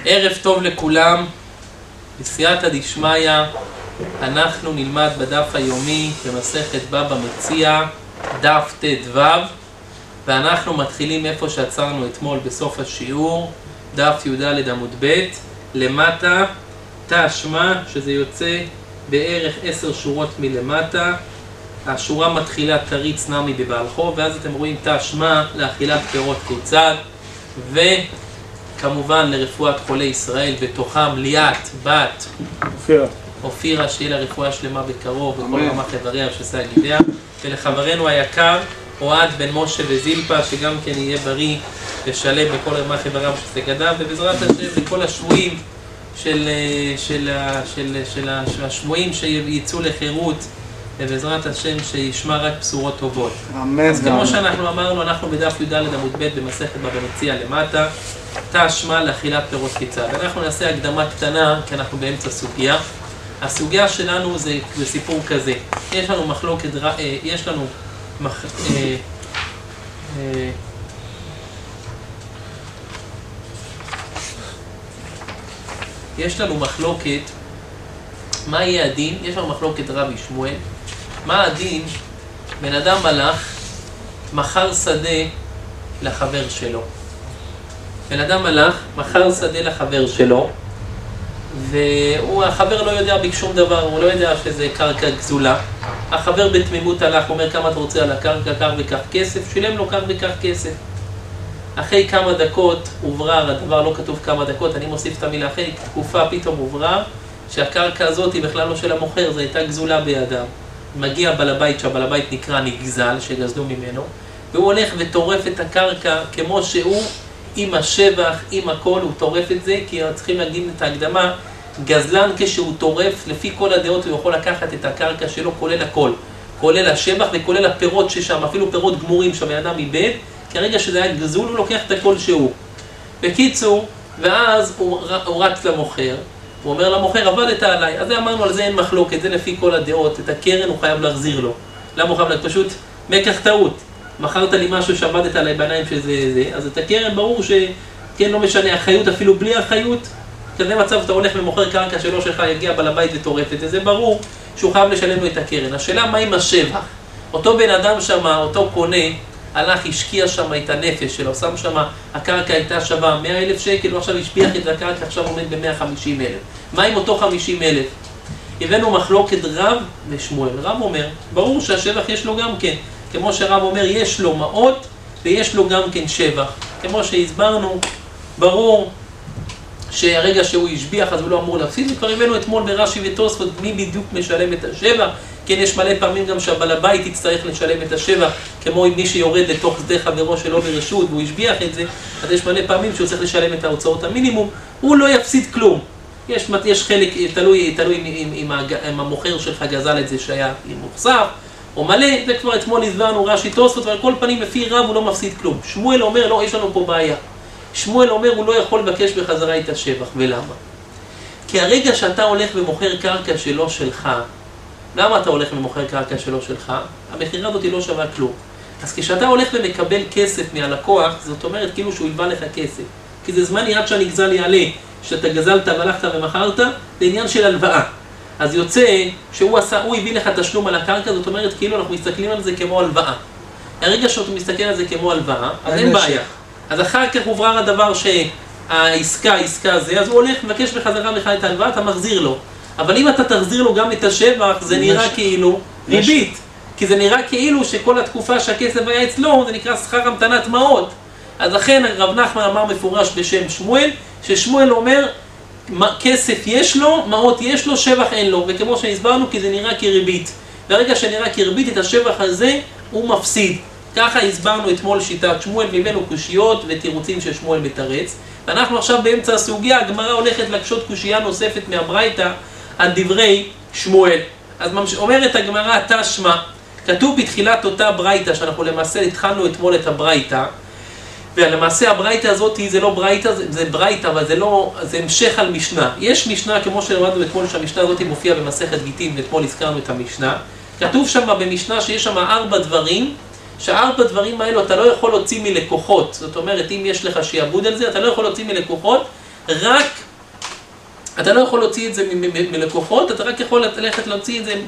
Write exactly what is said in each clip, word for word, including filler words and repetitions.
ערב טוב לכולם, בסייעתא דשמיא, אנחנו נלמד בדף היומי במסכת בבא מציעא, דף ט"ו, ואנחנו מתחילים איפה שעצרנו אתמול בסוף השיעור, דף י"ד עמוד ב', למטה, תשמע, שזה יוצא בערך עשר שורות מלמטה. השורה מתחילה תריץ נמי בבעלכו, ואז אתם רואים תשמע לאכילת פירות כיצד, וכמובן לרפואת חולי ישראל, בתוכם ליאת, בת אופירה, אופירה, שיהיה לה רפואה שלמה בקרוב, וכל רמ"ח איבריה ושס"ה גידיה, ולחברנו היקר אוהד בן משה וזילפה, שגם כן יהיה בריא ושלם בכל רמ"ח איבריה ושס"ה גידיה, ובעזרת השם לכל השבויים של, של, של, של, של השבויים שיצאו לחירות, ובעזרת השם שישמע רק בשורות טובות. אמן. אז כמו שאנחנו אמרנו, אנחנו בדף י"ד עמוד ב' במסכת בבא מציעא למטה, תשמע לאכילת פירות כיצד. אנחנו נעשה הקדמה קטנה, כי אנחנו באמצע סוגיה. הסוגיה שלנו זה, זה סיפור כזה. יש לנו מחלוקת, יש לנו מח... אה, אה, יש לנו מחלוקת, מה יהיה הדין? יש לנו מחלוקת רבי שמואל. מה הדין? בן אדם הלך, מכר שדה לחבר שלו. בן אדם הלך, מכר שדה לחבר שלו, והחבר לא יודע בשום דבר, הוא לא יודע שזה קרקע גזולה. החבר בתמימות הלך, אומר כמה אתה רוצה על הקרקע, כך וכך כסף, שילם לו כך וכך כסף. אחרי כמה דקות הוברר, הדבר לא כתוב כמה דקות, אני מוסיף את המילה אחרי תקופה, פתאום הוברר שהקרקע הזאת היא בכלל לא של המוכר, זו הייתה גזולה בידם. מגיע בעל הבית, שהבעל הבית נקרא נגזל, שגזלו ממנו, והוא הולך וטורף את הקרקע כמו שהוא, עם השבח, עם הכל, הוא טורף את זה, כי צריכים להגיד את ההקדמה, גזלן כשהוא טורף, לפי כל הדעות הוא יכול לקחת את הקרקע שלו, כולל הכל, כולל השבח וכולל הפירות ששם, אפילו פירות גמורים שהבן אדם איבד, כרגע שזה היה גזול, הוא לוקח את הכל שהוא. בקיצור, ואז הוא, הוא רץ למוכר, הוא אומר למוכר, עבדת עליי, אז אמרנו על זה אין מחלוקת, זה לפי כל הדעות, את הקרן הוא חייב להחזיר לו. למה הוא חייב להחזיר? פשוט מקח טעות. מכרת לי משהו שעבדת עליי בעיניים שזה זה, אז את הקרן ברור שכן לא משנה, החיות אפילו בלי החיות, כזה מצב אתה הולך ומוכר קרקע שלו שלך, יגיע בעל הבית וטורף את זה, זה ברור שהוא חייב לשלם לו את הקרן. השאלה מה עם השבח? אותו בן אדם שם, אותו קונה, הלך, השקיע שם את הנפש שלו, שם שם, הקרקע הייתה שווה מאה אלף שקל, הוא עכשיו השפיח את הקרקע, עכשיו עומד ב-מאה וחמישים אלף. מה עם אותו חמישים אלף? הבאנו מחלוקת רב ושמואל. רב אומר, ברור שהשבח יש לו גם כן, כמו שרב אומר, יש לו מעות ויש לו גם כן שבח. כמו שהסברנו, ברור שהרגע שהוא השביח אז הוא לא אמור להפסיד, וכבר הבאנו אתמול ברש"י ותוספות מי בדיוק משלם את השבח. כן, יש מלא פעמים גם שהבעל הבית יצטרך לשלם את השבח, כמו עם מי שיורד לתוך שדה חברו שלו ברשות והוא השביח את זה, אז יש מלא פעמים שהוא צריך לשלם את ההוצאות המינימום, הוא לא יפסיד כלום. יש, יש חלק, תלוי, תלוי אם, אם, אם המוכר שלך גזל את זה שהיה מוחסר, או מלא, זה כבר אתמול הסברנו רש"י תוספות, ועל כל פנים לפי רב הוא לא מפסיד כלום. שמואל אומר, לא, יש לנו פה בעיה. שמואל אומר, הוא לא יכול לבקש בחזרה את השבח, ולמה? כי הרגע שאתה הולך ומוכר קרקע שלא שלך, למה אתה הולך ומוכר קרקע שלא שלך? המחירה הזאת היא לא שווה כלום. אז כשאתה הולך ומקבל כסף מהלקוח, זאת אומרת כאילו שהוא ילווה לך כסף. כי זה זמן יד שהנגזל יעלה, שאתה גזלת והלכת ומכרת, זה עניין של הלוואה. אז יוצא שהוא עשה, הוא הביא לך תשלום על הקרקע, זאת אומרת כאילו אנחנו מסתכלים על זה כמו הלוואה. הרגע שאתה מסתכל על זה כמו הלוואה, אז אין בעיה. אז אחר כך הוברר הדבר שהעסקה, העסקה זה, אז הוא הולך ומבקש בחזרה לך את ההלוואה, אתה מחזיר לו. אבל אם אתה תחזיר לו גם את השבח, זה נראה כאילו ריבית. כי זה נראה כאילו שכל התקופה שהכסף היה אצלו, זה נקרא שכר המתנת מעות. אז לכן רב נחמן אמר מפורש בשם שמואל, ששמואל אומר, כסף יש לו, מעות יש לו, שבח אין לו. וכמו שהסברנו, כי זה נראה כריבית. ברגע שנראה כריבית, את השבח הזה הוא מפסיד. ככה הסברנו אתמול שיטת שמואל, והבאנו קושיות ותירוצים של שמואל מתרץ. ואנחנו עכשיו באמצע הסוגיה, הגמרא הולכת לקשות קושייה נוספת מהברייתא, על דברי שמואל. אז אומרת הגמרא תשמע, כתוב בתחילת אותה ברייתא, שאנחנו למעשה התחלנו אתמול את הברייתא, ולמעשה הברייתא הזאת זה לא ברייתא, זה, זה ברייתא, אבל זה לא, זה המשך על משנה. יש משנה, כמו שלמדנו אתמול, שהמשנה הזאת מופיעה במסכת גיטין, ואתמול הזכרנו את המשנה. כתוב שם במשנה שיש שם ארבע דברים, שהארבע דברים האלו אתה לא יכול להוציא מלקוחות. זאת אומרת, אם יש לך שיעבוד על זה, אתה לא יכול להוציא מלקוחות, רק, אתה לא יכול להוציא את זה מלקוחות, אתה רק יכול ללכת להוציא את זה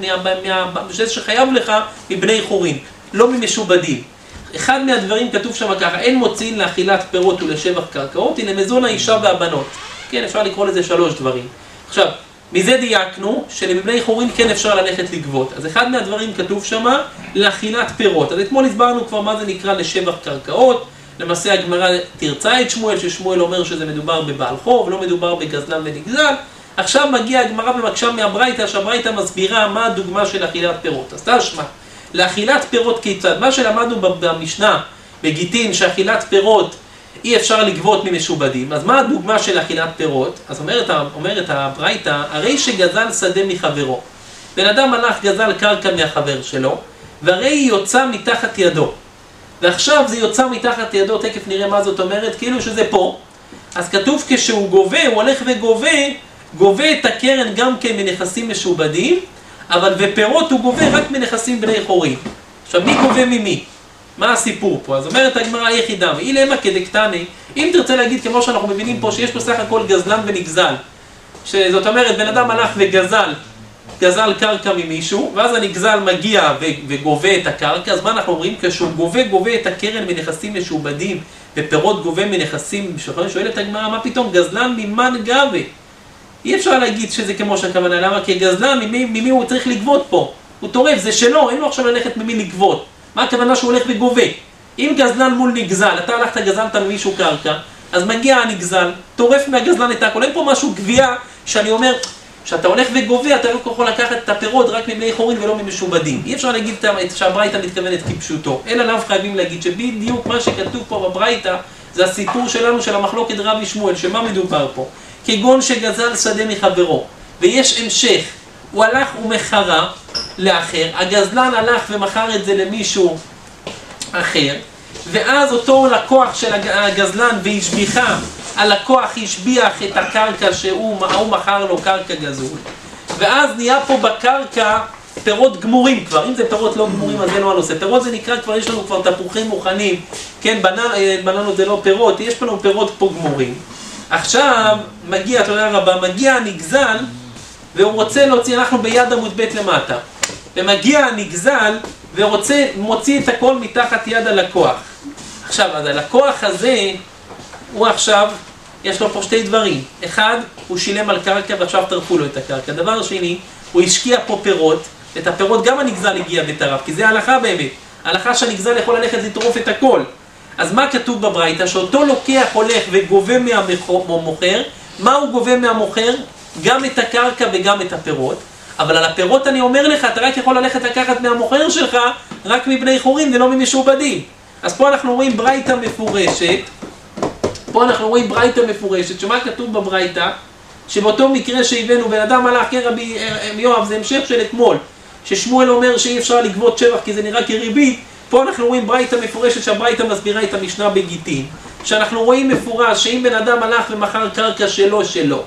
מהשש שחייב לך מבני חורין, לא ממשובדים. אחד מהדברים כתוב שם ככה, אין מוצאים לאכילת פירות ולשבח קרקעות, הנה מזון האישה והבנות. כן, אפשר לקרוא לזה שלוש דברים. עכשיו, מזה דייקנו שלמבני חורין כן אפשר ללכת לגבות. אז אחד מהדברים כתוב שם, לאכילת פירות. אז אתמול הסברנו כבר מה זה נקרא לשבח קרקעות. למעשה הגמרא תרצה את שמואל, ששמואל אומר שזה מדובר בבעל חוב, לא מדובר בגזלן ונגזל. עכשיו מגיע הגמרא ומקשה מהברייתא, שהברייתא מסבירה מה הדוגמה של אכילת פירות. אז תשמע, לאכילת פירות כיצד? מה שלמדנו במשנה, בגיטין, שאכילת פירות אי אפשר לגבות ממשובדים. אז מה הדוגמה של אכילת פירות? אז אומרת, אומרת הברייתא, הרי שגזל שדה מחברו. בן אדם הלך גזל קרקע מהחבר שלו, והרי היא יוצא מתחת ידו. ועכשיו זה יוצא מתחת ידו, תכף נראה מה זאת אומרת, כאילו שזה פה. אז כתוב כשהוא גובה, הוא הולך וגובה, גובה את הקרן גם כן מנכסים משובדים, אבל ופירות הוא גובה רק מנכסים בני חורין. עכשיו מי גובה ממי? מה הסיפור פה? אז אומרת הגמרא היחידה, היא למה כדקטני, אם תרצה להגיד כמו שאנחנו מבינים פה, שיש פה סך הכל גזלן ונגזל, שזאת אומרת בן אדם הלך וגזל, גזל קרקע ממישהו, ואז הנגזל מגיע וגובה את הקרקע, אז מה אנחנו אומרים? כשהוא גובה, גובה את הקרן מנכסים משובדים, ופירות גובה מנכסים, שואלת הגמרא, מה פתאום? גזלן ממן גבה. אי אפשר להגיד שזה כמו שהכוונה, למה? כי גזלן, ממי, ממי הוא צריך לגבות פה? הוא טורף, זה שלו, אין לו עכשיו ללכת ממי לגבות. מה הכוונה שהוא הולך וגובה? אם גזלן מול נגזל, אתה הלכת גזלת ממישהו קרקע, אז מגיע הנגזל, טורף מהגזלן את הכל. אין פה משהו גבייה שאני אומר, שאתה הולך וגובה, אתה לא יכול לקחת את הפירות רק מבני חורין ולא ממשובדים. אי אפשר להגיד שהברייתא מתכוונת כפשוטו, אלא לאו חייבים להגיד שבדיוק מה שכתוב פה בברייתא, זה הסיפור שלנו של המחלוקת רבי שמואל, שמה מדובר פה? כגון שגזל שדה מחברו, ויש המשך, הוא הלך ומחרה לאחר, הגזלן הלך ומחר את זה למישהו אחר, ואז אותו לקוח של הגזלן והשביחה, הלקוח השביח את הקרקע שהוא מכר לו קרקע גזול, ואז נהיה פה בקרקע פירות גמורים כבר. אם זה פירות לא גמורים אז זה לא הנושא, פירות זה נקרא כבר, יש לנו כבר תפוחים מוכנים, כן, בננות זה לא פירות, יש לנו פירות פה גמורים. עכשיו מגיע, תודה רבה, מגיע הנגזל והוא רוצה להוציא, אנחנו ביד עמוד ב' למטה, ומגיע הנגזל ורוצה, מוציא את הכל מתחת יד הלקוח. עכשיו, אז הלקוח הזה, הוא עכשיו, יש לו פה שתי דברים. אחד, הוא שילם על קרקע ועכשיו טרפו לו את הקרקע. דבר שני, הוא השקיע פה פירות, את הפירות גם הנגזל הגיע בטרף, כי זה ההלכה באמת. ההלכה שהנגזל יכול ללכת לטרוף את הכל. אז מה כתוב בברייתא? שאותו לוקח הולך וגובה מהמוכר, מה הוא גובה מהמוכר? גם את הקרקע וגם את הפירות. אבל על הפירות אני אומר לך, אתה רק יכול ללכת לקחת מהמוכר שלך, רק מבני חורין ולא ממשובדים. אז פה אנחנו רואים ברייתא מפורשת, פה אנחנו רואים ברייתא מפורשת, שמה כתוב בברייתא? שבאותו מקרה שהבאנו, בן אדם הלך, כן רבי יואב, זה המשך של אתמול, ששמואל אומר שאי אפשר לגבות שבח כי זה נראה כריבית, פה אנחנו רואים ברייתא מפורשת, שהברייתא מסבירה את המשנה בגיטין, שאנחנו רואים מפורש שאם בן אדם הלך ומכר קרקע שלו שלו,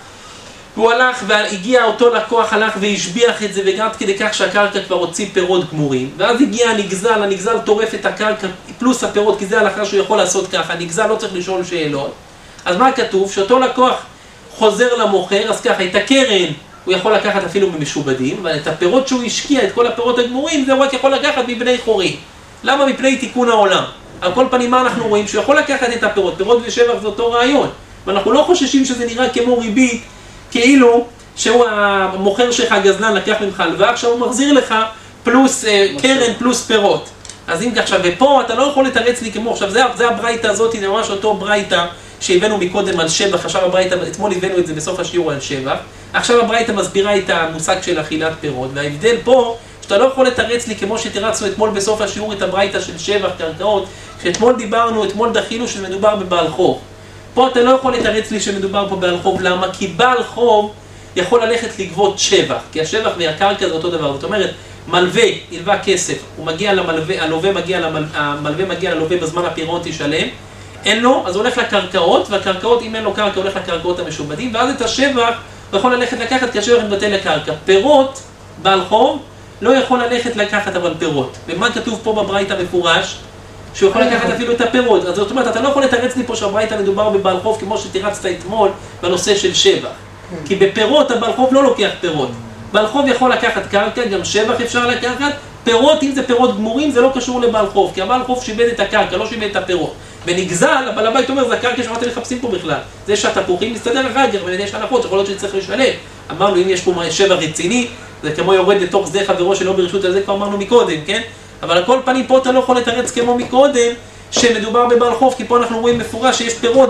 הוא הלך והגיע אותו לקוח, הלך והשביח את זה, וגם כדי כך שהקרקע כבר הוציא פירות גמורים, ואז הגיע הנגזל, הנגזל טורף את הקרקע פלוס הפירות, כי זה הלכה שהוא יכול לעשות ככה, הנגזל לא צריך לשאול שאלות. אז מה כתוב? שאותו לקוח חוזר למוכר, אז ככה, את הקרן הוא יכול לקחת אפילו ממשובדים, אבל את הפירות שהוא השקיע, את כל הפירות הגמורים, זה הוא רק יכול לקחת מבני חורין. למה? מפני תיקון העולם. על כל פנים מה אנחנו רואים? שהוא יכול לקחת את הפירות, פירות ושבח זה אותו רעיון, ואנחנו לא חוששים שזה נראה כמו ריבית, כאילו שהוא המוכר שלך גזלן לקח ממך הלוואה, עכשיו הוא מחזיר לך פלוס אה, קרן פלוס פירות. אז אם כך, עכשיו, ופה אתה לא יכול לתרץ לי כמו, עכשיו זה, זה הברייתא הזאת, זה ממש אותו ברייתא שהבאנו מקודם על שבח, עכשיו הברייתא, אתמול הבאנו את זה בסוף השיעור על שבח, עכשיו הברייתא מסבירה את המושג של אכילת פירות, וההבדל פה, שאתה לא יכול לתרץ לי כמו שתרצנו אתמול בסוף השיעור את הברייתא של שבח קרקעות, שאתמול דיברנו, אתמול דחינו שמדובר בבעל חוב. פה אתה לא יכול לתרץ לי שמדובר פה בעל חוב, למה? כי בעל חוב יכול ללכת לגבות שבח, כי השבח והקרקע זה אותו דבר. זאת אומרת, מלווה, ילווה כסף, הוא מגיע למלווה, הלווה מגיע למל... המלווה מגיע ללווה בזמן הפירעון תשלם, אין לו, אז הוא הולך לקרקעות, והקרקעות, אם אין לו קרקע, הולך לקרקעות המשובדים, ואז את השבח הוא יכול ללכת לקחת, כי השבח מתבטל לקרקע. פירות, בעל חוב, לא יכול ללכת לקחת אבל פירות. ומה כתוב פה בברייתא מפורש? שהוא יכול לקחת אפילו את הפירות. אז זאת אומרת, אתה לא יכול לתרץ לי פה שהברייתא מדובר בבעל חוב כמו שתירצת אתמול בנושא של שבח. כי בפירות הבעל חוב לא לוקח פירות. בעל חוב יכול לקחת קרקע, גם שבח אפשר לקחת. פירות, אם זה פירות גמורים, זה לא קשור לבעל חוב, כי הבעל חוב שיבד את הקרקע, לא שיבד את הפירות. ונגזל, הבעל הבית אומר, זה הקרקע שאתם מחפשים פה בכלל. זה שהתפוחים מסתדר אחר כך, ויש הנחות שיכול להיות שצריך לשלם. אמרנו, אם יש פה שבח רציני, זה כמו יורד לתוך שדה חברו שלא ברשות, על זה כבר אמרנו מקודם, כן? אבל על כל פנים פה אתה לא יכול לתרץ כמו מקודם, שמדובר בבעל חוב, כי פה אנחנו רואים מפורש שיש פירות,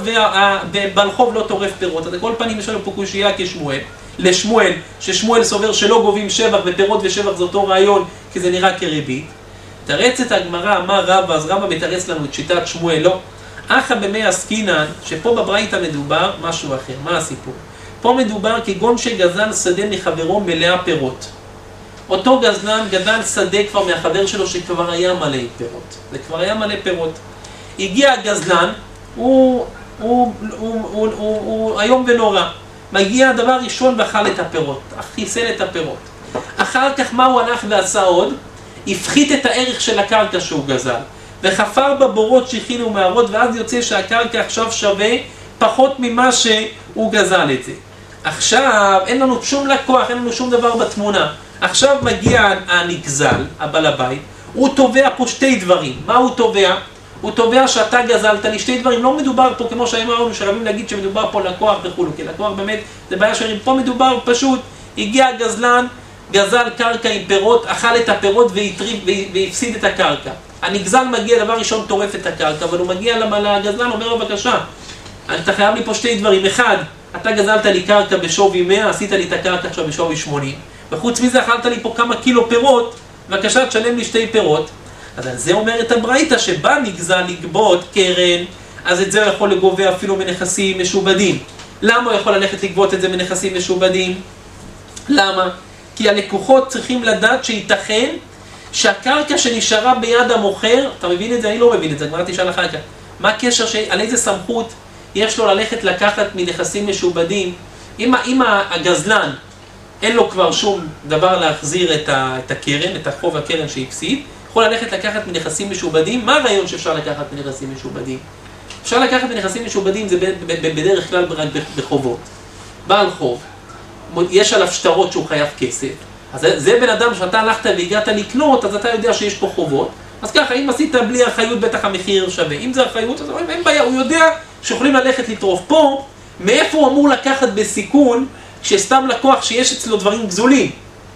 ובעל חוב לא טורף פירות. אז על כל פנים יש לנו פה קושייה כשמואל. לשמואל, ששמואל סובר שלא גובים שבח, ופירות ושבח זה אותו רעיון, כי זה נראה כריבית. תרץ את הגמרא, אמר רבא, אז רבא מתרץ לנו את שיטת שמואל, לא. אחא במי עסקינן, שפה בברייתא מדובר משהו אחר. מה הסיפור? פה מדובר כגון שגזל שדה מחברו מלאה פירות. אותו גזלן גדל שדה כבר מהחבר שלו שכבר היה מלא פירות. זה כבר היה מלא פירות. הגיע הגזלן, הוא, הוא, הוא, הוא, הוא, הוא היום ונורא. מגיע הדבר ראשון ואכל את הפירות, חיסל את הפירות. אחר כך מה הוא הלך ועשה עוד? הפחית את הערך של הקרקע שהוא גזל. וחפר בבורות שהכינו ומערות, ואז יוצא שהקרקע עכשיו שווה פחות ממה שהוא גזל את זה. עכשיו אין לנו שום לקוח, אין לנו שום דבר בתמונה. עכשיו מגיע הנגזל, הבעל הבית, הוא תובע פה שתי דברים. מה הוא תובע? הוא תובע שאתה גזלת לי שתי דברים. לא מדובר פה כמו שאמרנו שרבים להגיד שמדובר פה לקוח וכולו, כי לקוח באמת זה בעיה שרים. פה מדובר פשוט, הגיע הגזלן, גזל קרקע עם פירות, אכל את הפירות והטריף והפסיד את הקרקע. הנגזל מגיע, דבר ראשון טורף את הקרקע, אבל הוא מגיע לגזלן, אומר לו בבקשה, אתה חייב לי פה שתי דברים. אחד, אתה גזלת לי קרקע בשווי מאה, עשית לי את הקרקע עכשיו בשווי שמונים. וחוץ מזה אכלת לי פה כמה קילו פירות, בבקשה תשלם לי שתי פירות. אז על זה אומרת הברייתא שבא נגזל לגבות קרן, אז את זה הוא יכול לגובה אפילו מנכסים משובדים. למה הוא יכול ללכת לגבות את זה מנכסים משובדים? למה? כי הלקוחות צריכים לדעת שייתכן שהקרקע שנשארה ביד המוכר, אתה מבין את זה? אני לא מבין את זה, כבר תשאל אחר כך. מה הקשר, ש... על איזה סמכות יש לו ללכת לקחת מנכסים משובדים? אם, אם הגזלן אין לו כבר שום דבר להחזיר את, ה... את הקרן, את החוב הקרן שהפסיד, יכול ללכת לקחת מנכסים משובדים. מה הרעיון שאפשר לקחת מנכסים משובדים? אפשר לקחת מנכסים משובדים, זה ב... ב... ב... בדרך כלל רק בחובות. בעל חוב, יש עליו שטרות שהוא חייב כסף. אז זה בן אדם שאתה הלכת והגעת לקנות, אז אתה יודע שיש פה חובות. אז ככה, אם עשית בלי אחריות, בטח המחיר שווה. אם זה אחריות, אז אין בעיה, הוא יודע שיכולים ללכת לטרוף. פה, מאיפה הוא אמור לקחת בסיכון, כשסתם לקוח שיש אצלו דברים גזולים?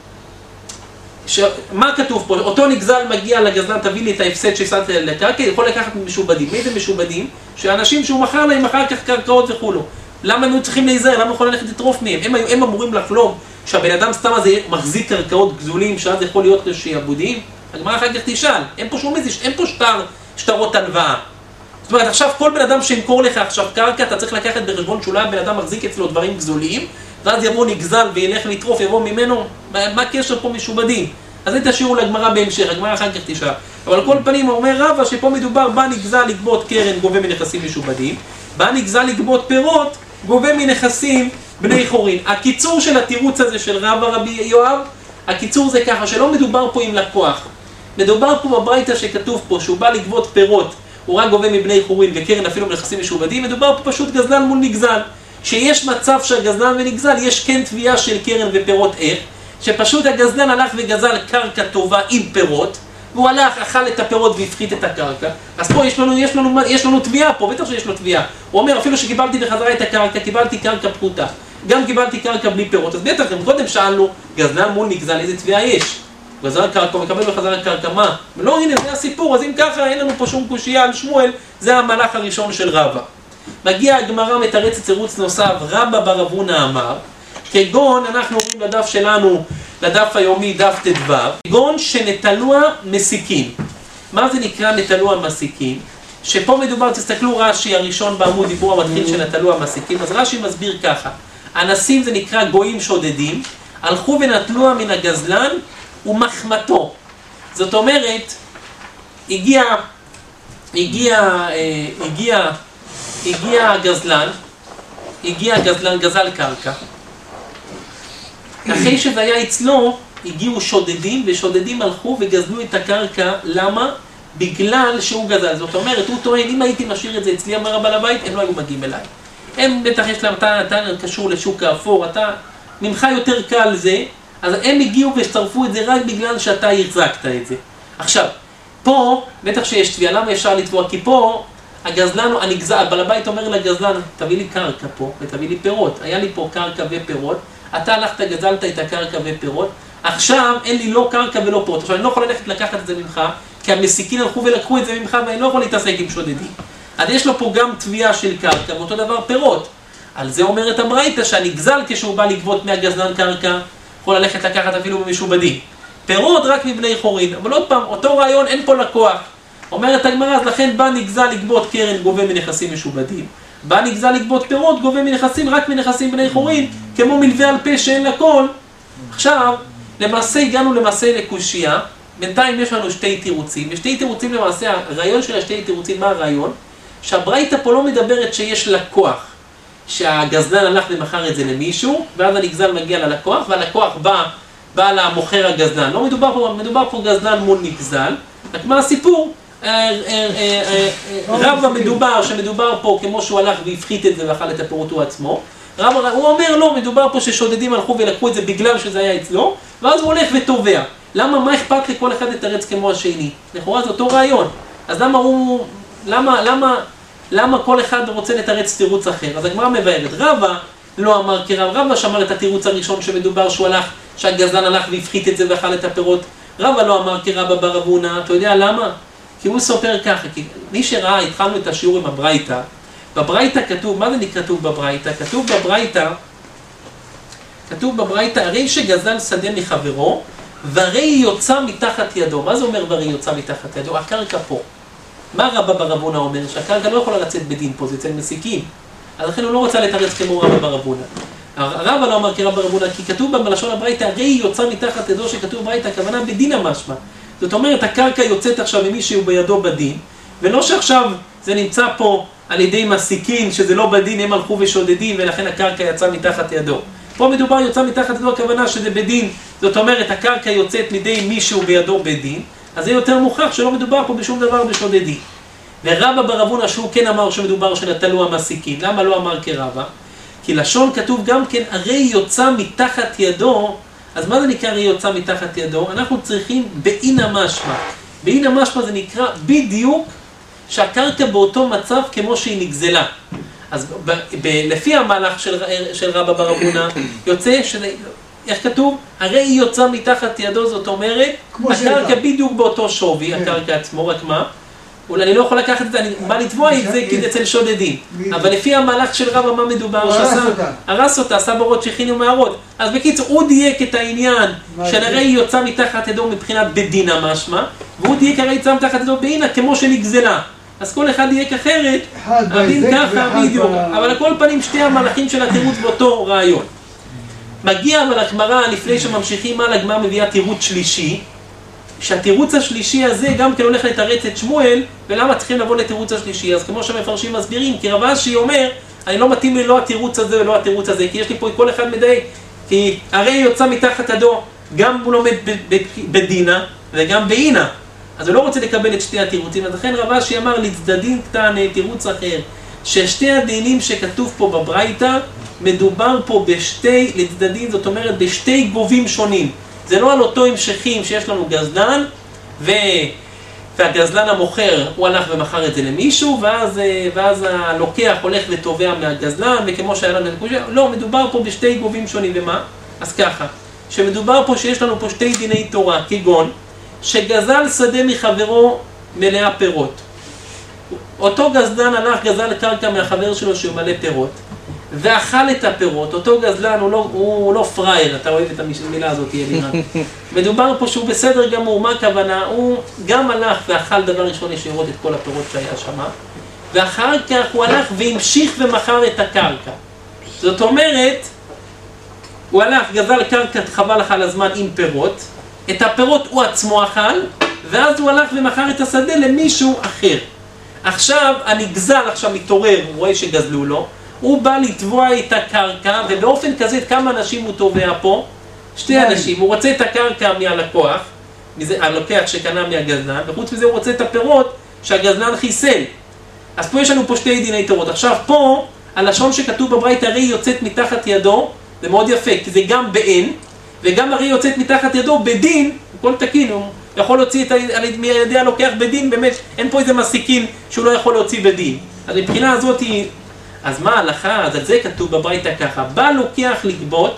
ש... מה כתוב פה? אותו נגזל מגיע לגזלן, תביא לי את ההפסד שהפסדת לקרקע, יכול לקחת משובדים. מי זה משובדים? שאנשים שהוא מכר להם אחר כך קרקעות וכולו. למה הם צריכים להיזהר? למה יכול ללכת לטרוף מהם? הם, הם אמורים לחלום שהבן אדם סתם הזה מחזיק קרקעות גזולים, שאז יכול להיות שיעבודים. הגמרא אחר כך תשאל, אין פה שום איזה, אין פה שטר, שטרות הלוואה. זאת אומרת, עכשיו כל בן אדם שימכור לך עכשיו קרקע, אתה צריך לקחת בחשבון שאולי הבן אדם מחזיק אצלו דברים גזולים, ואז יבוא נגזל וילך לטרוף, יבוא ממנו, מה הקשר פה משובדים? אז זה תשאירו לגמרא בהמשך, הגמרא אחר כך תשאל. אבל על כל פנים הוא אומר רבא שפה מדובר, בא נגזל לגבות קרן, גובה מנכסים משובדים, בא נגזל לגבות פירות, גובה מנכסים בני חורין. הקיצור של התירוץ הזה של רבא רבי יואב, הקיצור זה ככה, שלא מדובר פה עם לקוח. מדובר פה בברייתא שכתוב פה, שהוא בא לגבות פירות, הוא רק גובה מבני חורין וקרן אפילו מנכסים משובדים, מדובר פה פשוט גזלן מול נגזל. שיש מצב שהגזלן ונגזל, יש כן תביעה של קרן ופירות איך, שפשוט הגזלן הלך וגזל קרקע טובה עם פירות, והוא הלך, אכל את הפירות והפחית את הקרקע. אז פה יש לנו, יש לנו, יש לנו תביעה פה, בטח שיש לו תביעה. הוא אומר, אפילו שקיבלתי בחזרה את הקרקע, קיבלתי קרקע פחותה. גם קיבלתי קרקע בלי פירות. אז בטח, אם קודם שאלנו, גזלן מול נגזל, איזה תביעה יש? גזל קרקע, מקבל בחזרה קרקע, מה? ולא, הנה, זה הסיפור, אז אם ככה, אין לנו פה שום קושייה על שמואל, זה המהלך הראשון של רבא. מגיע הגמרא מתרצת תירוץ נוסף, רבא בר אבונה אמר, כגון, אנחנו רואים לדף שלנו, לדף היומי, דף ט"ו, כגון שנטלוע מסיקים. מה זה נקרא נטלוע מסיקים? שפה מדובר, תסתכלו רש"י הראשון בעמוד דיבור המתחיל של נטלוע מסיקים, אז רש"י מסביר ככה, אנסים זה נקרא גויים שודדים, הלכו ונטלוע מן הגזלן ומחמתו. זאת אומרת, הגיע, הגיע, אה, הגיע, הגיע הגזלן, הגיע הגזלן, גזל קרקע. אחרי שזה היה אצלו, הגיעו שודדים, ושודדים הלכו וגזלו את הקרקע. למה? בגלל שהוא גזל. זאת אומרת, הוא טוען, אם הייתי משאיר את זה אצלי, אמר הבעל הבית, הם לא היו מגיעים אליי. הם בטח יש להם, אתה, אתה קשור לשוק האפור, אתה, ממך יותר קל זה, אז הם הגיעו ושצרפו את זה רק בגלל שאתה החזקת את זה. עכשיו, פה, בטח שיש תביעה, למה אפשר לתבוע? כי פה, הגזלן, הנגזל, הבעל הבית אומר לגזלן, תביא לי קרקע פה, ותביא לי פירות. היה לי פה קרקע ופירות, אתה הלכת, גזלת את הקרקע ופירות, עכשיו אין לי לא קרקע ולא פירות. עכשיו, אני לא יכול ללכת לקחת את זה ממך, כי המסיקים הלכו ולקחו את זה ממך, ואני לא יכול להתעסק עם שודדים. אז יש לו פה גם תביעה של קרקע, ואותו דבר פירות. על זה אומרת הברייתא שהנגזל כשהוא בא לגבות מהגזלן קרקע, יכול ללכת לקחת אפילו במשובדים. פירות רק מבני חורין. אבל עוד פעם, אותו רעיון אין פה לקוח. אומרת הגמרא, אז לכן בא נגזל לגבות קרן, גובה מנכסים משובדים. בא נגזל לגבות פירות, גובה מנכסים רק מנכסים בני חורין, כמו מלווה על פה שאין לכל. עכשיו, למעשה הגענו למעשה לקושייה. בינתיים יש לנו שתי תירוצים. ושתי תירוצים למעשה, הרעיון של השתי תירוצים, מה הרעיון? שהברייתא פה לא מדברת שיש לקוח. שהגזלן הלך ומכר את זה למישהו, ואז הנגזל מגיע ללקוח, והלקוח בא, בא למוכר הגזלן. לא מדובר פה, מדובר פה גזלן מול נגזל. רק מה הסיפור? רבא מדובר, שמדובר פה כמו שהוא הלך והפחית את זה ואכל את הפירות הוא עצמו. רבא, הוא אומר לא, מדובר פה ששודדים הלכו ולקחו את זה בגלל שזה היה אצלו, ואז הוא הולך ותובע. למה, מה אכפת לכל אחד לתרץ כמו השני? לכאורה זה אותו רעיון. אז למה הוא, למה, למה, למה כל אחד רוצה לתרץ תירוץ אחר? אז הגמרא מבארת, רבא לא אמר כרב, רבא שאמר את התירוץ הראשון שמדובר שהוא הלך, שהגזלן הלך והפחית את זה ואכל את הפירות. רבא לא אמר כרבא בר אבונה, אתה יודע למה? כי הוא סופר ככה, כי מי שראה, התחלנו את השיעור עם הברייתא, בברייתא כתוב, מה זה כתוב בברייתא? כתוב בברייתא, כתוב בברייתא, הרי שגזל שדה מחברו, והרי יוצא מתחת ידו. מה זה אומר והרי יוצא מתחת ידו? הקרקע פה. מה רבא בר אבונה אומר? שהקרקע לא יכולה לצאת בדין פה, זה אצל מסיקים. אז לכן הוא לא רוצה לתרץ כמו רבא בר אבונה. רבא לא אמר כרבא בר אבונה, כי כתוב בלשון הברייתא, הרי יוצא מתחת ידו, שכתוב בברייתא, הכוונה בדין המשמע. זאת אומרת, הקרקע יוצאת עכשיו ממישהו בידו בדין, ולא שעכשיו זה נמצא פה על ידי מסיקים, שזה לא בדין, הם הלכו ושודדים, ולכן הקרקע יצא מתחת ידו. פה מדובר יוצא מתחת ידו, הכוונה שזה בדין. זאת אומרת, הקרקע יוצאת מידי מישהו בידו בדין, אז זה יותר מוכח שלא מדובר פה בשום דבר בשודדים. ורבא בר אבונה שהוא כן אמר שמדובר שנטלו המסיקים. למה לא אמר כרבא? כי לשון כתוב גם כן, הרי יוצא מתחת ידו. אז מה זה נקרא הרי יוצא מתחת ידו? אנחנו צריכים באינה משמע. באינה משמע זה נקרא בדיוק שהקרקע באותו מצב כמו שהיא נגזלה. אז ב- ב- לפי המהלך של, של רבא בר אבונה, יוצא שזה, איך כתוב? הרי היא יוצא מתחת ידו, זאת אומרת, הקרקע בדיוק באותו שווי, הקרקע עצמו, רק מה? אולי אני לא יכול לקחת את זה, אני בא לתבוע את זה כי זה אצל שודדים. אבל לפי המהלך של רבא, מה מדובר? הוא הרס אותה. הרס אותה, עשה בורות שהכינו מערות. אז בקיצור, הוא דייק את העניין של הרי היא יוצא מתחת ידו מבחינת בדין המשמע, והוא דייק הרי יוצא מתחת ידו באינה כמו שנגזלה. אז כל אחד דייק אחרת, הדין ככה בדיוק. אבל על כל פנים שתי המהלכים של התירוץ באותו רעיון. מגיע אבל הגמרא, לפני שממשיכים על הגמרא מביאה תירוץ שלישי, שהתירוץ השלישי הזה גם כן הולך לתרץ את שמואל, ולמה צריכים לבוא לתירוץ השלישי? אז כמו שהמפרשים מסבירים, כי רב אשי אומר, אני לא מתאים לי לא התירוץ הזה ולא התירוץ הזה, כי יש לי פה כל אחד מדייק, כי הרי יוצא מתחת ידו, גם הוא לומד בדינה וגם באינה, אז הוא לא רוצה לקבל את שתי התירוצים, אז לכן רב אשי אמר לצדדים קטן תירוץ אחר, ששתי הדינים שכתוב פה בברייתא, מדובר פה בשתי לצדדים, זאת אומרת בשתי גובים שונים. זה לא על אותו המשכים שיש לנו גזלן, ו... והגזלן המוכר הוא הלך ומכר את זה למישהו, ואז, ואז הלוקח הולך ותובע מהגזלן, וכמו שהיה לנו נקושה, לא, מדובר פה בשתי גובים שונים, ומה? אז ככה, שמדובר פה שיש לנו פה שתי דיני תורה, כגון, שגזל שדה מחברו מלאה פירות. אותו גזלן הלך גזל קרקע מהחבר שלו שהוא מלא פירות, ואכל את הפירות. אותו גזלן הוא לא, הוא לא פרייר, אתה אוהב את המילה הזאת, אלירן. מדובר פה שהוא בסדר גמור, מה הכוונה? הוא גם הלך ואכל דבר ראשון ישירות את כל הפירות שהיה שם, ואחר כך הוא הלך והמשיך ומכר את הקרקע. זאת אומרת, הוא הלך, גזל קרקע חבל לך על הזמן עם פירות, את הפירות הוא עצמו אכל, ואז הוא הלך ומכר את השדה למישהו אחר. עכשיו, הנגזל עכשיו מתעורר, הוא רואה שגזלו לו, הוא בא לתבוע את הקרקע, ובאופן כזה כמה אנשים הוא תובע פה? שתי אנשים. הוא רוצה את הקרקע מהלקוח, מזה, הלוקח שקנה מהגזלן, וחוץ מזה הוא רוצה את הפירות שהגזלן חיסל. אז פה יש לנו פה שתי דיני תורות. עכשיו פה, הלשון שכתוב בברייתא הרי יוצאת מתחת ידו, זה מאוד יפה, כי זה גם באין, וגם הרי יוצאת מתחת ידו בדין, הכל תקין, הוא יכול להוציא את מידי הלוקח בדין, באמת, אין פה איזה מסיקין שהוא לא יכול להוציא בדין. אז מבחינה הזאת היא, אז מה ההלכה? אז על זה כתוב בברייתא ככה, בא לוקח לגבות,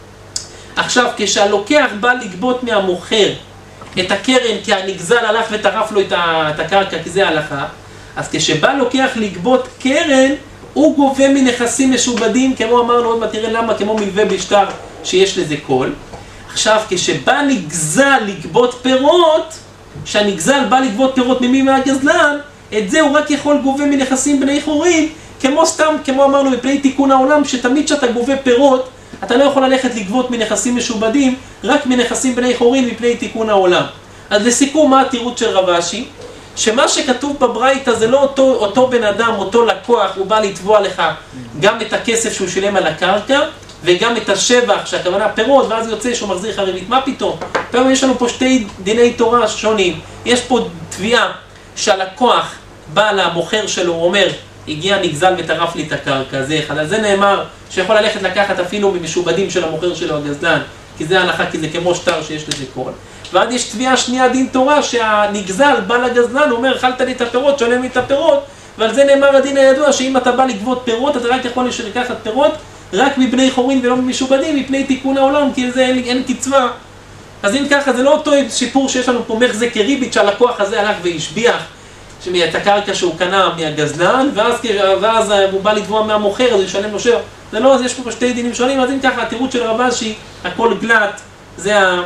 עכשיו כשהלוקח בא לגבות מהמוכר את הקרן, כי הנגזל הלך וטרף לו את הקרקע, כי זה ההלכה, אז כשבא לוקח לגבות קרן, הוא גובה מנכסים משובדים, כמו אמרנו עוד מעט, תראה למה, כמו מלווה בשטר שיש לזה קול. עכשיו, כשבא נגזל לגבות פירות, שהנגזל בא לגבות פירות ממי מהגזלן, את זה הוא רק יכול גובה מנכסים בני חורין, כמו סתם, כמו אמרנו, מפני תיקון העולם, שתמיד שאתה גובה פירות, אתה לא יכול ללכת לגבות מנכסים משובדים, רק מנכסים בני חורין מפני תיקון העולם. אז לסיכום, מה התירוץ של רב אשי? שמה שכתוב בברייתא זה לא אותו, אותו בן אדם, אותו לקוח, הוא בא לתבוע לך גם את הכסף שהוא שילם על הקרקע, וגם את השבח, שהכוונה פירות, ואז יוצא שהוא מחזיר לך ריבית. מה פתאום? פעם יש לנו פה שתי דיני תורה שונים. יש פה תביעה שהלקוח בא למוכר שלו, הוא אומר, הגיע נגזל וטרף לי את הקרקע, זה אחד. על זה נאמר שיכול ללכת לקחת אפילו ממשובדים של המוכר שלו הגזלן, כי זה ההלכה, כי זה כמו שטר שיש לזה קול. ועד יש תביעה שנייה דין תורה שהנגזל בא לגזלן, הוא אומר, אכלת לי את הפירות, שולם לי את הפירות, ועל זה נאמר הדין הידוע שאם אתה בא לגבות פירות, אתה רק יכול לקחת פירות רק מבני חורין ולא ממשובדים, מפני תיקון העולם, כי זה אין, אין קצבה. אז אם ככה, זה לא אותו שיפור שיש לנו פה מחזק כריבית, שהלקוח הזה הלך והשביח את הקרקע שהוא קנה מהגזלן, ואז, ואז הוא בא לתבוע מהמוכר, אז הוא ישלם לו שבח. זה לא, אז יש פה שתי דינים שונים, אז אם ככה, התירוץ של רב אשי, הכל גלת, זה ה...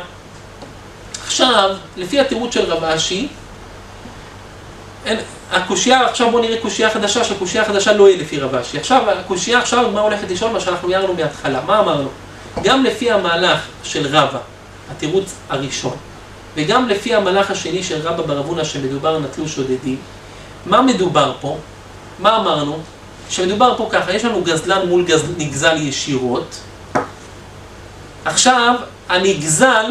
עכשיו, לפי התירוץ של רב אשי, הקושייה, עכשיו בואו נראה קושייה חדשה, שהקושייה החדשה לא יהיה לפי רב אשי. עכשיו, הקושייה עכשיו, מה הולכת לשאול? מה שאנחנו ירנו מההתחלה. מה אמרנו? גם לפי המהלך של רבא, התירוץ הראשון, וגם לפי המהלך השני של רבא ברב הונא שמדובר נטלו שודדים, מה מדובר פה? מה אמרנו? שמדובר פה ככה, יש לנו גזלן מול גזל, נגזל ישירות. עכשיו, הנגזל,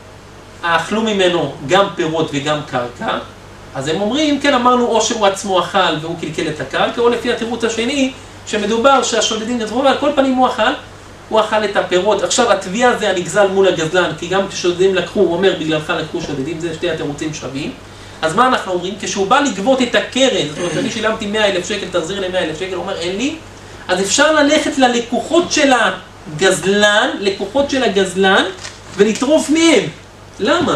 אכלו ממנו גם פירות וגם קרקע, אז הם אומרים, כן, אמרנו, או שהוא עצמו אכל והוא קלקל את הקרקע, או לפי התירוץ השני, שמדובר שהשודדים נטלו, על כל פנים הוא אכל, הוא אכל את הפירות. עכשיו, התביעה זה הנגזל מול הגזלן, כי גם כששודדים לקחו, הוא אומר, בגללך לקחו שודדים, זה שתי התירוצים שווים. אז מה אנחנו אומרים? כשהוא בא לגבות את הקרן, זאת אומרת, אני שילמתי מאה אלף שקל, תחזיר לי מאה אלף שקל, הוא אומר, אין לי, אז אפשר ללכת ללקוחות של הגזלן, לקוחות של הגזלן, ולטרוף מהם. למה?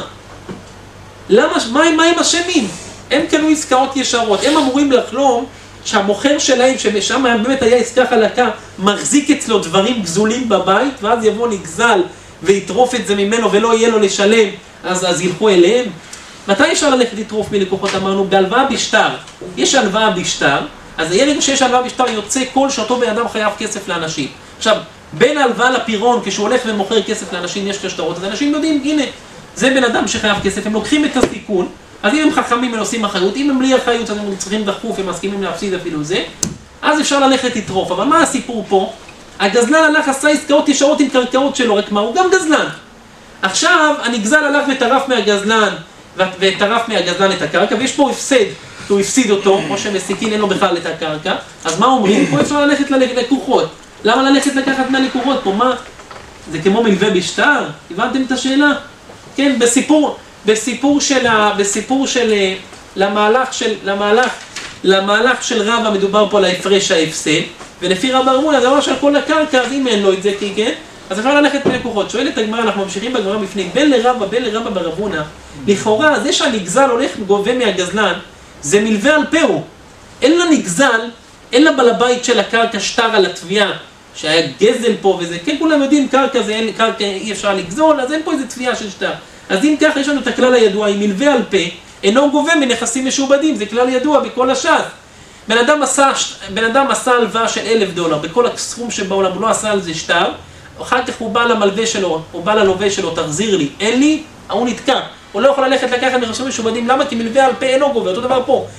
למה? מה, מה הם אשמים? הם קנו עסקאות ישרות, הם אמורים לחלום שהמוכר שלהם, ששם באמת היה עסקה חלקה, מחזיק אצלו דברים גזולים בבית, ואז יבוא נגזל ויטרוף את זה ממנו ולא יהיה לו לשלם, אז, אז ילכו אליהם. מתי אפשר ללכת לטרוף מלקוחות? אמרנו, בהלוואה בשטר. יש הלוואה בשטר, אז הילד שיש הלוואה בשטר יוצא כל שאותו בן אדם חייב כסף לאנשים. עכשיו, בין ההלוואה לפירון, כשהוא הולך ומוכר כסף לאנשים, יש כשטרות, אז אנשים יודעים, הנה, זה בן אדם שחייב כסף, הם לוקחים את הסיכון, אז אם הם חכמים, הם עושים אחריות, אם הם בלי אחריות, אז הם צריכים דחוף, הם מסכימים להפסיד אפילו זה, אז אפשר ללכת לטרוף. אבל מה הסיפור פה? הגזלן הלך עשה עסקאות ישרות עם קרקעות שלו, רק מה? הוא גם גזלן. עכשיו, הנגזל הלך וטרף מהגזלן, וטרף מהגזלן את הקרקע, ויש פה הפסד, הוא הפסיד אותו, כמו שמסיקין אין לו בכלל את הקרקע, אז מה אומרים? פה אפשר ללכת ללקוחות. למה ללכת לקחת מהלקוחות פה? מה? זה כמו מלווה בשטר? הבנתם את השאלה? כן, בסיפור, בסיפור של, בסיפור של, למהלך של, למהלך, למהלך של רבא מדובר פה על ההפרש ההפסד, ולפי רבא ברב הונא, זה אומר שעל כל הקרקע, אז אם אין לו את זה, כן? אז אפשר ללכת מלקוחות. שואלת הגמרא, אנחנו ממשיכים בגמרא בפנים, בין לרבא, בין לרבא ברב הונא, לכאורה, זה שהנגזל הולך גובה מהגזלן, זה מלווה על פהו. אין לנגזל, אין לבעל הבית של הקרקע שטר על התביעה, שהיה גזל פה וזה, כן, כולם יודעים, קרקע זה אין, קרקע אי אפשר לגזול, אז אין פה איזה תביעה של שטר. אז אם ככה, יש לנו את הכלל הידוע, אם מלווה על פה, אינו גובה מנכסים משובדים, זה כלל ידוע בכל הש"ס. בן אדם עשה, בן אדם עשה הלוואה של אלף דולר, בכל הסכום שבעולם, הוא לא עשה על זה שטר, אחר כך הוא בא למלווה שלו, הוא בא ללווה שלו, תחזיר לי, אין לי, הוא נתקע. הוא לא יכול ללכת לקחת מנכסים משובדים, למה? כי מלווה על פה אינו גובה, אותו דבר פה.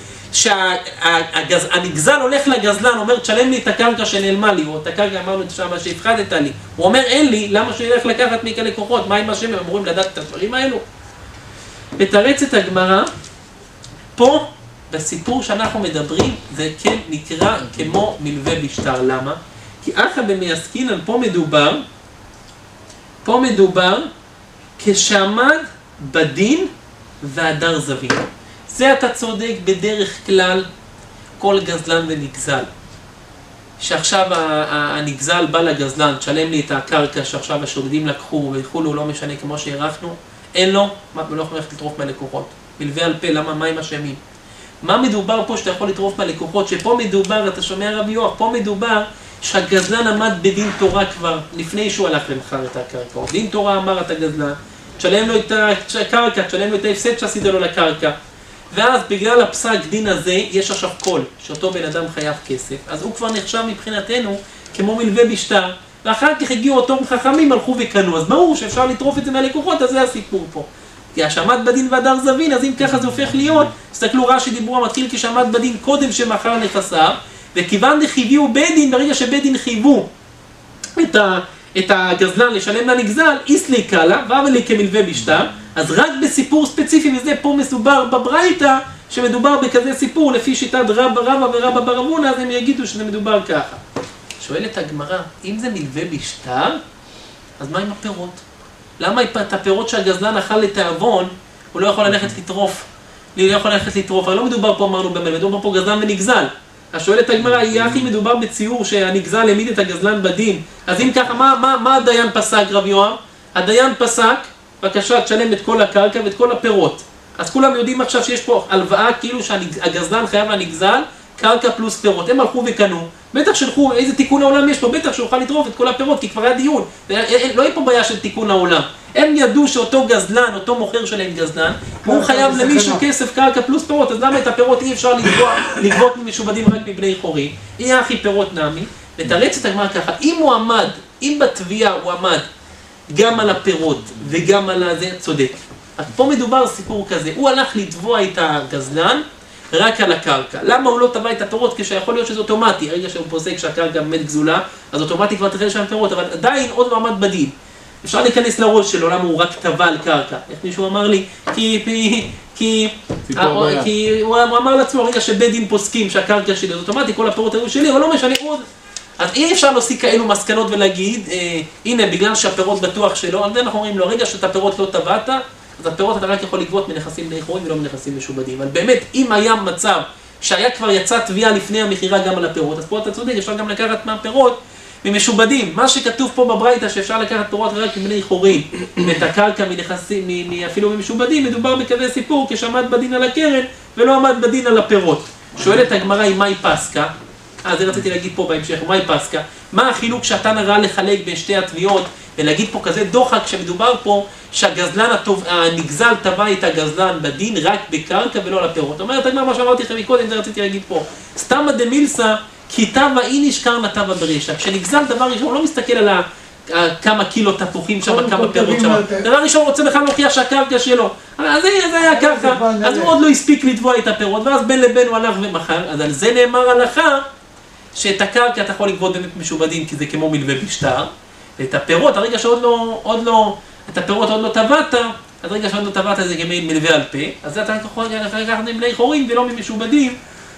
שהנגזל הולך לגזלן, אומר, תשלם לי את הקרקע שנעלמה לי, או את הקרקע, אמרנו שם, שהפחדת לי. הוא אומר, אין לי, למה שילך לקחת מכאלה לקוחות? מה עם השם? הם אמורים לדעת את הדברים האלו? מתרצת הגמרא, פה בסיפור שאנחנו מדברים זה כן נקרא כמו מלווה בשטר. למה? כי אחא במייסקינן פה מדובר, פה מדובר כשעמד בדין והדר זווין. זה אתה צודק בדרך כלל כל גזלן ונגזל. שעכשיו הנגזל בא לגזלן, תשלם לי את הקרקע שעכשיו השודדים לקחו וכולו, לא משנה כמו שהערכנו, אין לו, מה, לא יכול ללכת לטרוף מהלקוחות. מלווה על פה, למה? מה עם השמים? מה מדובר פה שאתה יכול לטרוף מהלקוחות? שפה מדובר, אתה שומע רבי יואב, פה מדובר שהגזלן עמד בדין תורה כבר לפני שהוא הלך למחר את הקרקע. דין תורה אמר את הגזלן, תשלם לו את הקרקע, תשלם לו את ההפסד שעשית לו לקרקע. ואז בגלל הפסק דין הזה יש עכשיו קול, שאותו בן אדם חייב כסף, אז הוא כבר נחשב מבחינתנו כמו מלווה בשטר, ואחר כך הגיעו אותו חכמים, הלכו וקנו, אז ברור שאפשר לטרוף את זה מהלקוחות, אז זה הסיפור פה. כי השעמד בדין והדר זווין, אז אם ככה זה הופך להיות, תסתכלו רש"י דיברו המתחיל כשעמד בדין קודם שמכר נכסיו, וכיוון דחייבו בית דין, ברגע שבית דין חייבו את, ה, את הגזלן לשלם לנגזל, איסלי קלה, ואבלי כמלווה בשטר, אז רק בסיפור ספציפי, וזה פה מסובר בברייתא, שמדובר בכזה סיפור, לפי שיטת רבא רבא ורבא בר אבונה, אז הם יגידו שזה מדובר ככה. שואלת הגמרא, אם זה מלווה בשטר, אז מה עם הפירות? למה את הפירות שהגזלן אכל לתאבון, הוא לא יכול ללכת לטרוף? לא יכול ללכת לטרוף, אבל לא מדובר פה, אמרנו במלווה, מדובר פה גזלן ונגזל. אז שואלת הגמרא, יהיה הכי מדובר בציור שהנגזל העמיד את הגזלן בדין. אז אם ככה, מה, מה, מה הדיין פסק, רב יואב? הדיין פסק, בבקשה, תשלם את כל הקרקע ואת כל הפירות. אז כולם יודעים עכשיו שיש פה הלוואה, כאילו שהגזלן חייב לנגזל, קרקע פלוס פירות. הם הלכו וקנו, בטח שלחו, איזה תיקון העולם יש פה, בטח שאוכל לטרוף את כל הפירות, כי כבר היה דיון. לא יהיה פה בעיה של תיקון העולם. הם ידעו שאותו גזלן, אותו מוכר שלהם גזלן, הוא חייב למישהו כסף קרקע פלוס פירות, אז למה את הפירות אי אפשר לגבות ממשובדים רק מבני חורים? יהיה הכי פירות נמי, ותרץ את הגמרא ככה, אם הוא עמד, אם בתביעה הוא עמד גם על הפירות וגם על זה, צודק. אז פה מדובר סיפור כזה, הוא הלך לתבוע את הגזלן רק על הקרקע. למה הוא לא תבע את הפירות? כשיכול להיות שזה אוטומטי, הרגע שהוא פוסק שהקרקע באמת גזולה, אז אוטומטי כבר תחל שם פירות, אבל עדיין עוד לא עמד בדין. אפשר להיכנס לראש שלו, למה הוא רק תבע על קרקע. איך מישהו אמר לי? כי, כי, כי, כי הוא אמר לעצמו, רגע שבית דין פוסקים שהקרקע שלי, אז אוטומטי כל הפירות היו שלי, אבל לא משנה עוד. אז אי אפשר להוסיף כאלו מסקנות ולהגיד, אה, הנה, בגלל שהפירות בטוח שלו, על זה אנחנו אומרים לו, רגע שאתה פירות לא טבעת, אז הפירות אתה רק יכול לגבות מנכסים בני חורים ולא מנכסים משובדים. אבל באמת, אם היה מצב שהיה כבר יצא תביעה לפני המכירה גם על הפירות, אז פה אתה צודק, אפשר גם לקחת מהפירות ממשובדים. מה שכתוב פה בברייתא שאפשר לקחת פירות רק מבני חורים, ואת הקרקע מנכסים, אפילו ממשובדים, מדובר בכזה סיפור כשעמד בדין על הקרן ולא עמד בדין על הפירות. שואלת הגמרא היא מהי פסקה? אה, זה רציתי להגיד פה בהמשך, מהי פסקה? מה החילוק שהתנא ראה לחלק בין שתי התביעות, ולהגיד פה כזה דוחק שמדובר פה שהגזלן הטוב, הנגזל תבע את הגזלן בדין רק בקרקע ולא על הפירות. אומרת הגמרא מה שאמרתי לכם מקודם, זה רציתי להגיד פה. סתמא דמילסא, כי תבע איניש קרנא תבע ברישא. כשנגזל דבר ראשון, הוא לא מסתכל על כמה קילו תפוחים שם, כמה פירות שם. דבר ראשון הוא רוצה בכלל להוכיח שהקרקע שלו. אז זה היה הקרקע, אז הוא עוד לא הספיק לתבוע את הפירות, ואז בין לבין הוא הלך ומכר. אז על זה נאמר הלכה, שאת הקרקע אתה יכול לגבות באמת משובדים, כי זה כמו מלווה בשטר. ואת הפירות, הרגע שעוד לא, עוד לא, את הפירות עוד לא טבעת, אז הרגע שעוד לא טבעת זה גם מלווה על פה, אז אתה יכול לקחת מבני חורים ולא ממשובדים,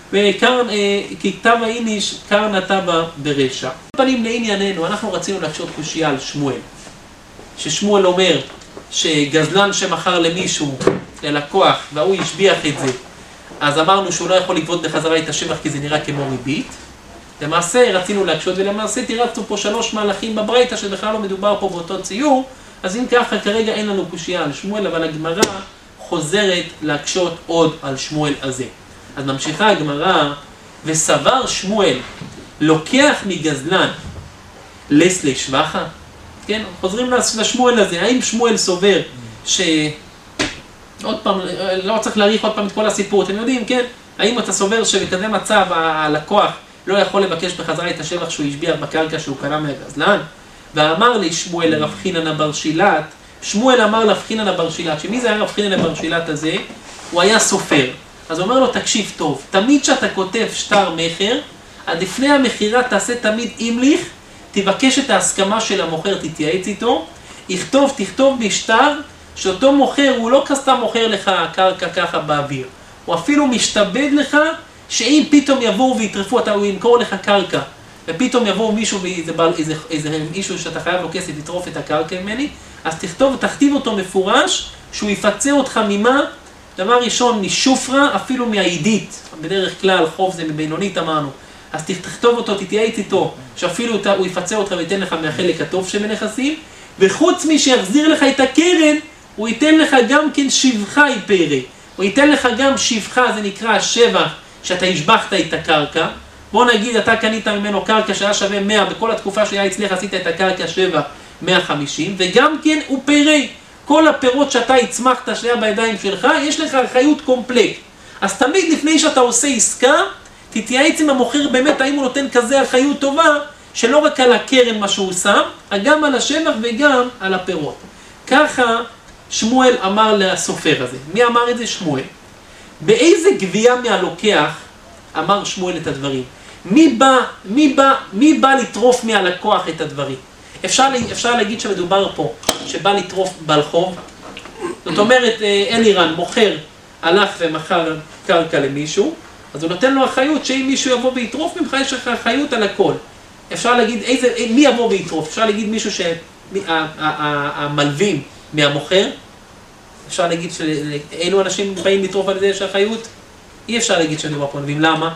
כי כתב האיניש קרנא תבע ברשע. פנים לענייננו, אנחנו רצינו להקשות קושייה על שמואל, ששמואל אומר שגזלן שמכר למישהו, ללקוח, והוא השביח את זה, אז אמרנו שהוא לא יכול לגבות בחזרה את השבח כי זה נראה כמו ריבית. למעשה רצינו להקשות, ולמעשה תירצנו פה שלוש מהלכים בברייתא שבכלל לא מדובר פה באותו ציור, אז אם ככה כרגע אין לנו קושייה על שמואל, אבל הגמרא חוזרת להקשות עוד על שמואל הזה. אז ממשיכה הגמרא, וסבר שמואל לוקח מגזלן לסלי שבחה? כן, חוזרים לשמואל הזה, האם שמואל סובר ש... עוד פעם, לא צריך להאריך עוד פעם את כל הסיפור, אתם יודעים, כן? האם אתה סובר שבכזה מצב הלקוח לא יכול לבקש בחזרה את השבח שהוא השביח בקרקע שהוא קנה מהגזלן? ואמר לי שמואל לרב חיננה בר שילת, שמואל אמר לרב חיננה בר שילת, שמי זה היה רב חיננה בר שילת הזה? הוא היה סופר. אז הוא אומר לו, תקשיב טוב, תמיד שאתה כותב שטר מחר, עד לפני המחירה תעשה תמיד אימליך, תבקש את ההסכמה של המוכר, תתייעץ איתו, יכתוב, תכתוב בשטר, שאותו מוכר הוא לא כסתם מוכר לך קרקע ככה באוויר, הוא אפילו משתבד לך שאם פתאום יבואו ויטרפו, אתה, הוא ימכור לך קרקע, ופתאום יבואו מישהו, איזה, איזה, איזה מישהו שאתה חייב לו כסף לטרוף את הקרקע ממני, אז תכתוב, תכתיב אותו מפורש, שהוא יפצה אותך ממה? דבר ראשון, משופרה, אפילו מהעידית, בדרך כלל חוב זה מבינונית אמרנו, אז תכתוב אותו, תתייעץ איתו, שאפילו הוא יפצה אותך וייתן לך מהחלק הטוב שבנכסים, וחוץ מי שיחזיר לך את הקרן, הוא ייתן לך גם כן שבחה יפרי, הוא ייתן לך גם שבחה, זה נקרא השבח, שאתה השבחת את הקרקע, בוא נגיד אתה קנית ממנו קרקע שהיה שווה מאה, בכל התקופה שהיה אצלך עשית את הקרקע שבע, מאה וחמישים, וגם כן הוא פרי, כל הפירות שאתה הצמחת שהיה בידיים שלך, יש לך חיות קומפלט. אז תמיד לפני שאתה עושה עסקה, תתייעץ עם המוכר באמת האם הוא נותן כזה חיות טובה, שלא רק על הקרן מה שהוא שם, אלא גם על השבח וגם על הפירות. ככה שמואל אמר לסופר הזה. מי אמר את זה? שמואל. באיזה גבייה מהלוקח אמר שמואל את הדברים? מי בא, מי בא, מי בא לטרוף מהלקוח את הדברים? אפשר, אפשר להגיד שמדובר פה, שבא לטרוף בעל חוב. זאת אומרת, אלירן מוכר, הלך ומכר קרקע למישהו, אז הוא נותן לו אחריות שאם מישהו יבוא ויטרוף ממך, יש לך אחריות על הכל. אפשר להגיד, איזה, מי יבוא ויטרוף? אפשר להגיד מישהו שהמלווים מהמוכר, אפשר להגיד שאילו אנשים באים לטרוף על זה יש אחריות? אי אפשר להגיד שאני אומר פה מלווים, למה?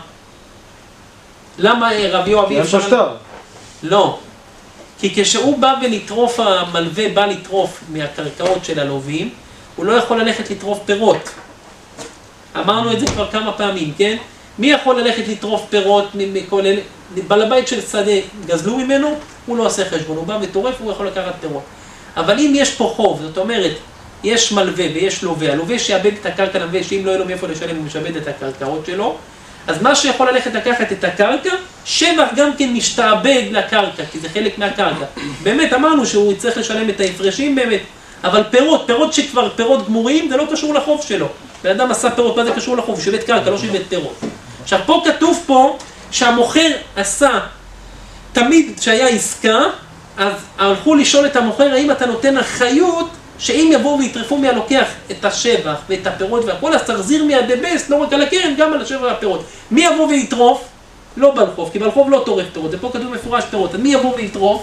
למה רב יואב אי אפשר? שטר. לא. כי כשהוא בא ולטרוף, המלווה בא לטרוף מהקרקעות של הלווים, הוא לא יכול ללכת לטרוף פירות. אמרנו את זה כבר כמה פעמים, כן? מי יכול ללכת לטרוף פירות מכל אלה? בעל הבית של שדה גזלו ממנו, הוא לא עושה חשבון, הוא בא וטורף, הוא יכול לקחת פירות. אבל אם יש פה חוב, זאת אומרת, יש מלווה ויש לווה, הלווה שיאבד את הקרקע לווה, שאם לא יהיה לו מאיפה לשלם, הוא משאבד את הקרקעות שלו, אז מה שיכול ללכת לקחת את הקרקע, שבח גם כן משתעבד לקרקע, כי זה חלק מהקרקע. באמת אמרנו שהוא צריך לשלם את ההפרשים באמת, אבל פירות, פירות שכבר פירות גמורים, זה לא קשור לחוב שלו. באדם עשה פירות, מה זה קשור לחוב? שיבד קרקע, לא שיבד פירות. עכשיו פה כתוב פה שהמוכר עשה, תמיד כשהיה עסקה, אז הלכו לשאול את המוכר, האם אתה נותן אחריות, שאם יבואו ויטרפו מהלוקח את השבח ואת הפירות והכל, אז תחזיר מהדבס, לא רק על הקרן, גם על השבח והפירות. מי יבוא ויטרוף? לא בעל חוב, כי בעל חוב לא טורף פירות, זה פה כתוב מפורש פירות, אז מי יבוא ויטרוף?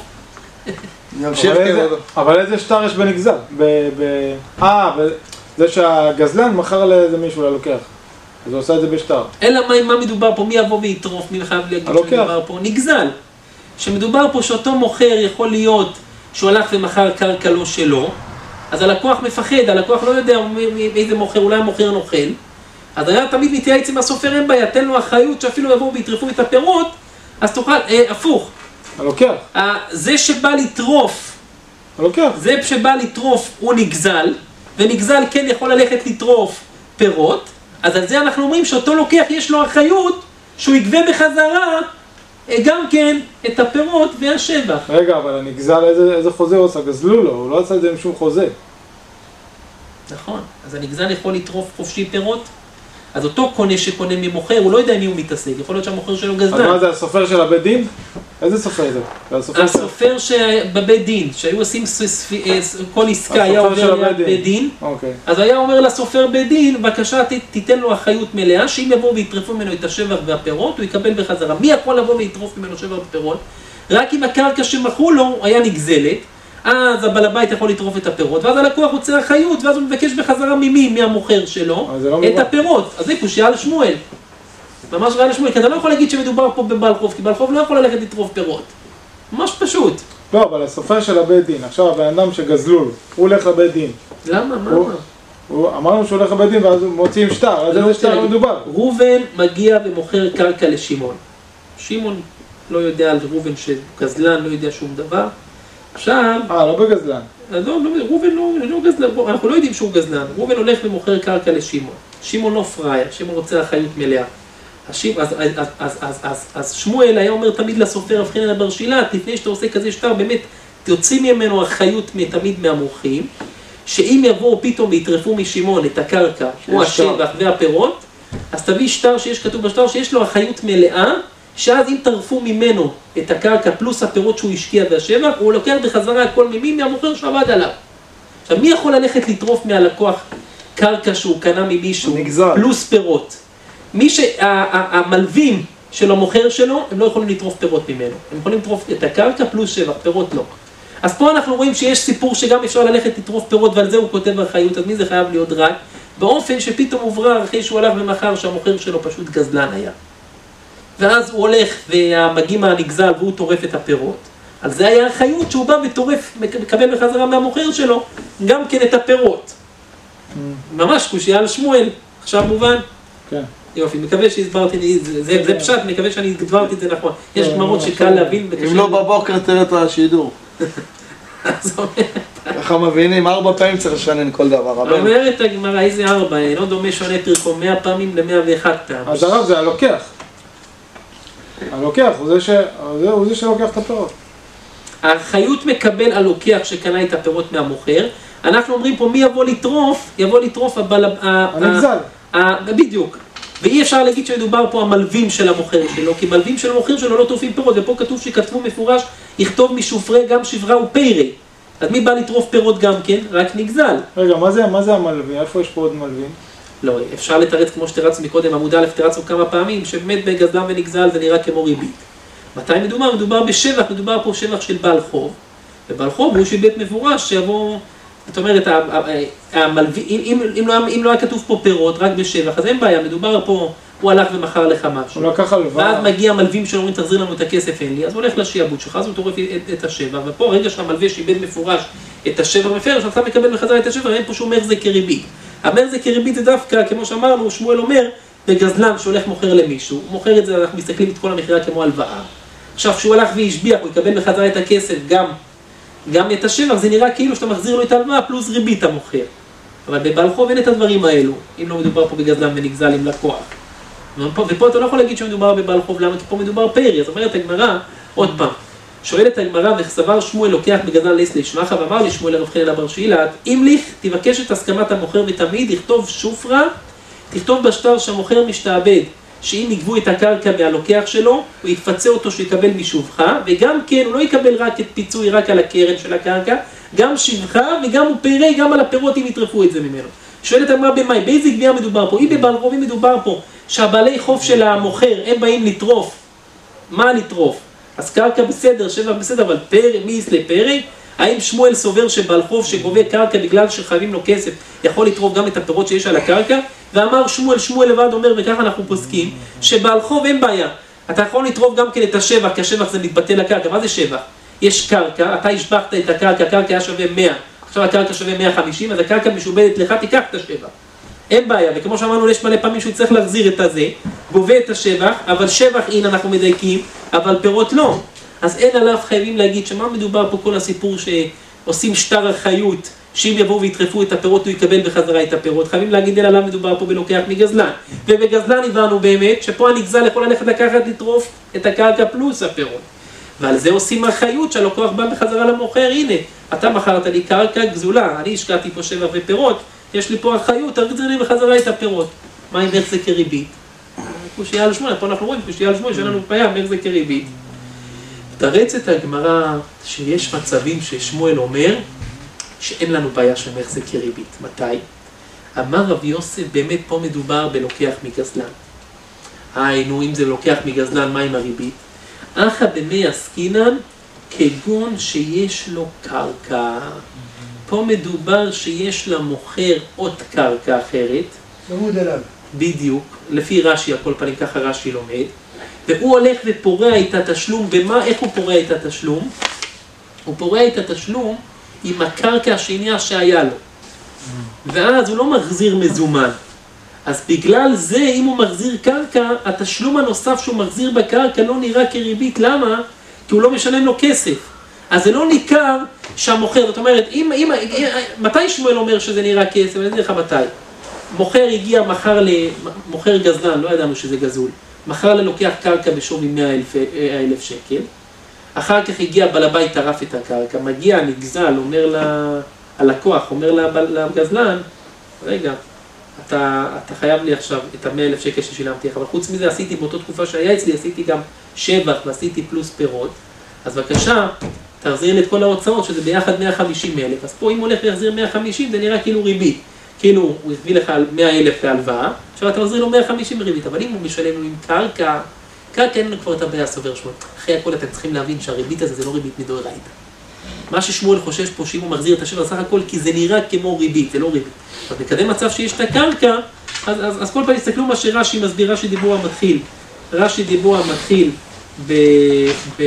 אבל איזה שטר יש בנגזל? אה, זה שהגזלן מכר לאיזה מישהו ללוקח, אז הוא עושה את זה בשטר. אלא מה מדובר פה? מי יבוא ויטרוף? מי חייב להגיד שמדובר פה? נגזל. שמדובר פה שאותו מוכר יכול להיות שהוא הלך ומכר קרקע לא שלו, אז הלקוח מפחד, הלקוח לא יודע איזה מוכר, אולי המוכר נוכל, אז היה תמיד מתייעץ עם הסופר, אין בעיה, תן לו אחריות שאפילו יבואו ויטרפו את הפירות, אז תוכל, אה, הפוך. הלוקח. אה, זה שבא לטרוף, הלוקח. זה שבא לטרוף הוא נגזל, ונגזל כן יכול ללכת לטרוף פירות, אז על זה אנחנו אומרים שאותו לוקח יש לו אחריות, שהוא יגבה בחזרה, גם כן את הפירות והשבח. רגע, אבל הנגזל איזה, איזה חוזה הוא עושה? גזלו לו, הוא לא עשה את זה עם שום חוזה. נכון, אז הנגזל יכול לטרוף חופשי פירות, אז אותו קונה שקונה ממוכר, הוא לא יודע מי הוא מתעסק, יכול להיות שהמוכר שלו גזלן. אז מה זה, הסופר של הבית דין? איזה סופר זה? הסופר, הסופר שבבית דין, שהיו עושים כל עסקה, היה עובר לבית דין, אוקיי. אז היה אומר לסופר בית דין, בבקשה תיתן לו אחריות מלאה, שאם יבוא ויטרפו ממנו את השבח והפירות, הוא יקבל בחזרה. מי יכול לבוא ויטרוף ממנו שבח ופירות? רק אם הקרקע שמכרו לו היה נגזלת, אז הבעל הבית יכול לטרוף את הפירות, ואז הלקוח רוצה אחריות, ואז הוא מבקש בחזרה ממי, מהמוכר שלו, לא את הפירות. אז זה קושיה על שמואל. ממש רע על שמואל, כי אתה לא יכול להגיד שמדובר פה בבעל חוב, כי בעל חוב לא יכול ללכת לטרוף פירות. ממש פשוט. לא, אבל הסופר של הבית דין, עכשיו הבן אדם שגזלו לו, הוא הולך לבית דין. למה? מה? הוא, הוא, אמרנו שהוא הולך לבית דין ואז מוציאים שטר, אז איזה שטר מדובר? ראובן מגיע ומוכר קרקע לשמעון. שמעון לא יודע על ראובן שגזלן, לא יודע שום דבר. עכשיו... אה, לא בגזלן. לא, לא, ראובן לא, לא גזלן, אנחנו לא יודעים שהוא גזלן. ראובן הולך ומוכר קרקע לשמעון. שמעון לא פראייר, שמעון רוצה אחריות מלאה. אז, אז, אז, אז, אז, אז, אז שמואל היה אומר תמיד לסופר אבחין הבר שילת, לפני שאתה עושה כזה שטר, באמת תוציא ממנו אחריות תמיד מהמורחים, שאם יבואו פתאום ויטרפו משמעון את הקרקע, או השבח והפירות, אז תביא שטר שיש כתוב בשטר שיש לו אחריות מלאה, שאז אם טרפו ממנו את הקרקע פלוס הפירות שהוא השקיע והשבח, הוא לוקח בחזרה הכל ממי מהמוכר שעבד עליו. עכשיו, מי יכול ללכת לטרוף מהלקוח קרקע שהוא קנה ממישהו, נגזל. פלוס פירות? מי שהמלווים של המוכר שלו, הם לא יכולים לטרוף פירות ממנו. הם יכולים לטרוף את הקרקע פלוס שבח, פירות לא. אז פה אנחנו רואים שיש סיפור שגם אפשר ללכת לטרוף פירות, ועל זה הוא כותב באחריות, אז מי זה חייב להיות רק? באופן שפתאום הוברר אחרי שהוא הלך ומחר שהמוכר שלו פשוט גזלן היה. ואז הוא הולך והמגיע הנגזל והוא טורף את הפירות. על זה היה החיות שהוא בא וטורף, מקבל בחזרה מהמוכר שלו, גם כן את הפירות. ממש קושיה על שמואל, עכשיו מובן? כן. יופי, מקווה שהסברתי, זה, זה, זה פשט, מקווה שאני הסברתי את זה נכון. יש גמרות שקל להבין. אם לא בבוקר תראה את השידור. ככה מבינים, ארבע פעמים צריך לשנן כל דבר. אומרת הגמרא, איזה ארבע, לא דומה שונה פרקו מאה פעמים למאה ואחת פעם. אז הרב זה הלוקח. הלוקח הוא זה ש... הוא זה שלוקח את הפירות. החיות מקבל הלוקח שקנה את הפירות מהמוכר. אנחנו אומרים פה מי יבוא לטרוף, יבוא לטרוף הבעל... הנגזל. בדיוק. ואי אפשר להגיד שמדובר פה המלווים של המוכר שלו, כי מלווים של המוכר שלו לא טורפים פירות, ופה כתוב שכתבו מפורש, יכתוב משופרי גם שברה ופרי. אז מי בא לטרוף פירות גם כן? רק נגזל. רגע, מה זה, מה זה המלווים? איפה יש פה עוד מלווים? לא, אפשר לתרץ כמו שתרצנו מקודם, עמוד א' תרצנו כמה פעמים, שבאמת בגזלן ונגזל זה נראה כמו ריבית. מתי מדובר? מדובר בשבח, מדובר פה שבח של בעל חוב, ובעל חוב הוא שבית מפורש שיבוא, זאת אומרת, המלווים, אם, אם, לא, אם לא היה כתוב פה פירות, רק בשבח, אז אין בעיה, מדובר פה, הוא הלך ומכר לך משהו. הוא לקח הלוואה. ואז מגיע מלווים שאומרים, תחזיר לנו את הכסף, אין לי, אז הוא הולך לשיעבוד שלך, אז הוא טורף את, את השבח, ופה רגע שהמלווה שאיבד מפורש את השבח מפרש, אתה מקבל בחזרה את השבח, אין פה שהוא אומר זה כריבית. אומר זה כריבית זה דווקא, כמו שאמרנו, שמואל אומר, בגזלן שהולך מוכר למישהו, הוא מוכר את זה, אנחנו מסתכלים את כל המחירה כמו הלוואה. עכשיו, כשהוא הלך והשביח, הוא יקבל בחזרה את הכסף, גם, גם את השבח, זה נראה כאילו שאתה מחזיר לו את ההלוואה, פלוס ריבית המוכר. אבל בבעל חוב אין את הדברים האלו, אם לא מדובר פה בגזלן ונגזל עם לקוח. ופה, ופה אתה לא יכול להגיד שמדובר בבעל חוב, למה? כי פה מדובר פרי, אז אומרת הגמרא, עוד פעם, שואלת הגמרא, וסבר שמואל לוקח בגזלן לס לישמחה, ואמר לי שמואל לרב חנין בר שילת, אם לך תבקש את הסכמת המוכר ותמיד, תכתוב שופרה, תכתוב בשטר שהמוכר משתעבד, שאם יגבו את הקרקע מהלוקח שלו, הוא יפצה אותו שיקבל משובחה, וגם כן הוא לא יקבל רק את פיצוי רק על הקרן של הקרקע, גם שבחה וגם הוא פירי גם על הפירות אם יטרפו את זה ממנו. שואלת הגמרא במאי, באיזה גבייה מדובר פה? אם בבעל חוב, אם מדובר פה שהבעלי חוב של המוכר הם באים לטרוף, מה לטרוף? אז קרקע בסדר, שבח בסדר, אבל פרי, מי יסלה פרי? האם שמואל סובר שבעל חוב שגובה קרקע בגלל שחייבים לו כסף יכול לטרוף גם את הפירות שיש על הקרקע? ואמר שמואל, שמואל לבד אומר, וככה אנחנו פוסקים, שבעל חוב אין בעיה. אתה יכול לטרוף גם כן את השבח, כי השבח זה מתבטא לקרקע. מה זה שבח? יש קרקע, אתה השבחת את הקרקע, הקרקע היה שווה מאה, עכשיו הקרקע שווה מאה וחמישים, אז הקרקע משובדת לך, תיקח את השבח. אין בעיה, וכמו שאמרנו, יש מלא פעמים שהוא צריך להחזיר את הזה, גובה את השבח, אבל שבח הנה אנחנו מדייקים, אבל פירות לא. אז אין עליו חייבים להגיד שמה מדובר פה כל הסיפור שעושים שטר החיות, שאם יבואו ויטרפו את הפירות הוא יקבל בחזרה את הפירות. חייבים להגיד אלא למה מדובר פה בלוקח מגזלן. ובגזלן הבנו באמת שפה הנגזל יכול ללכת לקחת לטרוף את הקרקע פלוס הפירות. ועל זה עושים החיות שהלוקח בא בחזרה למוכר, הנה, אתה מכרת לי קרקע גזולה, אני השקעתי פה שבח ופירות, יש לי פה החיות, תחזיר לי בחזרה את הפירות. מה אם איך זה כריבית? קושיה על שמואל, פה אנחנו רואים קושיה על שמואל, שאין לנו בעיה, איך זה כריבית. תרץ את הגמרא שיש מצבים ששמואל אומר שאין לנו בעיה של איך זה כריבית. מתי? אמר רב יוסף, באמת פה מדובר בלוקח מגזלן. היינו, אם זה לוקח מגזלן, מה עם הריבית? אחא במי עסקינן כגון שיש לו קרקע. פה מדובר שיש למוכר עוד קרקע אחרת. צמוד אליו. בדיוק, לפי רש"י, על כל פנים ככה רש"י לומד. והוא הולך ופורע את התשלום, ומה, איך הוא פורע את התשלום? הוא פורע את התשלום עם הקרקע השנייה שהיה לו. ואז הוא לא מחזיר מזומן. אז בגלל זה, אם הוא מחזיר קרקע, התשלום הנוסף שהוא מחזיר בקרקע לא נראה כריבית. למה? כי הוא לא משלם לו כסף. אז זה לא ניכר שהמוכר, זאת אומרת, אם, אם, מתי שמואל אומר שזה נראה כסף? אני אגיד לך מתי. מוכר הגיע, מחר למוכר גזלן, לא ידענו שזה גזול. מחר ללוקח קרקע בשווי מאה אלף שקל. אחר כך הגיע בעל הבית, טרף את הקרקע. מגיע הנגזל, אומר ללקוח, אומר לגזלן, רגע, אתה, אתה חייב לי עכשיו את המאה אלף שקל ששילמתי, אבל חוץ מזה עשיתי באותו תקופה שהיה אצלי, עשיתי גם שבח ועשיתי פלוס פירות. אז בבקשה, תחזיר לי את כל ההוצאות, שזה ביחד מאה וחמישים אלף. אז פה אם הוא הולך להחזיר מאה וחמישים, זה נראה כאילו ריבית. כאילו הוא הביא לך מאה אלף להלוואה, עכשיו אתה מחזיר לו מאה וחמישים ריבית, אבל אם הוא משלם לו עם קרקע, קרקע אין לנו כבר את הבעיה סובר שמואל. אחרי הכל אתם צריכים להבין שהריבית הזה זה לא ריבית מדאורייתא. מה ששמואל חושש פה שאם הוא מחזיר את השבח סך הכל, כי זה נראה כמו ריבית, זה לא ריבית. אז מקדם מצב שיש את הקרקע, אז, אז, אז כל פעם תסתכלו מה שרש"י מסביר, רש"י דיבור המתחיל. רש"י דיבור המתחיל ב... ב...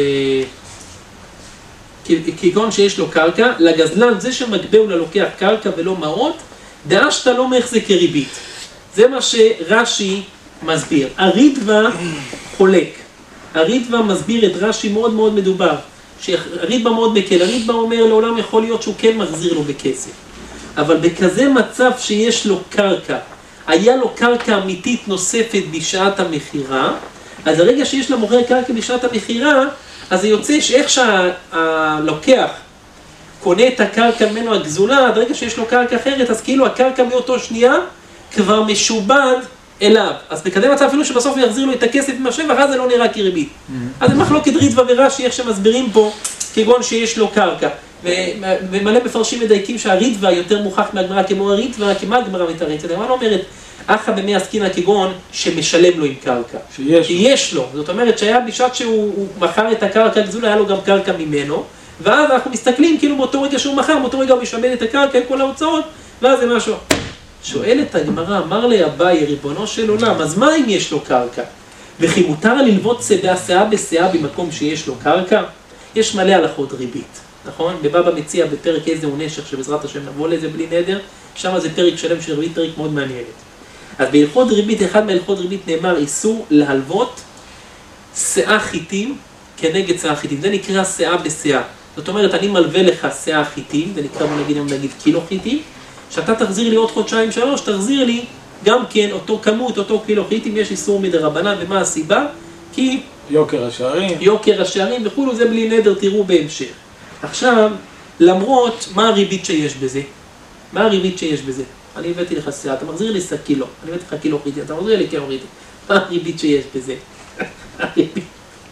כגון שיש לו קרקע, לגזלן זה שמגבה הוא ללוקח קרקע ולא מעות, דאשת לא מחזק כריבית. זה מה שרש"י מסביר. הריטב"א חולק. הריטב"א מסביר את רש"י מאוד מאוד מדובר. שהריטב"א מאוד מקל. הריטב"א אומר לעולם יכול להיות שהוא כן מחזיר לו בכסף. אבל בכזה מצב שיש לו קרקע, היה לו קרקע אמיתית נוספת בשעת המכירה, אז הרגע שיש למוכר קרקע בשעת המכירה, אז זה יוצא שאיך שהלוקח קונה את הקרקע ממנו הגזולה, עד רגע שיש לו קרקע אחרת, אז כאילו הקרקע מאותו שנייה כבר משובד אליו. אז בכזה מצב אפילו שבסוף הוא יחזיר לו את הכסף עם השבח, אז זה לא נראה כריבית. אז זה מחלוקת ריטב"א ורש"י, איך שמסבירים פה, כגון שיש לו קרקע. ומלא מפרשים מדייקים שהריטב"א יותר מוכח מהגמרא כמו הריטב"א, כי מה הגמרא מתרצת? הגמרא לא אומרת, אחא במי עסקינא כגון שמשלם לו עם קרקע. שיש לו. יש לו. זאת אומרת שהיה בשעת שהוא מכר את הקרקע הגזולה, היה לו גם קרקע ממנו, ואז אנחנו מסתכלים כאילו באותו רגע שהוא מכר, באותו רגע הוא משעבד את הקרקע עם כל ההוצאות, ואז זה משהו. שואלת הגמרא, אמר לי אביי, ריבונו של עולם, אז מה אם יש לו קרקע? וכי מותר ללוות שדה שאה בשאה במקום שיש לו קרקע? יש מלא הלכות ריבית, נכון? בבבא מציע בפרק איזה הוא נשך, שבעזרת השם נבוא לזה בלי נדר, שם זה פרק שלם של ריבית, פרק מאוד מעניינת. אז בהלכות ריבית, אחד מהלכות ריבית נאמר איסור להלוות שאה חיטים כנגד שאה חיטים. זה נקרא שאה בשאה. זאת אומרת, אני מלווה לך שאה חיטים, זה נקרא, בוא נגיד, נגיד קילו חיטים, שאתה תחזיר לי עוד חודשיים שלוש, תחזיר לי גם כן אותו כמות, אותו קילו חיטים, יש איסור מדרבנן, ומה הסיבה? כי יוקר השערים. יוקר השערים וכולו, זה בלי נדר, תראו בהמשך. עכשיו, למרות, מה הריבית שיש בזה? מה הריבית שיש בזה? אני הבאתי לך שאה, אתה מחזיר לי קילו, אני הבאתי לך קילו חיטים, אתה מחזיר לי קילו חיטים. מה הריבית שיש בזה? הריבית.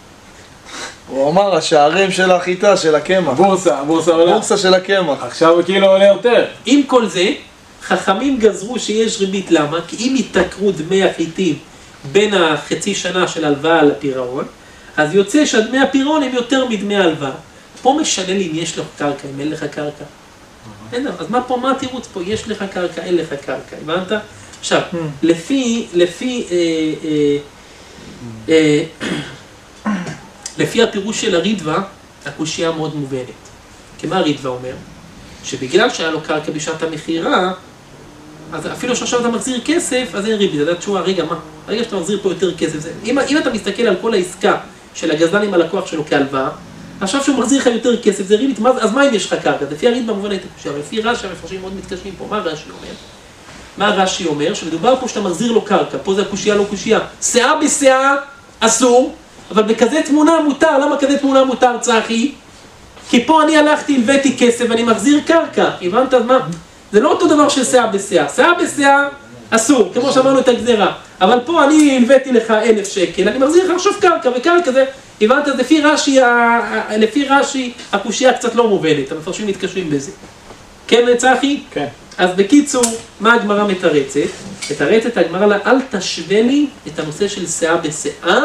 הוא אמר, השערים של החיטה, של הקמח. בורסה, הבורסה עולה. בורסה של הקמח. עכשיו כאילו עולה יותר. עם כל זה, חכמים גזרו שיש ריבית, למה? כי אם יתקרו דמי החיטים בין החצי שנה של הלוואה לפירעון, אז יוצא שהדמי הפירעון הם יותר מדמי ההלוואה. פה משנה לי אם יש לך קרקע, אם אין לך קרקע. אין דבר, אז מה פה, מה התירוץ פה? יש לך קרקע, אין לך קרקע, הבנת? עכשיו, לפי, לפי, אה, אה, אה, לפי הפירוש של הריטב"א, הקושיה מאוד מובנת. כי מה הריטב"א אומר? שבגלל שהיה לו קרקע בשעת המכירה, אז אפילו שעכשיו אתה מחזיר כסף, אז אין ריבית. אתה תשמע, רגע, מה? הרגע שאתה מחזיר פה יותר כסף, זה... אם, אם אתה מסתכל על כל העסקה של הגזלן עם הלקוח שלו כהלוואה, עכשיו שהוא מחזיר לך יותר כסף, זה ריבית, מה, אז מה אם יש לך קרקע? לפי הריטב"א במובן הייתה קושיה, אבל לפי רש"י המפרשים מאוד מתקשרים פה. מה רש"י אומר? מה רש"י אומר? שמדובר פה שאתה מחזיר לו קרקע, פה זה הקושיה לא קושיה. שאה בשאה אסור, אבל בכזה תמונה מותר. למה כזה תמונה מותר, צחי? כי פה אני הלכתי, הלוויתי כסף ואני מחזיר קרקע. הבנת מה? זה לא אותו דבר של שאה בשאה. שאה בשאה אסור, כמו שאמרנו את הגזירה. אבל פה אני הלוויתי לך אלף שקל, אני מחזיר לך עכשיו קרקע, וקרקע זה, הבנת, לפי רש"י, לפי רש"י, הקושיה קצת לא מובנת, המפרשים מתקשרים בזה. כן, צחי? כן. אז בקיצור, מה הגמרא מתרצת? מתרצת הגמרא לה, אל תשווה לי את הנושא של שאה בשאה,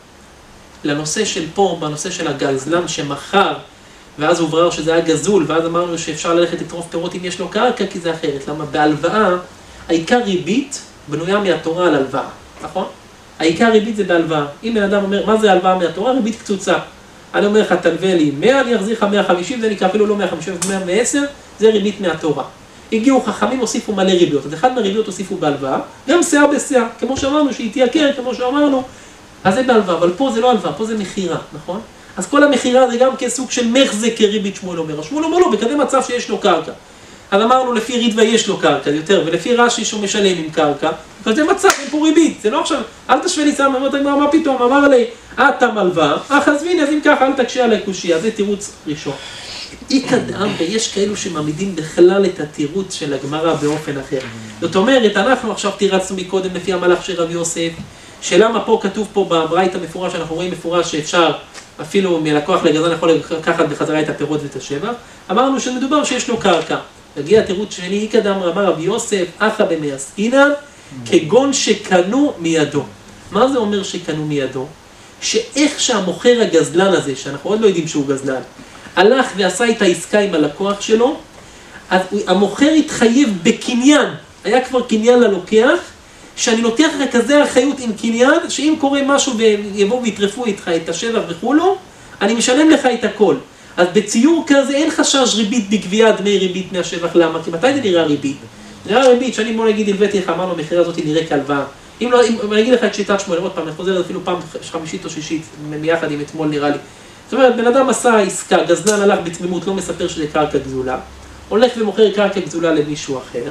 לנושא של פה, בנושא של הגזלן שמחר, ואז הוברר שזה היה גזול, ואז אמרנו שאפשר ללכת לטרוף פירות אם יש לו קרקע, כי זה אחרת. למה? בהלוואה, העיקר ריבית בנויה מהתורה על הלוואה, נכון? העיקר ריבית זה בהלוואה. אם בן אדם אומר, מה זה הלוואה מהתורה? ריבית קצוצה. אני אומר לך, תלווה לי מאה, אני אחזיר לך מאה וחמישים, זה נקרא אפילו לא מאה וחמישים, מאה ועשר, זה ריבית מהתורה. הגיעו חכמים, הוסיפו מלא ריביות. אז אחד מהריביות הוסיפו בהלוואה, גם שאה בשאה, כמו שאמרנו, שהיא תייקר, כמו שאמרנו, אז זה בהלוואה, אבל פה זה לא הלוואה, פה זה מחירה, נכון? אז כל המחירה זה גם כסוג של מחזק כריבית, שמואל אומר. שמואל אומר לו, בכזה מצב שיש לו קרקע. אז אמרנו, לפי ריטב"א יש לו קרקע יותר, ולפי רש"י שהוא משלם עם קרקע, בכזה מצב, אין פה ריבית. זה לא עכשיו, אל תשווה לי סתם, אמרת, מה פתאום? אמר לי, אתה מלווה, אך אז והנה, אז אם ככה, אל תקשה עליי קושיה. זה תירוץ ראשון. איקא דאמרי, ויש כאלו שמעמידים בכלל את התירוץ של הגמרא באופן אחר. זאת אומרת, אנחנו עכשיו תירצנו מקודם לפי המלאך של רבי יוסף, שלמה פה כתוב פה בברייתא מפורש, אנחנו רואים מפורש שאפשר אפילו מלקוח לגזלן יכול לקחת בחזרה את הפירות ואת השבח, אמרנו שמדובר שיש לו קרקע. הגיע התירוץ שני, איקא דאמר אמר רבי יוסף, אחא במעסקינן, כגון שקנו מידו. מה זה אומר שקנו מידו? שאיך שהמוכר הגזלן הזה, שאנחנו עוד לא יודעים שהוא גזלן, הלך ועשה את העסקה עם הלקוח שלו, אז המוכר התחייב בקניין, היה כבר קניין ללוקח, שאני לוקח לך כזה אחריות עם קניין, שאם קורה משהו ויבואו ויטרפו איתך את השבח וכולו, אני משלם לך את הכל. אז בציור כזה אין חשש ריבית בגביית דמי ריבית מהשבח, למה? כי מתי זה נראה ריבית? נראה ריבית שאני בוא נגיד הלוויתי לך, אמרנו המחירה הזאת נראה כהלוואה. אם לא, אם אני אגיד לך את שיטת שמואל, עוד פעם, אני חוזר אפילו פעם חמישית או שישית, מיחד עם אתמול נראה לי. זאת אומרת, בן אדם עשה עסקה, גזלן הלך בתמימות, לא מספר שזה קרקע גזולה, הולך ומוכר קרקע גזולה למישהו אחר,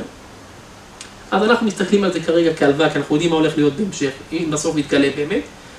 אז אנחנו מסתכלים על זה כרגע כהלוואה, כי אנחנו יודעים מה הולך להיות בהמשך, אם בסוף יתגלה באמת.